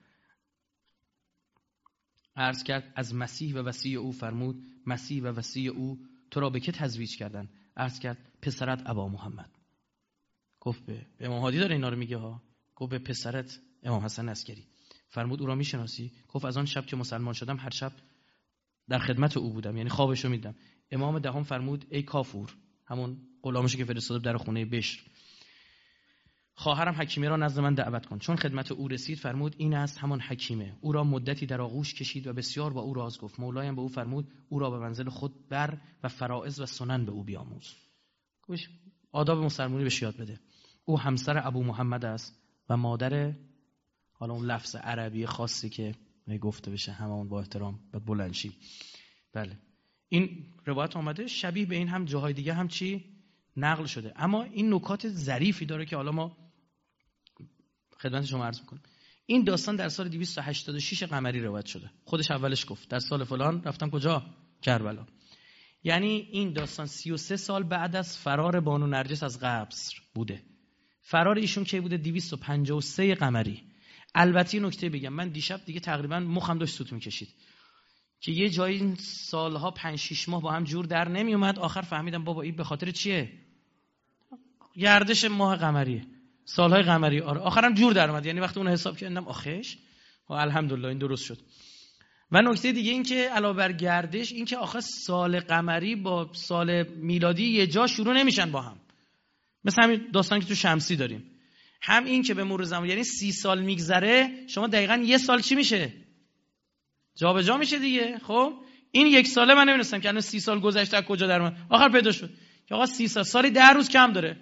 عرض کرد از مسیح و وصی او. فرمود مسیح و وصی او تو را به که تزویج کردن؟ عرض کرد پسرت ابا محمد. گفت به امام هادی داره اینا رو میگه ها. گفت به پسرت امام حسن عسکری. فرمود او را میشناسی؟ گفت از آن شب که مسلمان شدم هر شب در خدمت او بودم، یعنی خوابشو میدم. امام دهم فرمود ای کافور، همون غلامشو که فرستاده در خونه بشر، خواهرم حکیمه را نزد من دعوت کن. چون خدمت او رسید فرمود این است همان حکیمه. او را مدتی در آغوش کشید و بسیار با او راز گفت. مولایم به او فرمود او را به منزل خود بر و فرائض و سنن به او بیاموز. گوش آداب مسلمانی بهش یاد بده. او همسر ابو محمد است و مادر، حالا اون لفظ عربی خاصی که گفته بشه همون با احترام بعد بلندشی. بله این روایت آمده، شبیه به این هم جاهای دیگه هم چی نقل شده. اما این نکات ظریفی داره که حالا ما خدمت شما عرض می‌کنم. این داستان در سال دویست و هشتاد و شش قمری روایت شده. خودش اولش گفت در سال فلان رفتم کجا؟ کربلا. یعنی این داستان سی و سه سال بعد از فرار بانو نرجس از قبر بوده. فرار ایشون کی بوده؟ دویست و پنجاه و سه قمری. البته نکته بگم، من دیشب دیگه تقریبا مخم داشت سوت می‌کشید که یه جایی این سالها پنج شش ماه با هم جور در نمی اومد. آخر فهمیدم بابا این به خاطر چیه؟ گردش ماه قمریه، سالهای قمری. آره آخرم جور در اومد. یعنی وقتی اون حساب کردم آخش و الحمدلله این درست شد. و نکته دیگه این که علاوه بر گردش این که آخر سال قمری با سال میلادی یه جا شروع نمیشن با هم، مثل همین داستانی که تو شمسی داریم. هم این که به مرور زمان یعنی سی سال میگذره، شما دقیقاً یه سال چی میشه؟ جابجا جا میشه دیگه. خب این یک ساله من نمیدونستم که الان سی سال گذشته از کجا در اومد. آخر پیدا شد که آقا سی سال سالی ده روز کم داره.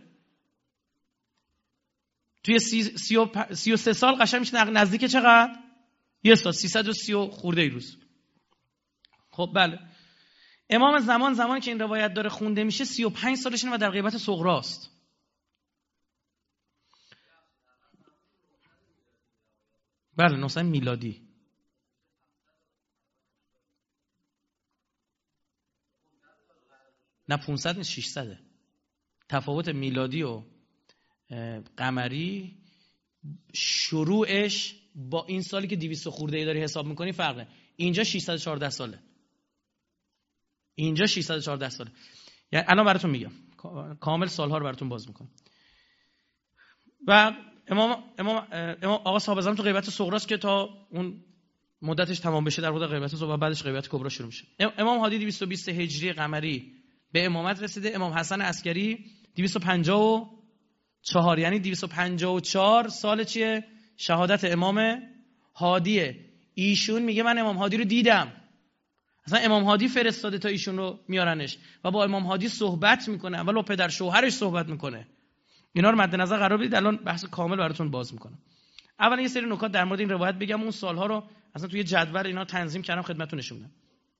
توی سی, سی, و پ... سی و سه سال قشنگ میشه نزدیک چقدر؟ یه سال، سیصد و سی و خورده ای روز. خب بله امام زمان زمانی که این روایت داره خونده میشه سی و پنج سالشه و در غیبت صغراست. بله نهصد میلادی. نه پانصد نیست، ششصد. تفاوت میلادی و قمری شروعش با این سالی که دویست خورده ای داری حساب میکنی فرقه. اینجا ششصد و چهارده ساله، اینجا ششصد و چهارده ساله. یعنی الان براتون میگم کامل سالها رو براتون باز میکنم. و امام امام امام آقا صاحب اعظم تو غیبت صغراست که تا اون مدتش تمام بشه در واقع غیبت صغرا، بعدش غیبت کبرا شروع میشه. امام هادی دویست و بیست هجری قمری به امامت رسیده. امام حسن عسکری دویست و پنجاه و چهار، یعنی دویست و پنجاه و چهار سال چیه؟ شهادت امام هادیه. ایشون میگه من امام هادی رو دیدم، اصلا امام هادی فرستاده تا ایشون رو میارنش و با امام هادی صحبت میکنه، اول با پدر شوهرش صحبت میکنه. اینا رو مد نظر قرار بدید، الان بحث کامل براتون باز میکنم. اول یه سری نکات در مورد این روایت بگم، اون سالها رو اصلا توی جدول اینا تنظیم کردم خدمتتون نشون بدم.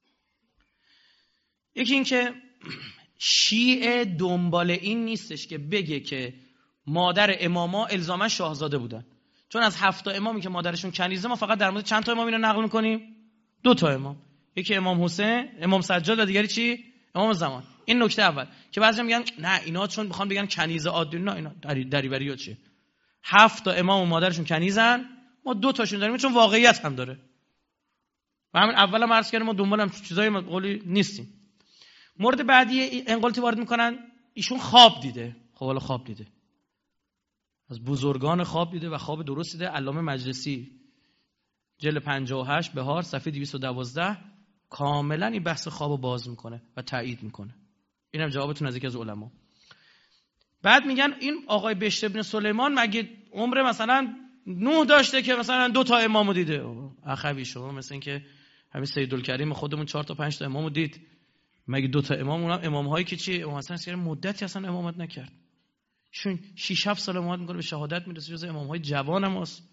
یکی این که شیعه دنبال این نیستش که بگه که مادر اماما الزاما شاهزاده بودن، چون از هفت تا امامی که مادرشون کنیزه ما فقط در مورد چند تا امام اینو نقل میکنیم؟ دو تا امام، یکی امام حسین، امام سجاد و دیگری چی؟ امام زمان. این نکته اول که بعضیا میگن نه اینا چون میخوان بگن کنیزه عادی، نه اینا دریوریه. چیه؟ هفت تا امام و مادرشون کنیزن، ما دو تاشون داریم چون واقعیت هم داره. و همین اولم عرض کردم ما دنبال هم چیزای قولی نیستیم. مورد بعدی انقلتی وارد میکنن، ایشون خواب دیده. خب حالا خواب دیده، از بزرگان خواب دیده و خواب درست دیده. علامه مجلسی جلد پنجاه و هشت بهار صفحه دویست و دوازده کاملا این بحث خوابو باز میکنه و تایید میکنه. اینم جوابتون از یکی از علما. بعد میگن این آقای بشر ابن سلیمان مگه عمر مثلا نوح داشته که مثلا دو تا امامو دیده؟ اخوی شما مثلا اینکه همین سیدالکریم خودمون چهار تا پنج تا امامو دید، مگه دو تا امام؟ اونم امام هایی که چی امام حسن اصلا مدتی اصلا امامت نکرد، چون شش هفت سال امامت میکنه به شهادت میرسه، جز امام های جوان هم هست.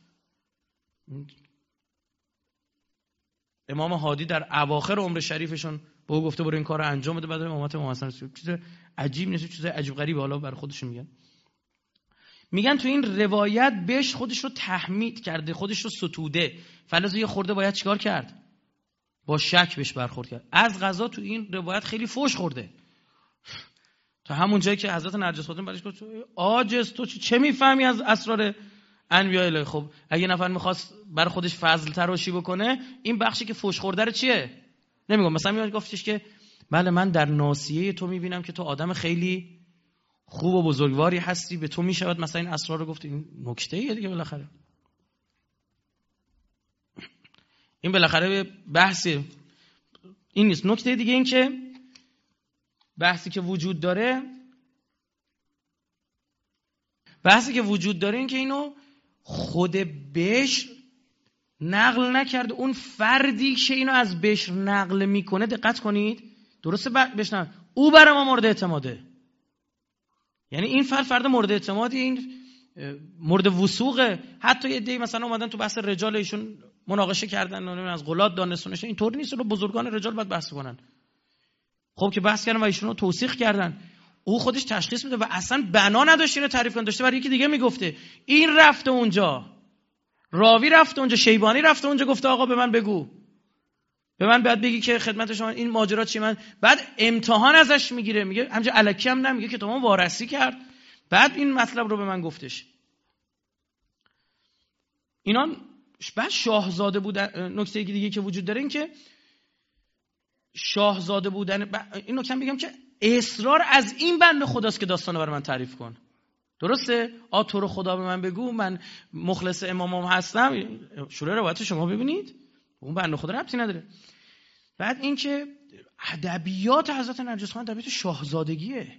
امام هادی در اواخر عمر شریفشون به او گفته برو این کارو انجام بده، بعد امامت امام حسن رسید. چیز عجیب نیست، چیز عجیب غریبه. حالا برای خودشون میگن میگن تو این روایت بهش خودش رو تحمید کرده، خودش رو ستوده، فلذا یه خورده باید چیکار کرد؟ با شک بهش برخورد کرد. از قضا تو این روایت خیلی فوش خورده، تا همون جایی که حضرت نرجس فاطمه برش گفت عاجز تو چه میفهمی از اسرار انبیاء الله؟ خب اگه نفر میخواست بر خودش فضل تراشی بکنه، این بخشی که فوش خورده رو چیه؟ نمیگم. مثلا میاد گفتش که بله من در ناصیه تو میبینم که تو آدم خیلی خوب و بزرگواری هستی، به تو میشود مثلا این اسرار رو گفت. این نکته ایه دیگه بالاخره. این بالاخره بحثی این نیست. نکته دیگه این که بحثی که وجود داره بحثی که وجود داره این که اینو خود بشر نقل نکرده، اون فردی که اینو از بشر نقل میکنه، دقت کنید درسته بشنو، او برای ما مورد اعتماده. یعنی این فرد فرد مورد اعتمادی، این مورد وثوقه. حتی یه دی مثلا اومدن تو بحث رجال ایشون مناقشه کردن، از غلات دانستونش، اینطوری نیست. رو بزرگان رجال باید بحث کنن. خب که بحث کردن و ایشونو توثیق کردن، او خودش تشخیص میده و اصلا بنا نداشت اینو تعریف کنه، داشته برای یکی دیگه میگفته. این رفته اونجا، راوی رفته اونجا، شیبانی رفته اونجا، گفته آقا به من بگو، به من بعد بگی که خدمت شما این ماجرا چی. من بعد امتحان ازش میگیره، میگه همینجا الکی هم نمیگه که تمام وارسی کرد، بعد این مطلب رو به من گفتش. اینا بعد شاهزاده بودن. نکته دیگه که وجود داره این که شاهزاده بودن. این نکته بگم که اصرار از این بنده خداست که داستانو برای من تعریف کن. درسته؟ آ تو رو خدا به من بگو، من مخلص امامم هستم. شروع روایت شما ببینید، اون بنده خدا ربطی نداره. بعد این که ادبیات حضرت نرجس خان ادبیات شاهزادگیه.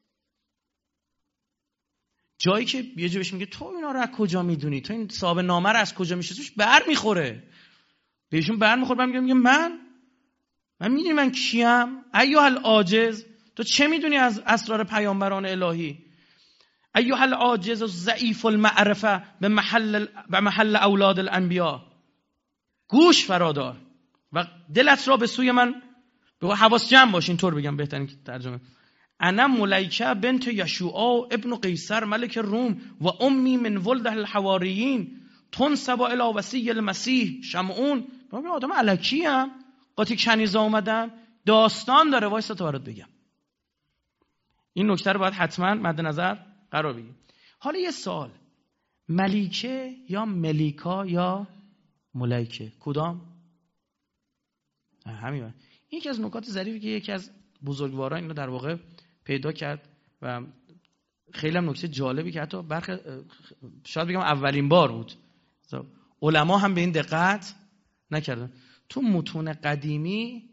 جایی که یه جا بهش میگه تو اینا رو از کجا میدونی؟ تو این صاحب نامه رو از کجا میشناسی؟ بر میخوره. بهشون بر میخوره. من میگم من من میدونی من کیم؟ ایها العاجز، تو چه میدونی از اسرار پیامبران الهی؟ ایها العاجز ضعیف المعرفه به محل به محل اولاد الانبیاء. گوش فرادار و دلت را به سوی من به حواس جمع باش. اینطور بگم بهترین ترجمه. انا ملیکه بنت یشوع ابن قیصر ملک روم و امی من ولد الحواریین تنسب الی وصی المسیح شمعون. من آدم الکی ام، قاطی کنیزه اومدم، داستان داره. وایسا تا برات بگم. این نکته رو باید حتما مد نظر قرار بگیریم. حالا یه سوال، ملیکه یا ملیکا یا ملیکه کدام؟ همین. این یکی از نکات ظریفی که یکی از بزرگواران اینو در واقع پیدا کرد و خیلی هم نکته جالبی که حتی برخ شاید بگم اولین بار بود علما هم به این دقت نکردن. تو متون قدیمی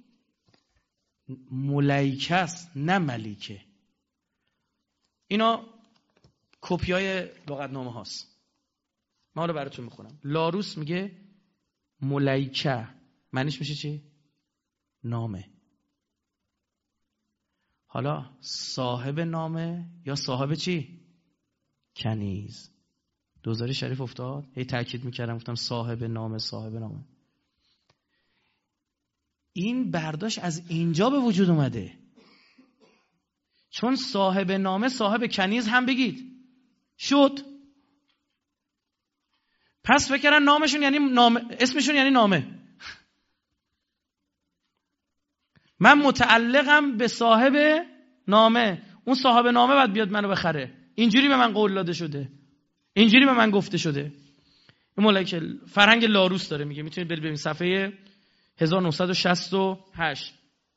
ملیکه است نه ملیکه. اینا کپیای لغتنامه هاست. من حالا براتون میخونم. لاروس میگه ملیکه معنیش میشه چی؟ نامه. حالا صاحب نامه یا صاحب چی؟ کنیز. دوزاری شریف افتاد. هی تاکید میکردم گفتم صاحب نامه صاحب نامه. این برداشت از اینجا به وجود اومده. چون صاحب نامه صاحب کنیز هم بگید شد. پس فکر کردن نامشون یعنی نامه، اسمشون یعنی نامه. من متعلقم به صاحب نامه، اون صاحب نامه باید بیاد منو بخره. اینجوری به من قول داده شده، اینجوری به من گفته شده. این ملکه فرهنگ لاروس داره میگه. میتونید برید ببینید صفحه هزار و نهصد و شصت و هشت.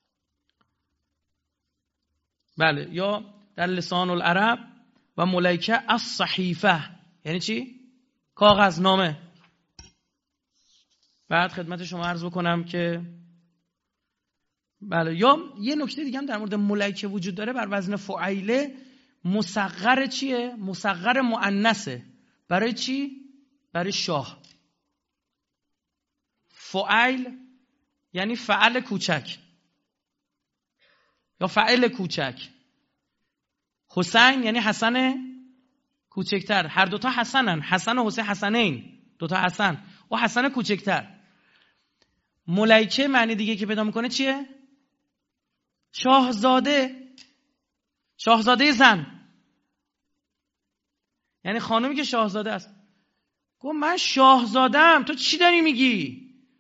بله. یا در لسان العرب و ملیکه الصحیفه یعنی چی؟ کاغذ نامه. بعد خدمت شما عرض بکنم که بله. یا یه نکته دیگه هم در مورد ملیکه وجود داره. بر وزن فعیله مصغر چیه؟ مصغر مؤنثه. برای چی؟ برای شاه. فعیل یعنی فعل کوچک یا فعل کوچک. حسین یعنی حسن کوچکتر. هر دوتا حسنن. حسن و حسین حسنین. دوتا حسن و حسن کوچکتر. ملیکه معنی دیگه که پیدا میکنه چیه؟ شاهزاده. شاهزاده زن یعنی خانومی که شاهزاده است. گفت من شاهزادم، تو چی داری میگی؟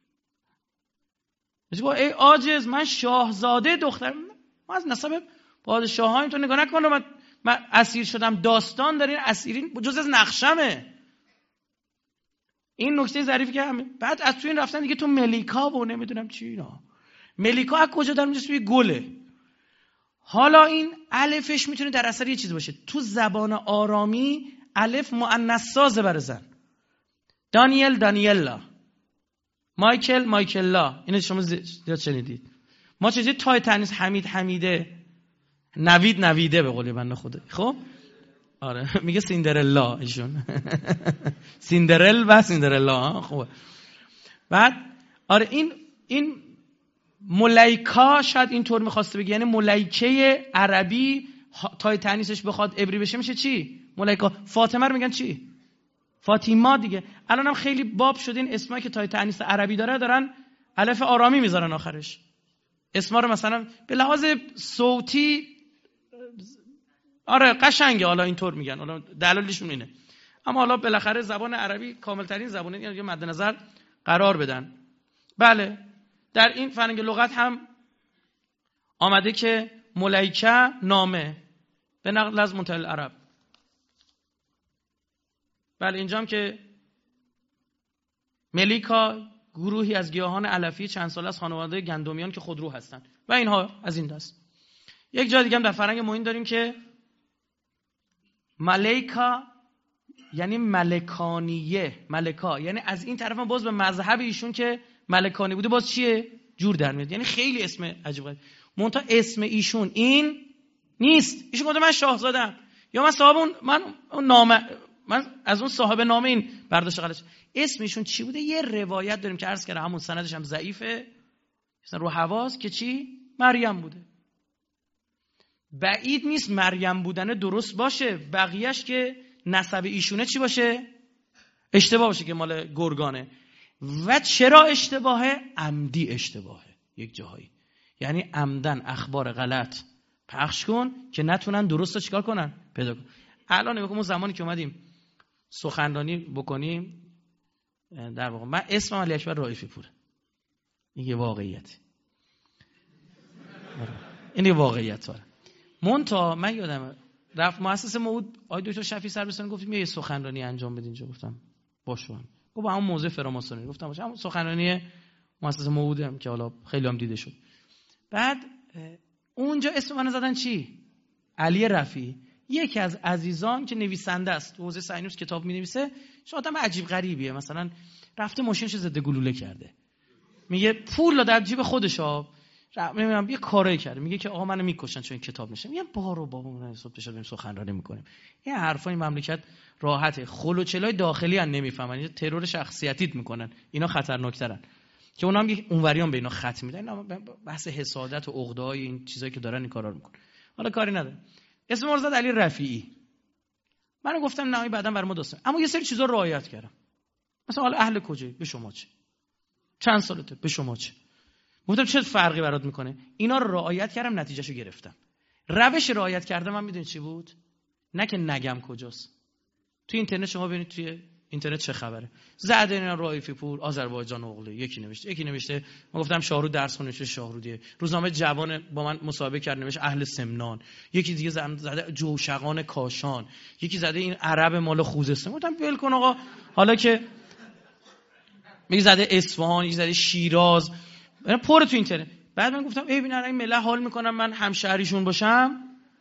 گفت ای عاجز، من شاهزاده دخترم. ما از نسب پادشاهان تو نگاه نکن. من من اسیر شدم. داستان دارین اسیرین جز از نقشمه. این نکته ظریفی که همه. بعد از تو این رفتن دیگه تو ملیکا و نمیدونم چی اینا. ملیکا از کجا در میاد؟ توی گله. حالا این الفش میتونه در اثر یه چیز باشه. تو زبان آرامی الف مؤنث سازه برای زن. دانیل دانیلا، مایکل مایکلا. اینو شما زیاد شنیدید. ما چجوری تای تانیث حمید حمیده، نوید نویده به قول بنده خدا. خب آره میگه سیندرلا ایشون. سیندرل و سیندرلا. خوبه. بعد آره این این ملیکا شاید اینطور میخواسته بگه، یعنی ملیکه عربی تای تانیثش بخواد عبری بشه میشه چی؟ ملیکا. فاطمه رو میگن چی؟ فاطیما دیگه. الان هم خیلی باب شد این اسمایی که تای تانیث عربی داره دارن الف آرامی میذارن آخرش. اسما رو مثلا به لحاظ صوتی آره قشنگه، حالا اینطور میگن، حالا دلیلشون اینه. اما حالا بالاخره زبان عربی کامل ترین زبانه، یعنی مد نظر قرار بدن. بله در این فرهنگ لغت هم آمده که ملیکه نامه به نقل از منتهی العرب. بله اینجا هم که ملیکا گروهی از گیاهان علفی چند ساله از خانواده گندمیان که خودرو هستند و اینها از این دست. یک جای دیگه هم در فرهنگ معین داریم که ملیکا یعنی ملکانیه. ملکا یعنی از این طرف هم باز به مذهب ایشون که ملکانی بوده باز چیه؟ جور در میاد. یعنی خیلی اسم عجیب غریب. منتها اسم ایشون این نیست. ایشون گفته من شاهزاده‌ام یا من صاحب اون من اون نامه، من از اون صاحب نامه این برداشت غلط. اسم ایشون چی بوده؟ یه روایت داریم که عرض کردم همون سندش هم ضعیفه، مثلا رو حواس که چی؟ مریم بوده. بعید نیست مریم بودن درست باشه، بقیهش که نسب ایشونه چی باشه؟ اشتباه باشه که مال گرگانه. و چرا اشتباهه؟ عمدی اشتباهه یک جاهایی. یعنی عمدن اخبار غلط پخش کن که نتونن درست رو چیکار کنن؟ پیدا کن. الان نگاه کن، زمانی که اومدیم سخنرانی بکنیم در واقع من اسمم علی اکبر رائفی پوره. این یه واقعیت. این یه واقعیت داره. مونتا من یادم رفت مؤسسه موعود آقای دکتر شفیع سربستانی گفتیم یه سخنرانی انجام بدین اینجا. گفتم باشه. گفت همون موضوع فراماسونی. گفتم باشه. همون سخنرانی مؤسسه موعودم که حالا خیلی هم دیده شد. بعد اونجا اسم من زدن چی؟ علی رفیعی. یکی از عزیزان که نویسنده است، تو حوزه ساینوس کتاب می‌نویسه، چه آدم عجیب غریبیه. مثلا رفته ماشینش ضد گلوله کرده. میگه پول در جیب خودشه. نمیدونم یه کاری کرده. میگه که آقا منو میکشن چون این کتاب نشه. میگم بارو بابا من حساب بشه بریم سخنرانی میکنیم. این حرفا این مملکت راحته. خلوچلای داخلی ان نمیفهمن. یه ترور شخصیتیت میکنن. اینا خطرناکترن. که اونا هم یک اونوریان به اینا ختم میدن. اینا بحث حسادت و عقده‌های این چیزایی که دارن این کارا رو میکنن. حالا کاری نداره. اسم مرزاد علی رفیعی. من گفتم نه بعداً برام داستان. اما یه سری چیزا رو رعایت کردم. مثلا حالا اهل کجایی؟ به شما چه؟ چند سالته؟ به شما چه؟ گفتم چه فرقی برات میکنه؟ اینا رو رعایت کردم، نتیجهشو گرفتم. روش رعایت کردم من میدونید چی بود؟ نه که نگم کجاست. تو اینترنت شما ببینید توی اینترنت چه خبره. زده اینا رائفی پور آذربایجان اوغلی یکی نوشته یکی نوشته من گفتم شاهرود درس خونه چه شاهرودیه. روزنامه جوان با من مسابقه کرد نوشت اهل سمنان. یکی دیگه زده جوشقان کاشان. یکی زده این عرب مال خوزستان. گفتم ول کن آقا. حالا که می زده اصفهان، یکی زده شیراز. من پر تو اینترنت. بعد من گفتم ای ببین این ملت حال میکنم من همشهریشون باشم.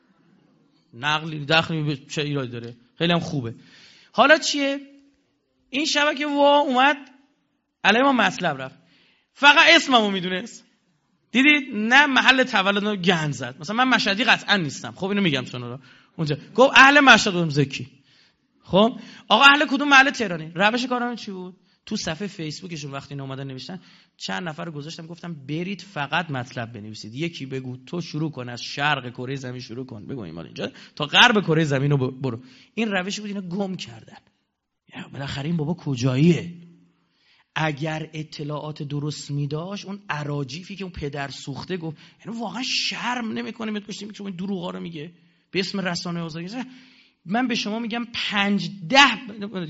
نقلی دخلی چه ایرادی داره؟ خیلی هم خوبه. حالا چیه؟ این شبکه وا اومد علیه ما مطلب رفت. فقط اسممو میدونست. دیدید؟ نه محل تولدمو گند زد. مثلا من مشهدی قطعا نیستم. خب اینو میگم شما اونجا. گفت اهل مشهد بودم زکی. خب آقا اهل کدوم محل تهرانی؟ روش کارم چی بود؟ تو صفحه فیسبوکشون وقتی اینا اومدن نوشتن چند نفر رو گذاشتم گفتم برید فقط مطلب بنویسید. یکی بگو تو شروع کن از شرق کره زمین شروع کن. بگو این مال اینجا تا غرب کره زمین رو برو. این روشی بود. اینا گم کردن. بالاخره این بابا کجاییه؟ اگر اطلاعات درست میداشت اون اراجیفی که اون پدر سوخته گفت یعنی واقعا شرم نمیکنه میاد پشت میگه این دروغا رو میگه به اسم رسانه آزادی. من به شما میگم پنج ده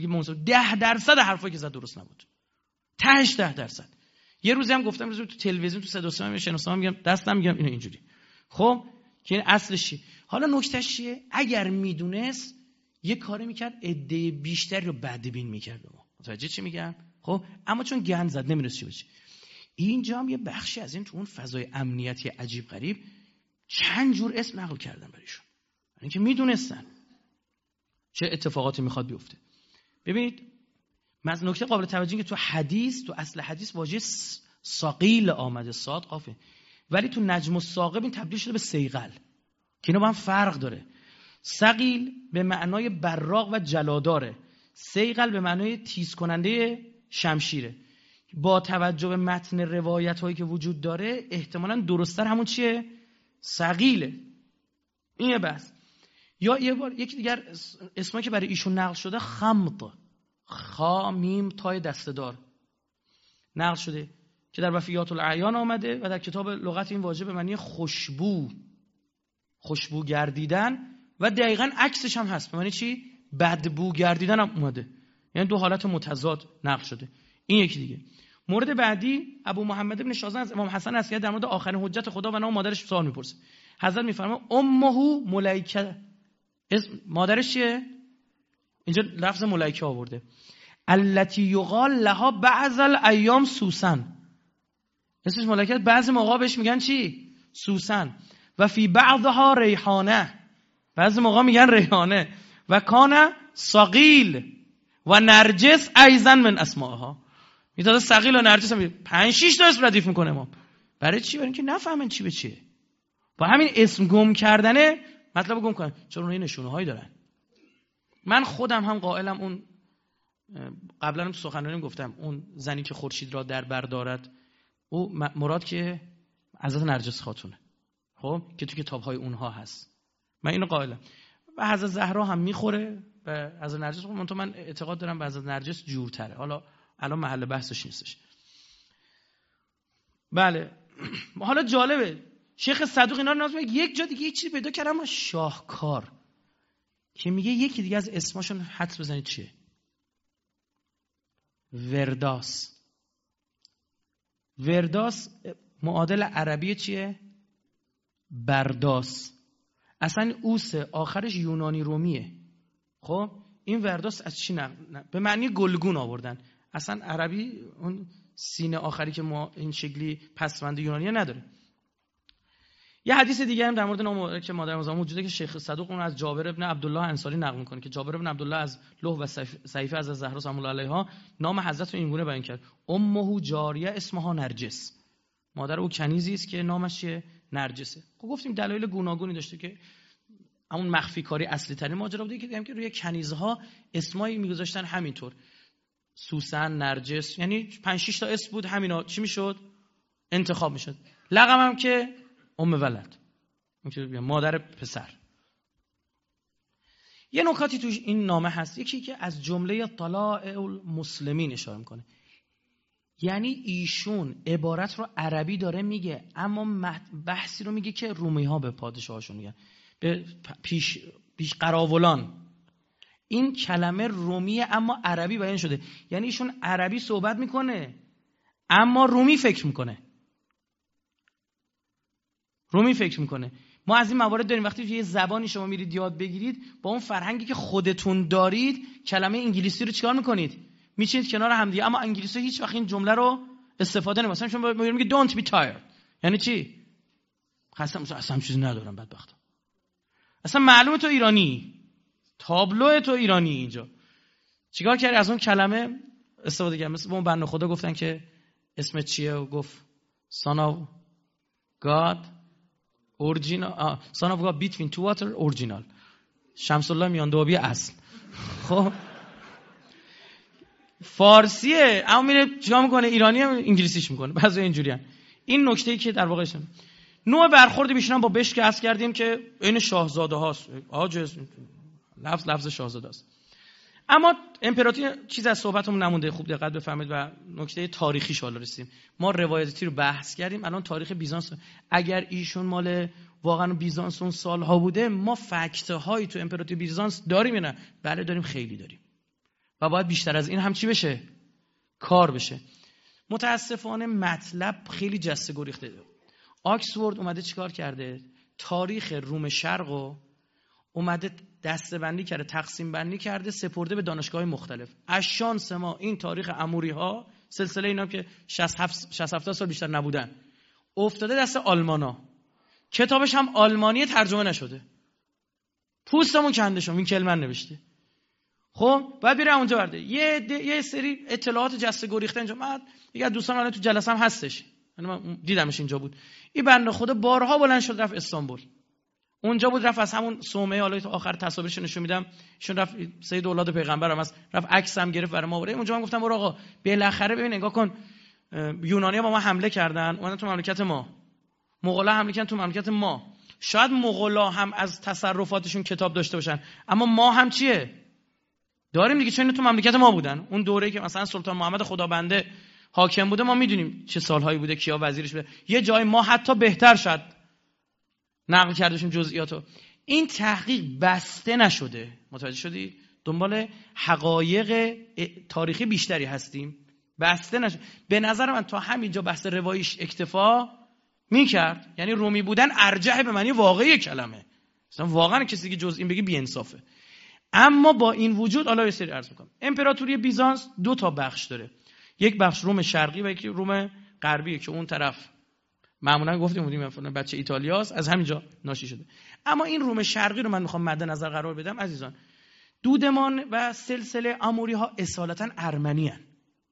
ده درصد حرفایی که زد درست نبود. تهش ده درصد. یه روزی هم گفتم روزی تو تلویزیون تو صدا و سیما شناسام میگم دستم میگم اینو اینجوری. خب که این اصلش چیه؟ حالا نکتهش چیه؟ اگر میدونست یه کاری میکرد عده بیشتری رو بدبین میکرد به ما. متوجه چی میگم؟ خب اما چون گند زد نمیدونست چی بشه. اینجا هم یه بخشی از این تو اون فضای امنیتی عجیب غریب چند جور اسم نقل کردن برایشون. یعنی که میدونستن چه اتفاقاتی میخواد بیفته. ببینید مثلا نکته قابل توجهی که تو حدیث تو اصل حدیث واژه ساقیل آمده صاد قافه، ولی تو نجم الثاقب این تبدیل شده به سیقل که اینا با هم فرق داره. ثقیل به معنای براق و جلاداره، سیقل به معنای تیز کننده شمشیره. با توجه به متن روایت هایی که وجود داره احتمالاً درست‌تر همون چیه؟ ثقیله. این یه بحث. یا یه بار یکی دیگر اسمی که برای ایشون نقل شده خمط، خا میم تای دسته‌دار نقل شده که در وفیات الاعیان آمده و در کتاب لغت این واژه به معنی خوشبو، خوشبو گردیدن و دقیقاً عکسش هم هست به معنی چی؟ بدبو گردیدن هم اومده. یعنی دو حالت متضاد نقل شده. این یکی دیگه. مورد بعدی ابو محمد ابن شازن از امام حسن عسکری در مورد آخرین حجت خدا و نام مادرش سوال میپرسه. حضرت میفرمایند امه ملائکه، اسم مادرش چیه؟ اینجا لفظ ملائکه آورده. التی یقال لها بعض الایام سوسن، اسمش ملائکه بعضی موقع بهش میگن چی؟ سوسن. و فی بعضها ریحانه، بعضی موقع میگن ریحانه. و کان ساقیل و نرجس ایضا من اسمائها. میتونه ساقیل و نرجس هم پنج شش تا اسم ردیف میکنه امام. برای چی؟ برای اینکه نفهمن چی به چیه. با همین اسم گم کردنه مطلب گم کردن. چون اونها نشونه هایی دارن. من خودم هم قائلم اون قبلا هم تو سخنرانیم گفتم اون زنی که خورشید را در بر دارد او مراد که حضرت نرجس خاتونه، خب که تو کتاب‌های اونها هست. من اینو قائلم. و حضرت زهرا هم میخوره و حضرت نرجس، خب من اعتقاد دارم به حضرت نرجس جورتره. حالا الان محل بحثش نیستش. بله حالا جالبه شیخ صدوق اینا رو ناز میگه. یک جا دیگه یه چیزی پیدا کردم شاهکار که میگه یکی دیگه از اسماشون حدس بزنید چیه؟ ورداس. ورداس معادل عربی چیه؟ برداس. اصلا اوس آخرش یونانی رومیه. خب این ورداست از چی نقل؟ به معنی گلگون آوردن. اصلا عربی اون سینه آخری که ما این شکلی پسوند یونانی نداره. یه حدیث دیگه هم در مورد نام که مادر مزام موجوده که شیخ صدوق اون از جابر ابن عبدالله انصاری نقل میکنه که جابر ابن عبدالله از لوح و صحیفه از زهرا سلام الله علیها نام حضرت رو این گونه بیان کرد: امه جاریه اسمها نرجس. مادر او کنیزی است که نامش چیه؟ نرجسه. خب گفتیم دلایل گوناگونی داشته که همون مخفی کاری اصلی ترین ماجرا بوده که دیدیم که روی کنیزها اسمایی میگذاشتن همینطور، سوسن، نرجس، یعنی پنج شش تا اسم بود، همینا چی میشد؟ انتخاب میشد. لقب هم که ام ولد، مادر پسر. یه نکاتی توش این نامه هست، یکی که از جمله طلائع المسلمین اشاره میکنه، یعنی ایشون عبارت رو عربی داره میگه اما بحثی رو میگه که رومی ها به پادشاهشون میگن، به پیش پیش قراولان. این کلمه رومیه اما عربی بیان شده، یعنی ایشون عربی صحبت میکنه اما رومی فکر میکنه. رومی فکر میکنه. ما از این موارد داریم. وقتی یه زبانی شما میرید یاد بگیرید، با اون فرهنگی که خودتون دارید کلمه انگلیسی رو چیکار میکنید؟ میچینید کنار هم دیگه، اما انگلیسی هیچ وقت این جمله رو استفاده نمیکنه. مثلا شما میگید don't be tired، یعنی چی؟ خستم اصلا چیزی ندارم بدبختم. اصلا معلومه تو ایرانی، تابلو تو ایرانی. اینجا چیکار کردی؟ از اون کلمه استفاده کردن. مثل اون بنده خدا گفتن که اسمت چیه و گفت son of God original son of God between two water original، شمس الله میان دوابی اصل. خب فارسیه اما میره چیکار میکنه؟ ایرانی هم انگلیسیش میکنه. بعضی اینجوریان. این نکته‌ای که در واقع شون نوع برخورد بیشتر با بشک عرض کردیم که این شاهزاده هاست، عاجز لفظ لفظ شاهزاده است. اما امپراتوری چیز از صحبتمون نمونده، خوب دقت بفرمایید. و نکته تاریخی حالا رسیدیم. ما روایتی رو بحث کردیم، الان تاریخ بیزانس. اگر ایشون مال واقعا بیزانس اون سالها بوده، ما فکت هایی تو امپراتوری بیزانس داریم یا نه؟ بله داریم، خیلی داریم. و باید بیشتر از این هم چی بشه؟ کار بشه. متاسفانه مطلب خیلی جسته گریخته. آکسفورد اومده چیکار کرده؟ تاریخ روم شرقو اومده دسته‌بندی کرده، تقسیم بندی کرده، سپرده به دانشگاه‌های مختلف. از شانس ما این تاریخ اموری‌ها، سلسله اینا که شصت هفتاد سال بیشتر نبودن، افتاده دست آلمانا. کتابش هم آلمانی ترجمه نشده. پوستمون کنده شد، این کلمه نوشته. خب بعد بره اونجا برده یه یه سری اطلاعات جسته گریخته اینجا. من یکی از دوستان الان تو جلسه هم هستش، من دیدمش اینجا بود. این بنده خدا بارها بلند شد رفت استانبول. اونجا بود رفت از همون صومعه، حالا تو آخر تصاویرش نشون میدم، ایشون رفت سید اولاد پیغمبر هم است، رفت عکس هم گرفت برای ما بره. اونجا من گفتم برو آقا بالاخره ببین نگاه کن، یونانی‌ها با ما حمله کردن، اومدن تو مملکت ما. مغول‌ها حمله کردن تو مملکت ما. شاید مغول‌ها هم از تصرفاتشون کتاب داشته باشن، اما ما هم چیه؟ داریم دیگه، چون تو مملکت ما بودن. اون دوره‌ای که مثلا سلطان محمد خدابنده حاکم بوده ما میدونیم چه سالهایی بوده، کیا وزیرش بوده. یه جای ما حتی بهتر شد نقل کردشون جزئیاتو. این تحقیق بسته نشده، متوجه شدی؟ دنبال حقایق تاریخی بیشتری هستیم، بسته نشده. به نظر من تا همینجا بحث رواییش اکتفا میکرد. یعنی رومی بودن ارجح به معنی واقعی کلمه، مثلا واقعا کسی که جزئی بگه بی انصافه. اما با این وجود الله یه سری عرض میکنم، امپراتوری بیزانس دو تا بخش داره. یک بخش روم شرقی و یکی روم غربیه که اون طرف معمولا گفتیم بودیم مثلا بچه ایتالیاست، از همینجا ناشی شده. اما این روم شرقی رو من میخوام مد نظر قرار بدم عزیزان. دودمان و سلسله آموری ها اصالتا ارمنی هستند،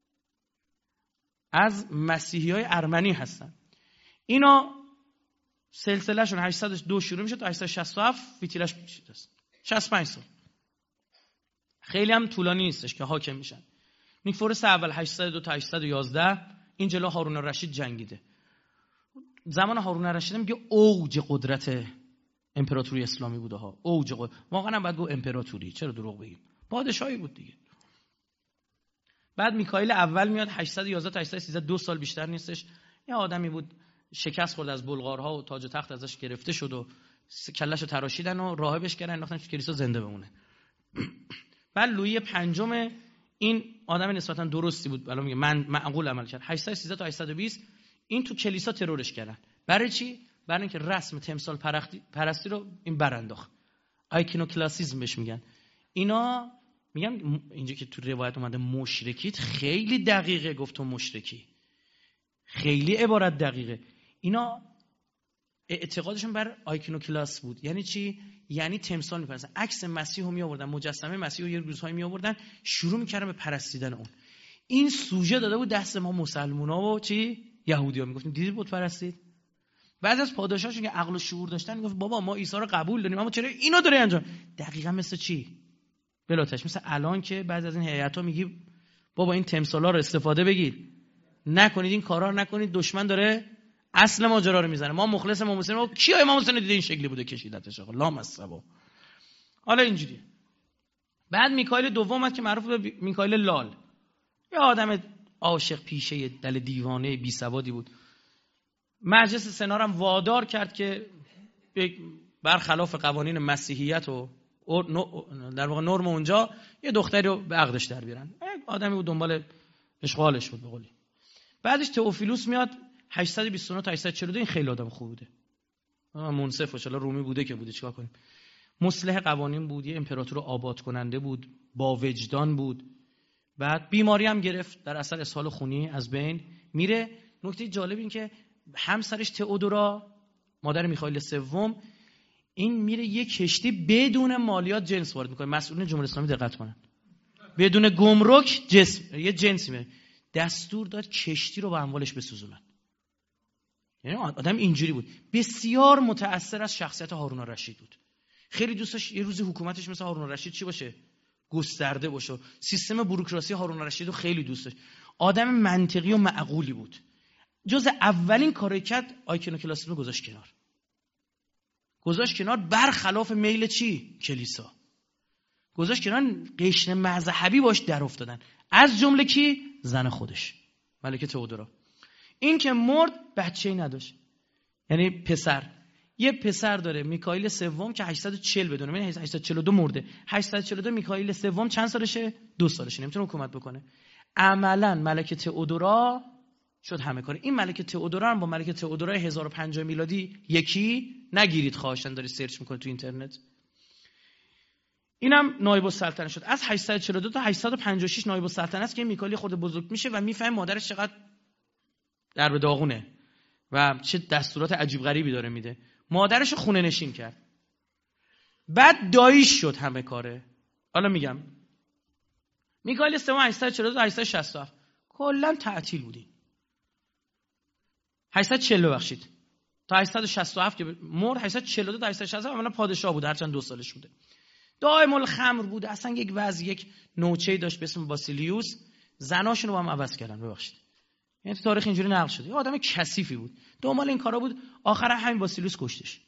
از مسیحی های ارمنی هستن. اینا سلسله شون هشتصد و دو شروع میشه تا هشتصد و شصت و هفت فیتیلش میشه شصت و پنج سال. خیلی هم طولانی نیستش که حاکم میشن. نیکفورس اول هشتصد و دو تا هشتصد و یازده، این جلو هارون الرشید جنگیده. زمان هارون الرشید میگه اوج قدرت امپراتوری اسلامی بوده ها، اوج قدرت. واقعا هم باید گفت امپراتوری، چرا دروغ بگیم؟ پادشاهی بود دیگه. بعد میکائیل اول میاد هشتصد و یازده تا هشتصد و سیزده، دو سال بیشتر نیستش. یه آدمی بود شکست خورد از بلغارها و تاج و تخت ازش گرفته شد و کلهشو تراشیدن و راهبش کردن انداختن تو کلیسا زنده بمونه. بعد لویی پنجم، این آدم نسبتا درستی بود، الان میگه من معقول عمل کرد. هشتصد و سیزده تا هشتصد و بیست این تو کلیسا ترورش کردن. برای چی؟ برای اینکه رسم تمثال پرستی رو این برانداخت. آیکونوکلاسیسم بهش میگن. اینا میگم اینجا که تو روایت اومده مشرکید، خیلی دقیقه گفتم مشرکی، خیلی عبارت دقیقه. اینا اعتقادشون بر آیکونوکلاس بود. یعنی چی؟ یعنی تمثال می‌پرستن. عکس مسیح رو می‌آوردن، مجسمه مسیح رو یه روزهایی می‌آوردن، شروع می‌کردن به پرستیدن اون. این سوژه داده بود دست ما مسلمونا و چی؟ یهودی‌ها. میگفتیم دیدید بت پرستید؟ بعضی از پادشاهاشون که عقل و شعور داشتن میگفت بابا ما عیسی رو قبول داریم اما چرا اینو داره انجام؟ دقیقاً مثل چی؟ بلاتش مثل الان که بعضی از این هیئت‌ها میگی بابا این تمثالا رو استفاده بگیر، نکنید این کارا رو نکنید، دشمن داره اصل ماجرا رو میزنه. ما مخلص ما مسلمان، کی امام حسین دیده این شکلی بوده کشیدتش؟ آقا لام الصبا. حالا اینجوری. بعد میکائیل دوم اومد که معروف به میکائیل لال، یه آدم عاشق پیشه دل دیوانه بی سوادی بود. مجلس سنا هم وادار کرد که برخلاف قوانین مسیحیت و در واقع نرم اونجا یه دختری رو به عقدش در بیارن. آدمی بود دنبال اشغالش بود به قولی. بعدش تئوفیلوس میاد هشتصد و بیست و نه تا هشتصد و چهل و دو. این خیلی آدم خوب بوده، منصف باشه، رومی بوده که بوده، چیکار کنیم. مصلح قوانین بود، یه امپراتور آباد کننده بود، با وجدان بود. بعد بیماری هم گرفت، در اثر اسهال خونی از بین میره. نکته جالب این که همسرش تئودورا، مادر میخائیل سوم، این میره یه کشتی بدون مالیات جنس وارد میکنه. مسئولین جمهوری اسلامی دقت کنن، بدون گمرک جنس یه جنسی میره. دستور داد کشتی رو با اموالش بسوزونن. یعنی آدم اینجوری بود. بسیار متأثر از شخصیت هارون الرشید بود. خیلی دوست داشت یه روزی حکومتش مثل هارون الرشید چی باشه؟ گسترده باشه. سیستم بوروکراسی هارون الرشید رو خیلی دوست داشت. آدم منطقی و معقولی بود. جز اولین کاری کرد آیکونوکلاسیسم رو گذاشت کنار. گذاشت کنار برخلاف میل چی؟ کلیسا. گذاشت کنار، قشن مذهبی باش در افتادن. از جمله کی؟ زن خودش، ملکه تئودورا. این که مرد بچه‌ای نداشت، یعنی پسر. یه پسر داره میکائیل سوم که هشتصد و چهل بدونه، یعنی هشتصد و چهل و دو مرده. هشتصد و چهل و دو میکائیل سوم چند سالشه؟ دو سالشه، نمیتونه حکومت بکنه. عملاً ملکه تئودورا شد همه کاره. این ملکه تئودورا هم با ملکه تئودورا هزار و پنجاه میلادی یکی نگیرید، خواهشاً داری سرچ میکنه تو اینترنت. اینم نایب السلطنه شد. از هشتصد و چهل و دو تا هشتصد و پنجاه و شش نایب السلطنه است که میکائیل خود بزرگ میشه و میفهمه مادرش چقدر در به داغونه و چه دستورات عجیب غریبی داره میده. مادرش خونه نشین کرد. بعد داییش شد همه کاره. حالا میگم میکائیل سوم هشتصد و چهل و دو تا هشتصد و شصت و هفت کلا تعطیل بودین. هشتصد و چهل ببخشید تا هشتصد و شصت و هفت که مرد. هشتصد و چهل و دو تا هشتصد و شصت و هفت عملا پادشاه بود، هرچند دو سالش بوده. دائم الخمر بود، اصلا یک وضع یک نوچه‌ای داشت به اسم باسیلیوس. زناشون رو با هم عوض کردن ببخشید. یعنی تو تاریخ اینجوری نقل شده. یه آدم کثیفی بود، دنبال این کارا بود. آخر همین باسیلیوس کشتش.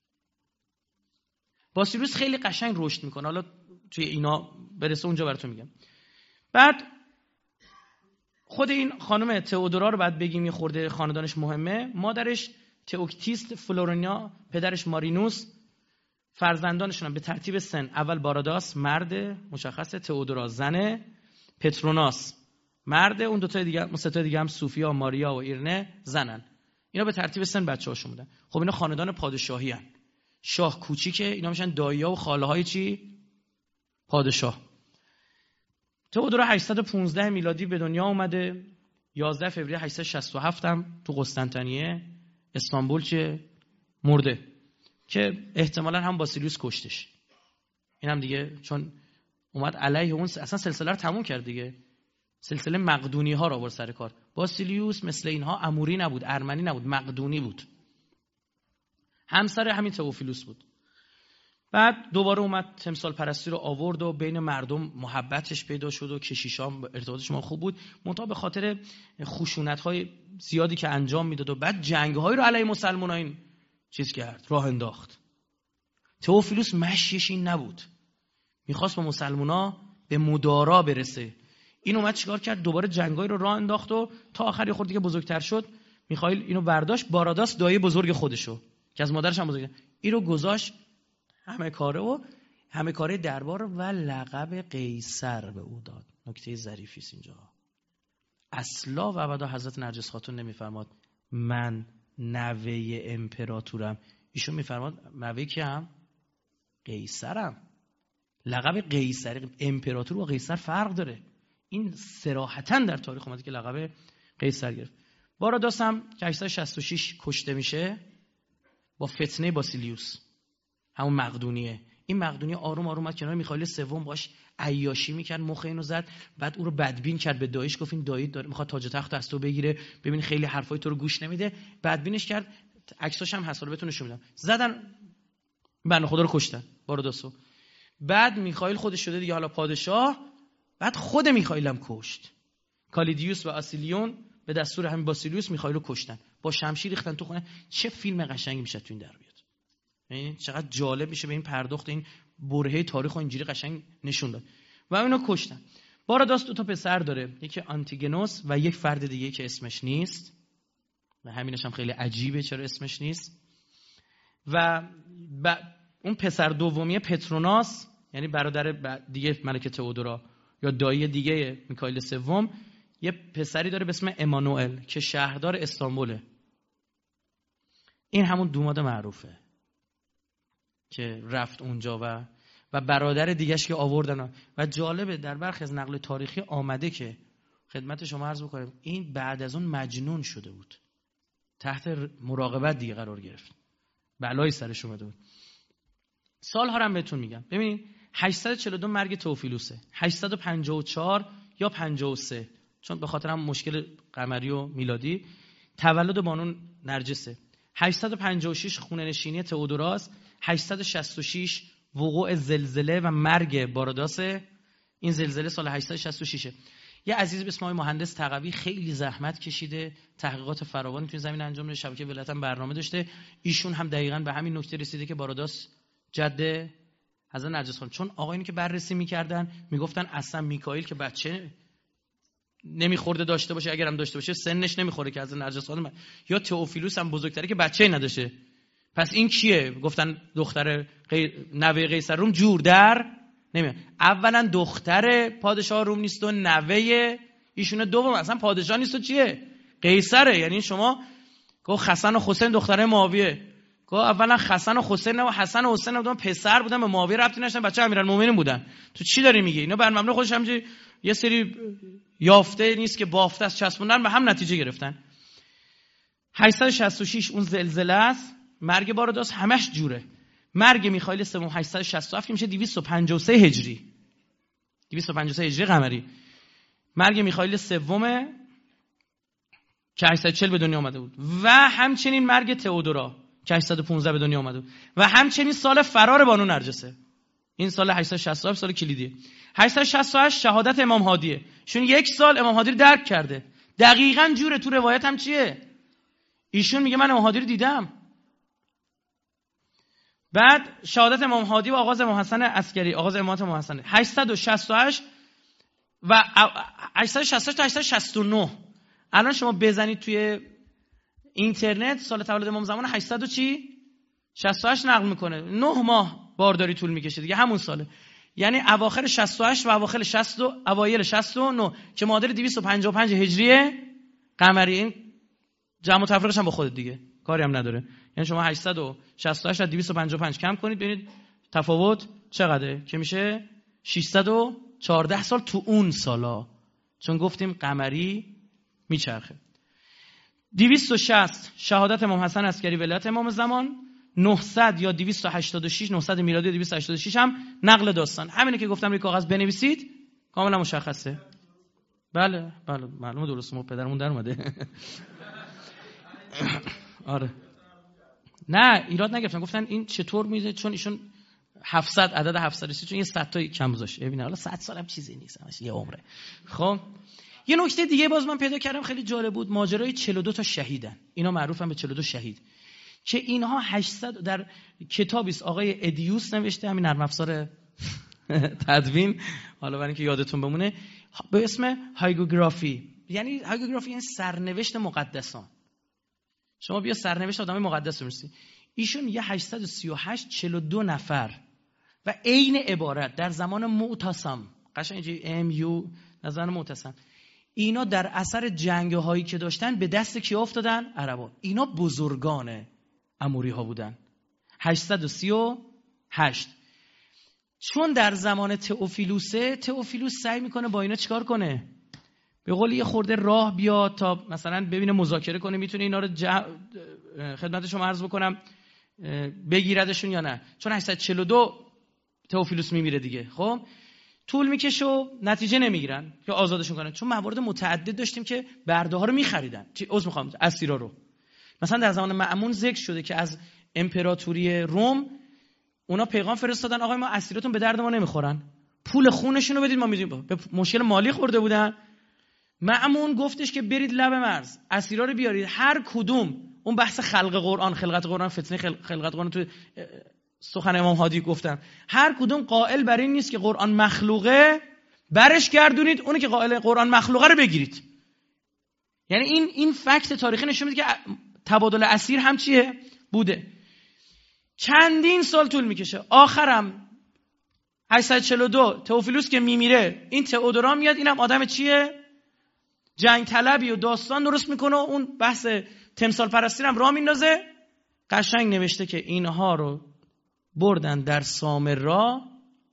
باسیلیوس خیلی قشنگ رشد میکنه، حالا توی اینا برسه اونجا براتون میگم. بعد خود این خانم تئودورا رو بعد بگیم، یه خورده خاندانش مهمه. مادرش تئوکتیست فلورینیا، پدرش مارینوس. فرزندانشون هم به ترتیب سن: اول باراداس مرد مشخصه، تئودورا زنه، پتروناس مرد، اون دو تا دیگه اون سه تا دیگه هم سوفیا، ماریا و ایرنه زنن. اینا به ترتیب سن بچه‌هاشون بودن. خب اینا خاندان پادشاهی ان. شاه کوچیکه، اینا میشن دایی‌ها و خاله‌های چی؟ پادشاه. تئودورا هشتصد و پانزده میلادی به دنیا اومده. یازده فوریه هشتصد و شصت و هفت هم تو قسطنطنیه استانبول چه مرده که احتمالاً هم باسیلیوس کشتش. این هم دیگه چون اومد علیه اون اصلا سلسله رو تموم کرد دیگه. سلسله مقدونی ها رو آورد سر کار. باسیلیوس مثل اینها اموری نبود، ارمنی نبود، مقدونی بود. همسر همین تئوفیلوس بود. بعد دوباره اومد تمثال پرستی رو آورد و بین مردم محبتش پیدا شد و کشیشان ارتباطش ما خوب بود. منتها به خاطر خشونت‌های زیادی که انجام میداد و بعد جنگ‌هایی رو علیه مسلمان‌ها این چیز کرد، راه انداخت. تئوفیلوس مشیش این نبود، میخواست با مسلمان‌ها به مدارا برسه. این اومد چیکار کرد؟ دوباره جنگایی رو راه انداخت و تا آخر یه خورده که بزرگتر شد میخائیل اینو برداشت. باراداس دایی بزرگ خودشو که از مادرش هم بزرگه، اینو گذاشت همه کاره و همه کاره دربار و لقب قیصر به او داد. نکته ظریفی است اینجا. اصلا و ابدا حضرت نرجس خاتون نمیفرماد من نوه امپراتورم. ایشون میفرماد نوه کیم؟ قیصرم. لقب قیصر، امپراتور و قیصر فرق داره. این صراحتاً در تاریخ اومده که لقب قیصر گرفت. باراداس هم که هشتصد و شصت و شش کشته میشه با فتنه باسیلیوس، همون مقدونیه. این مقدونیه آروم آروم از کنار میخائیل سوم باش عیاشی میکرد، مخ اینو زد، بعد او رو بدبین کرد به داییش، گفت این دایی داره میخواد تاج تخت از تو بگیره، ببین خیلی حرفای تو رو گوش نمیده، بدبینش کرد. عکساش هم هست، بهتون نشون میدم. زدن بنده خدا رو کشتن باراداسو. بعد میخائیل خودش شده دیگه حالا پادشاه، بعد خود میخائیل هم کشت. کالیدیوس و آسیلیون به دستور همین باسیلیوس میخائیل رو کشتن، با شمشیر ریختن تو خونه. چه فیلم قشنگی میشه تو این در بیاد. یعنی چقدر جالب میشه به این پرداخت، این برهه تاریخ رو اینجوری قشنگ نشون داد. و اینو کشتن. باراداس دو تا پسر داره، یکی آنتیگنوس و یک فرد دیگه که اسمش نیست، و همینش هم خیلی عجیبه چرا اسمش نیست. و ب... اون پسر دومیه پتروناس، یعنی برادر دیگه ملکه تئودورا یا دایی دیگه میکائیل سوم، یه پسری داره به اسم امانوئل که شهردار استانبوله. این همون دوماد معروفه که رفت اونجا و و برادر دیگه‌اش که آوردن. و جالبه در برخی از نقل تاریخی آمده که خدمت شما عرض بکنم این بعد از اون مجنون شده بود، تحت مراقبت دیگه قرار گرفت، بلایی سرش اومده بود. سال‌ها رو هم بهتون میگم. ببینید هشتصد و چهل و دو مرگ توفیلوسه، هشتصد و پنجاه و چهار یا پنجاه و سه، چون به خاطر هم مشکل قمری و میلادی، تولد بانو نرجسه. هشتصد و پنجاه و شش خونه نشینی تئودوراس، هشتصد و شصت و شش وقوع زلزله و مرگ باراداسه. این زلزله سال هشتصد و شصت و شش. یه عزیز به اسم آقای مهندس تقوی خیلی زحمت کشیده، تحقیقات فراوانی تو این زمین انجام داده، شبکه ولایت هم برنامه داشته. ایشون هم دقیقاً به همین نکته رسیده که باراداس جد حضرت نرجس خانم، چون آقایونی که بررسی میکردن میگفتن اصلا میکائیل که بچه نمیخورده داشته باشه، اگرم داشته باشه سنش نمیخوره که حضرت نرجس خانم، یا تئوفیلوس هم بزرگتره که بچه‌ای نداشته. پس این کیه؟ گفتن دختر قی... نوه قیصر روم جور در نمیاد. اولا دختر پادشاه روم نیست و نوه ایشونه، دوم اصلا پادشاه نیست و چیه؟ قیصره. یعنی شما گفت حسن و حسین دختره معاویه، گفت اولا حسن و حسین و حسن و حسین بودن پسر بودن، به معاویه ربطی نداشتن، بچه امیرالمومنین بودن. تو چی داری میگی؟ اینا بر مبنای خودش همینجوری یه سری یافته نیست که بافته از چسبوندن به هم نتیجه گرفتن. هشتصد و شصت و شش اون زلزله است، مرگ باراداس همش جوره. مرگ میخائیل سوم هشتصد و شصت و هفت میشه دویست و پنجاه و سه هجری، دویست و پنجاه و سه هجری قمری. مرگ میخائیل سوم که هشتصد و چهل به دنیا آمده بود، و همچنین مرگ تئودورا که هشتصد و پانزده به دنیا آمده بود، و همچنین سال فرار بانو نرجسه. این سال هشتصد و شصت و هفت سال کلیدیه. هشتصد و شصت و هشت شهادت امام هادیه، چون یک سال امام هادی رو درک کرده. دقیقاً جوره. تو روایت هم چیه؟ ایشون میگه من امام هادی رو دیدم. بعد شهادت امام هادی و آغاز امام حسن عسکری، آغاز امامت امام حسن هشتصد و شصت و هشت و هشتصد و شصت و هشت تا هشتصد و شصت و نه. الان شما بزنید توی اینترنت سال تولد امام زمان هشتصد و چی؟ شصت و هشت نقل میکنه. نه ماه بارداری طول میکشه دیگه، همون ساله. یعنی اواخر شصت و هشت و اواخر شصت و اوایل شصت و نه که معادل دویست و پنجاه و پنج هجری قمری. این جمع و تفریقش هم با خودت دیگه، کاری هم نداره. یعنی شما هشتصد و شصت و هشت از دویست و پنجاه و پنج کم کنید ببینید تفاوت چقدره، که میشه ششصد و چهارده سال تو اون سالا، چون گفتیم قمری میچرخه. دویست و شصت شهادت امام حسن عسکری ولایت امام زمان. نهصد یا دویست و هشتاد و شش نهصد میلادی و دویست و هشتاد و شش هم نقل داستان. همینه که گفتم روی کاغذ بنویسید، کاملا مشخصه. بله بله معلومه، درست. ما پدرمون در اومده. آره نه ایراد نگرفتن، گفتن این چطور میزه، چون ایشون هفتصد عدد هفتصد رسید، چون یه صد تا کم گذاشت. ببین حالا صد سال هم چیزی نیست، همش یه عمره. خب یه نکته دیگه باز من پیدا کردم خیلی جالب بود، ماجرای چهل و دو تا شهیدن. اینا معروفن به چهل و دو شهید، که اینها هشتصد در کتابی است آقای ادیوس نوشته، همین نرم افزار تدوین، حالا برای اینکه یادتون بمونه، به اسم هایگوگرافی. یعنی هایگوگرافی یعنی سرنوشت مقدسان. شما بیا سرنوشت آدم مقدس رو می‌رسی. ایشون یه هشتصد و سی و هشت چهل و دو نفر و عین عبارت در زمان معتصم، قشنگ اینجوری ام یو در زمان معتصم، اینا در اثر جنگ‌هایی که داشتن به دست کیا افتادن؟ عربا. اینا بزرگان اموری ها بودن. هشتصد و سی و هشت. چون در زمان تئوفیلوسه، تئوفیلوس سعی میکنه با اینا چیکار کنه؟ به قول یه خورده راه بیاد تا مثلا ببینه مذاکره کنه میتونه اینا رو جه... خدمت شما عرض بکنم بگیردشون یا نه. چون هشتصد و چهل و دو تئوفیلوس میمیره دیگه. خب طول میکشه و نتیجه نمیگیرن که آزادشون کنن، چون موارد متعدد داشتیم که برده ها رو میخریدن. چی عذر میخوام، اسیرا رو. مثلا در زمان مأمون ذکر شده که از امپراتوری روم اونا پیغام فرستادن آقای ما اسیراتون به درد ما نمیخورن، پول خونشون رو بدید ما میدیم. به مشکل مالی خورده بودن. مأمون گفتش که برید لب مرز اسیرا رو بیارید، هر کدوم اون بحث خلق قرآن، خلقت قرآن، فتنه خلقت قرآن تو سخن امام هادی گفتم، هر کدوم قائل بر این نیست که قرآن مخلوقه، برش گردونید اونی که قائل قرآن مخلوقه رو بگیرید. یعنی این این فکت تاریخی نشون میده که تبادل اسیر هم چیه بوده. چندین سال طول میکشه، آخرم هشتصد و چهل و دو تئوفیلوس که میمیره، این تئودورا میاد، اینم آدم چیه؟ جنگ طلبی و داستان درست میکنه و اون بحث تمثال پرستی هم راه میندازه. قشنگ نوشته که اینها رو بردن در سامرا،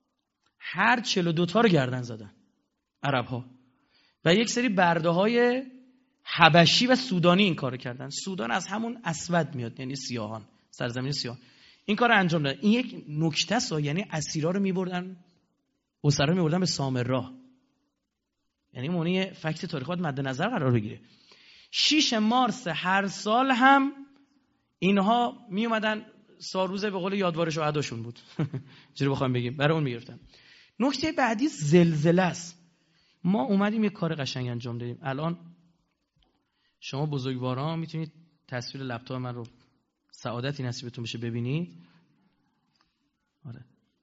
هر چهل و دو تا رو گردن زدن عرب ها و یک سری برده های حبشی و سودانی این کارو کردن. سودان از همون اسود میاد، یعنی سیاهان، سرزمین سیاه. این کار انجام دادن. این یک نکته است، یعنی اسیرا رو میبردن، اسرا رو میبردن به سامرا. یعنی مونی فکت تاریخی باید مد نظر قرار بگیره. شش مارس هر سال هم اینها می اومدن، ساروزه به قول یادوار شهداشون بود جوری بخوام بگیم، برای اون میگرفتن. نکته بعدی زلزله است. ما اومدیم یک کار قشنگ انجام دادیم. الان شما بزرگواران میتونید تصویر لپتاپ من رو، سعادتی نصیبتون بشه ببینید. آره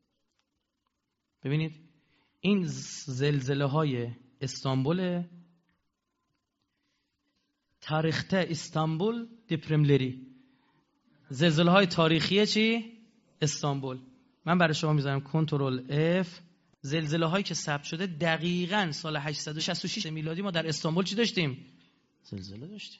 ببینید این زلزله های استانبول، تاریخته استانبول دیپرملری، زلزله های تاریخی چی؟ استانبول. من برای شما میذارم کنترل اف. زلزله هایی که ثبت شده دقیقاً سال هشتصد و شصت و شش میلادی ما در استانبول چی داشتیم؟ زلزله داشتیم.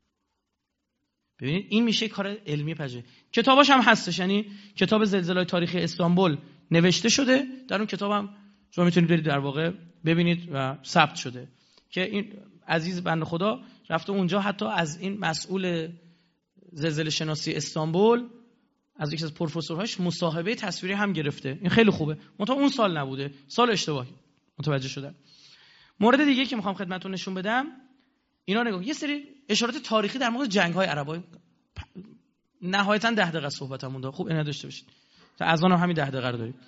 ببینید این میشه کار علمی پژوهش. کتاباش هم هستش، یعنی کتاب زلزله های تاریخی استانبول نوشته شده، در اون کتابم شما میتونید برید در واقع ببینید و ثبت شده که این عزیز بنده خدا رفته اونجا، حتی از این مسئول زلزله شناسی استانبول، از یکی از پروفسورهاش مصاحبه تصویری هم گرفته. این خیلی خوبه. منتها اون سال نبوده، سال اشتباهی متوجه شدم. مورد دیگه که میخوام خدمتتون نشون بدم، اینا نگاه، یه سری اشارات تاریخی در مورد جنگ‌های عربا. نهایتاً ده دقیقه صحبتمون داره، خوب اینا داشته باشید تا اذان هم همین ده دقیقه رو داریم.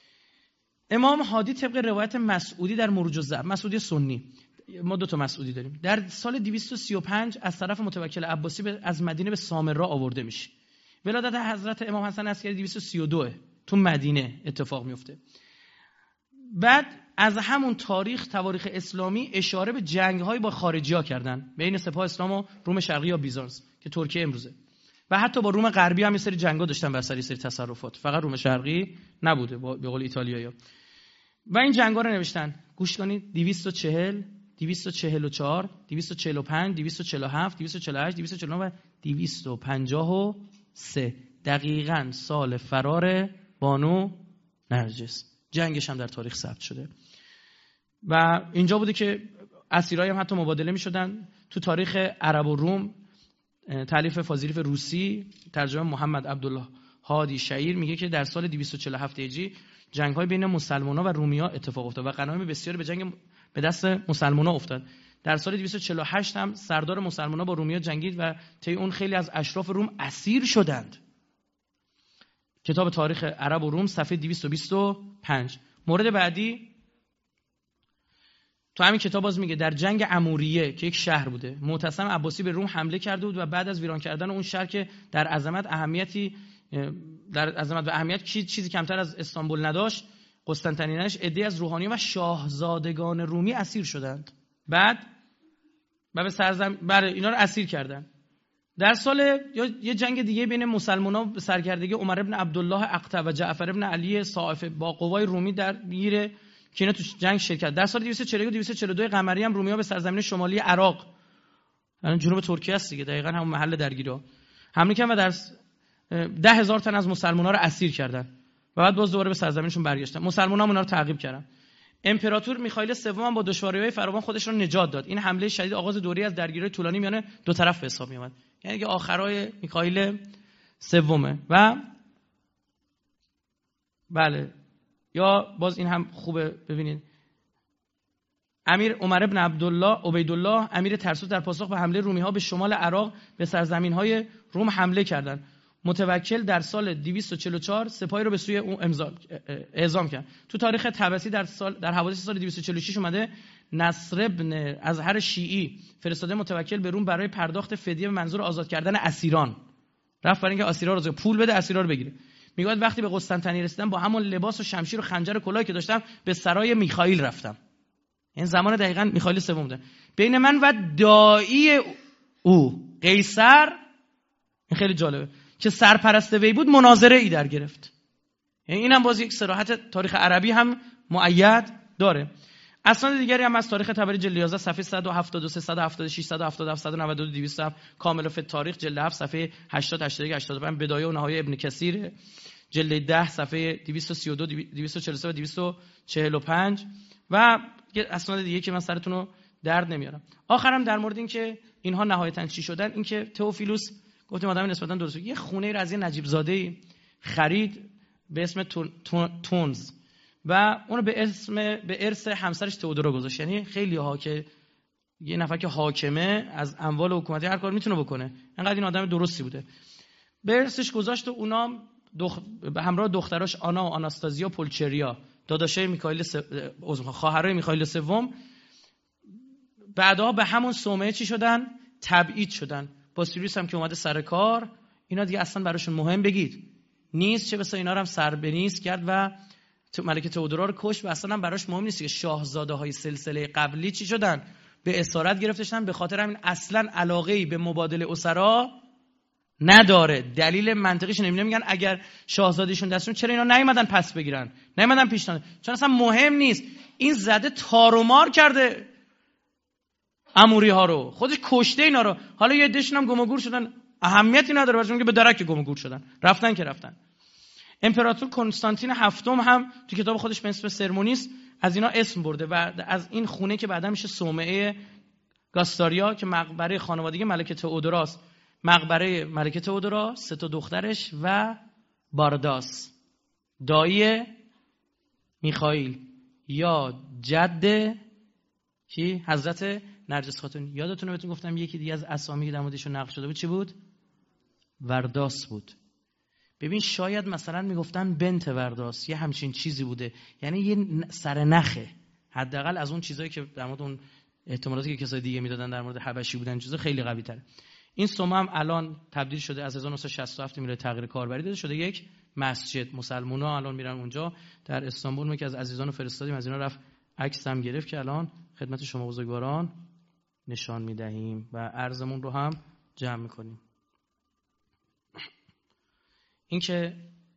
امام هادی طبق روایت مسعودی در مروج الزهر، مسعودی سنی، ما دو تا مسعودی داریم، در سال دویست و سی و پنج از طرف متوکل عباسی از مدینه به سامرا آورده میشه. ولادت حضرت امام حسن عسکری دویست و سی و دو تو مدینه اتفاق میفته. بعد از همون تاریخ، تواریخ اسلامی اشاره به جنگ‌های با خارجی‌ها کردن بین سپاه اسلام و روم شرقی یا بیزانس که ترکیه امروزه، و حتی با روم غربی هم یه سری جنگا داشتن، بر اثر یه سری تصرفات، فقط روم شرقی نبوده به قول ایتالیایی‌ها. و این جنگا رو نوشتن. گوش کنید: دویست و چهل، دویست و چهل و چهار، دویست و چهل و پنج، دویست و چهل و هفت، دویست و چهل و هشت، دویست و چهل و نه و دویست و پنجاه و سه. دقیقاً سال فرار بانو نرجس. جنگش هم در تاریخ ثبت شده. و اینجا بوده که اسیرای هم حتی مبادله می‌شدن. تو تاریخ عرب و روم، تالیف فاضلیف روسی، ترجمه محمد عبدالله هادی شعیر، میگه که در سال دویست و چهل و هفت هجری جنگ‌های بین مسلمان‌ها و رومی‌ها اتفاق افتاد و غنایم بسیاری به جنگ به دست مسلمان‌ها افتاد. در سال دویست و چهل و هشت هم سردار مسلمان‌ها با رومی‌ها جنگید و طی اون خیلی از اشراف روم اسیر شدند. کتاب تاریخ عرب و روم صفحه دویست و بیست و پنج. مورد بعدی تو همین کتاب باز میگه در جنگ اموریه که یک شهر بوده، معتصم عباسی به روم حمله کرده بود و بعد از ویران کردن اون شهر که در عظمت اهمیتی در عظمت و اهمیت چیزی کمتر از استانبول نداشت، قسطنطنیه‌اش، عده‌ای از روحانیان و شاهزادگان رومی اسیر شدند. بعد و به سرزمین برای اینا رو اسیر کردن. در سال یا یه جنگ دیگه بین مسلمان‌ها به سرکردگی عمر ابن عبدالله اقطع و جعفر ابن علی صائفه با قوای رومی در میره که اینا تو جنگ شرکت. در سال دویست و چهل و یک و دویست و چهل و دو قمری هم رومی‌ها به سرزمین شمالی عراق، الان جنوب ترکیه است دیگه، دقیقاً همون محل درگیری حمله کردن و در ده هزار تن از مسلمان‌ها رو اسیر کردن و بعد باز دوباره به سرزمینشون برگشتن. مسلمان‌ها اونا رو تعقیب کردن. امپراتور میخائیل سوم هم با دشواری‌های فراوان خودش رو نجات داد. این حمله شدید آغاز دوری از درگیری طولانی میان دو طرف به حساب میاد، یعنی که آخرای میخائیل سومه. و بله، یا باز این هم خوبه ببینید، امیر عمر ابن عبدالله عبیدالله امیر ترسوس در پاسخ به حمله رومی‌ها به شمال عراق به سرزمین‌های روم حمله کردند. متوکل در سال دویست و چهل و چهار سپاهی رو به سوی اون اعزام کرد. تو تاریخ طبسی در سال در حوادث سال دویست و چهل و شش اومده نصر ابن ازهر شیعی فرستاده متوکل به روم برای پرداخت فدیه به منظور آزاد کردن اسیران. رفت برای اینکه اسیرا رو پول بده، اسیرا رو بگیره. میگه وقتی به قسطنطنیه رسیدم با همون لباس و شمشیر و خنجر و کلاهی که داشتم به سرای میخائیل رفتم. این زمان دقیقاً میخائیل سوم بوده. بین من و داعی او قیصر، این خیلی جالبه، که سرپرست وی بود مناظره ای در گرفت. یعنی اینم باز یک صراحت تاریخ عربی هم مؤید داره. اسناد دیگری هم از تاریخ طبری جلد یازده صفحه صد و هفتاد و سه صد و هفتاد و شش صد و هفتاد و هفت صد و نود و دو دویست و هفت، کامل فی تاریخ جلد هفت صفحه هشتاد هشتاد و یک هشتاد و پنج، بدایه و نهایه ابن کثیر جلد ده صفحه دویست و سی و دو دویست و چهل و سه و دویست و چهل و پنج و اسناد دیگه که من سرتون رو درد نمیارم. آخرم در مورد این که اینها نهایتاً چی شدن، این که تئوفیلوس گفتیم آدم نسبتاً درست، یه خونه رو از یه نجیب زاده خرید به اسم تون، تون، تونز و اونو به اسم به ارث همسرش تئودورا گذاشت. یعنی خیلی ها که یه نفر که حاکمه از اموال حکومتی هر کار میتونه بکنه، انقدر این آدم درستی بوده، به ارثش گذاشت و اونا دخ... به همراه دختراش آنا و آناستازیا پولچریا، داداشای میخائیل س... خواهرای میخائیل سوم، بعدها به همون صومعه چی شدن؟ تبعید شدن. باسیلیوس هم که اومده سر کار، اینا دیگه اصلا براشون مهم بگید نیست، چه بسا اینا رو هم سر به نیست کرد و ملکه تئودورا رو کشت و اصلا هم براش مهم نیست که شاهزاده های سلسله قبلی چی شدن؟ به اسارت گرفتشن. به خاطر همین اصلا علاقه‌ای به مبادله اسرا نداره. دلیل منطقیش نمیدونم، میگن اگر شاهزادهشون دستشون چرا اینا نیومدن پس بگیرن، نیومدن پیشنهاد، چون اصلا مهم نیست. این زده تارومار کرده اموری ها رو، خودش کشته اینا رو، حالا یه عدهشون هم گم و گور شدن، اهمیتی نداره براشون که به درک گم و گور شدن، رفتن که رفتن. امپراتور کنستانتین هفتم هم تو کتاب خودش به اسم سرمونیس از اینا اسم برده و از این خونه که بعدا میشه صومعه گاستاریا که مقبره خانوادگی ملکه تئودوراست، مقبره ملکه تئودورا، سه تا دخترش و بارداس دایی میخائیل یا جد کی حضرت نرجس خاتون. یادتونه بهتون گفتم یکی دیگه از اسامی که در موردشون نقل شده بود چی بود؟ ورداس بود. ببین شاید مثلا میگفتن بنت ورداس، یه همچین چیزی بوده، یعنی یه سرنخه، حداقل از اون چیزایی که در مورد اون احتمالاتی که کسای دیگه میدادن در مورد حبشی بودن چیزا خیلی قوی تره. این سومه هم الان تبدیل شده، از هزار و نهصد و شصت و هفت میره تغییر کاربری داده شده یک مسجد. مسلمونا الان میرن اونجا در استانبول. ما که از عزیزان فرستادیم، از اینا رفت عکس هم گرفت که الان خدمت شما بزرگواران نشان میدهیم و عرضمون رو هم جمع میکنیم. این که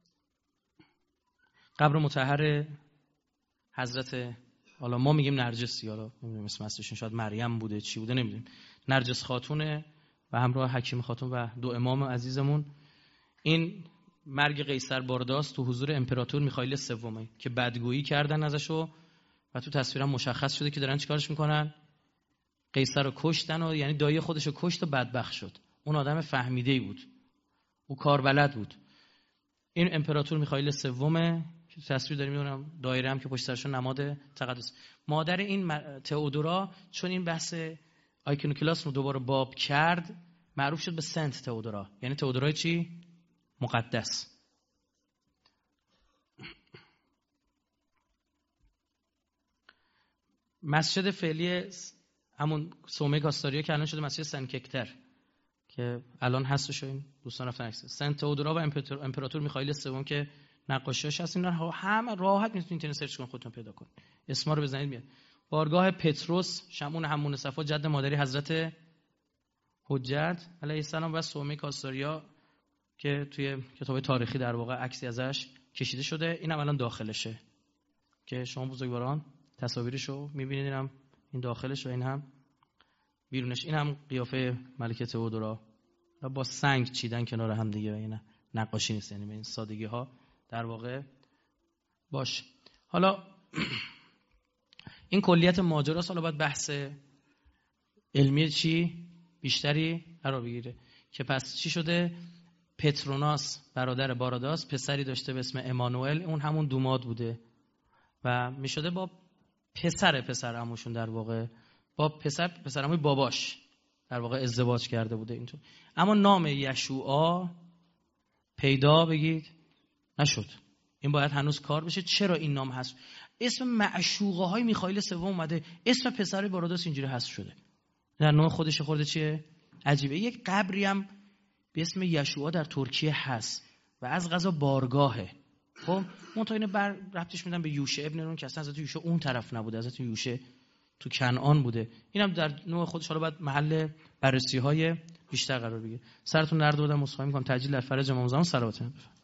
قبر مطهر حضرت، حالا ما میگیم نرجسی، حالا نمیدونم اسم اصلیشون شاید مریم بوده چی بوده نمیدونیم، نرجس خاتونه و همراه حکیم خاتون و دو امام عزیزمون. این مرگ قیصر بارداس تو حضور امپراتور میخائیل سومه که بدگویی کردن ازشو و تو تصویرم مشخص شده که دارن چیکارش میکنن، قیصر رو کشتن و یعنی دایی خودشو کشت و بدبخت شد. اون آدم فهمیده‌ای بود، او کار بلد بود. این امپراتور میخائیل سومه که تصویر داریم میبینم، دایره هم که پشت سرشون نماد تقدس. مادر این تئودورا چون این بحث آیکونوکلاس رو دوباره باب کرد معروف شد به سنت تئودورا، یعنی تئودورای چی؟ مقدس. مسجد فعلی همون صومعه گاستاریا که الان شده مسجد سن ککتر که الان هستش و این دوستان رفتن عکس سنت تئودورا و امپراتور میخائیل سوم که نقاشیاش هست. اینا هم راحت میتونید اینترنت سرچ کنید خودتون پیدا کنید، اسما رو بزنید میاد. بارگاه پتروس شمعون همون صفا جد مادری حضرت حجت علیه السلام و صومعه گاستاریا که توی کتاب تاریخی در واقع عکسی ازش کشیده شده، اینم الان داخلشه. که شما بزرگواران تصاویرشو می‌بینید، اینم این داخلش و این هم بیرونش. این هم قیافه ملکه تئودورا و با سنگ چیدن کنار هم دیگه و اینا نقاشی نیست، یعنی این سادگی ها در واقع باش. حالا این کلیت ماجراست. حالا باید بحث علمی چی بیشتری قرار بگیره که پس چی شده؟ پتروناس برادر باراداس پسری داشته به اسم امانوئل، اون همون دوماد بوده و میشده با پسر پسر عموشون در واقع با پسر پسر عموی باباش در واقع ازدواج کرده بوده اینطور. اما نام یشوعا پیدا بگید نشد. این باید هنوز کار بشه. چرا این نام هست؟ اسم معشوقه های میخائیل سوم اومده، اسم پسر باراداس اینجوری هست شده. در نوع خودش خورده چیه؟ عجیبه. یک قبری هم به اسم یشوعا در ترکیه هست و از قضا بارگاهه. خب منتها اینو بر ربطش میدن به یوشع ابن نون که اصلا حضرت یوشع اون طرف نبوده، حضرت یوشع تو کنعان بوده. اینم در نوع خودش حالا باید محل بررسی های بیشتر قرار بگیره. سرتون درد آوردم، عذرخواهی میکنم. تاجیل در فرج امام زمان صلوات.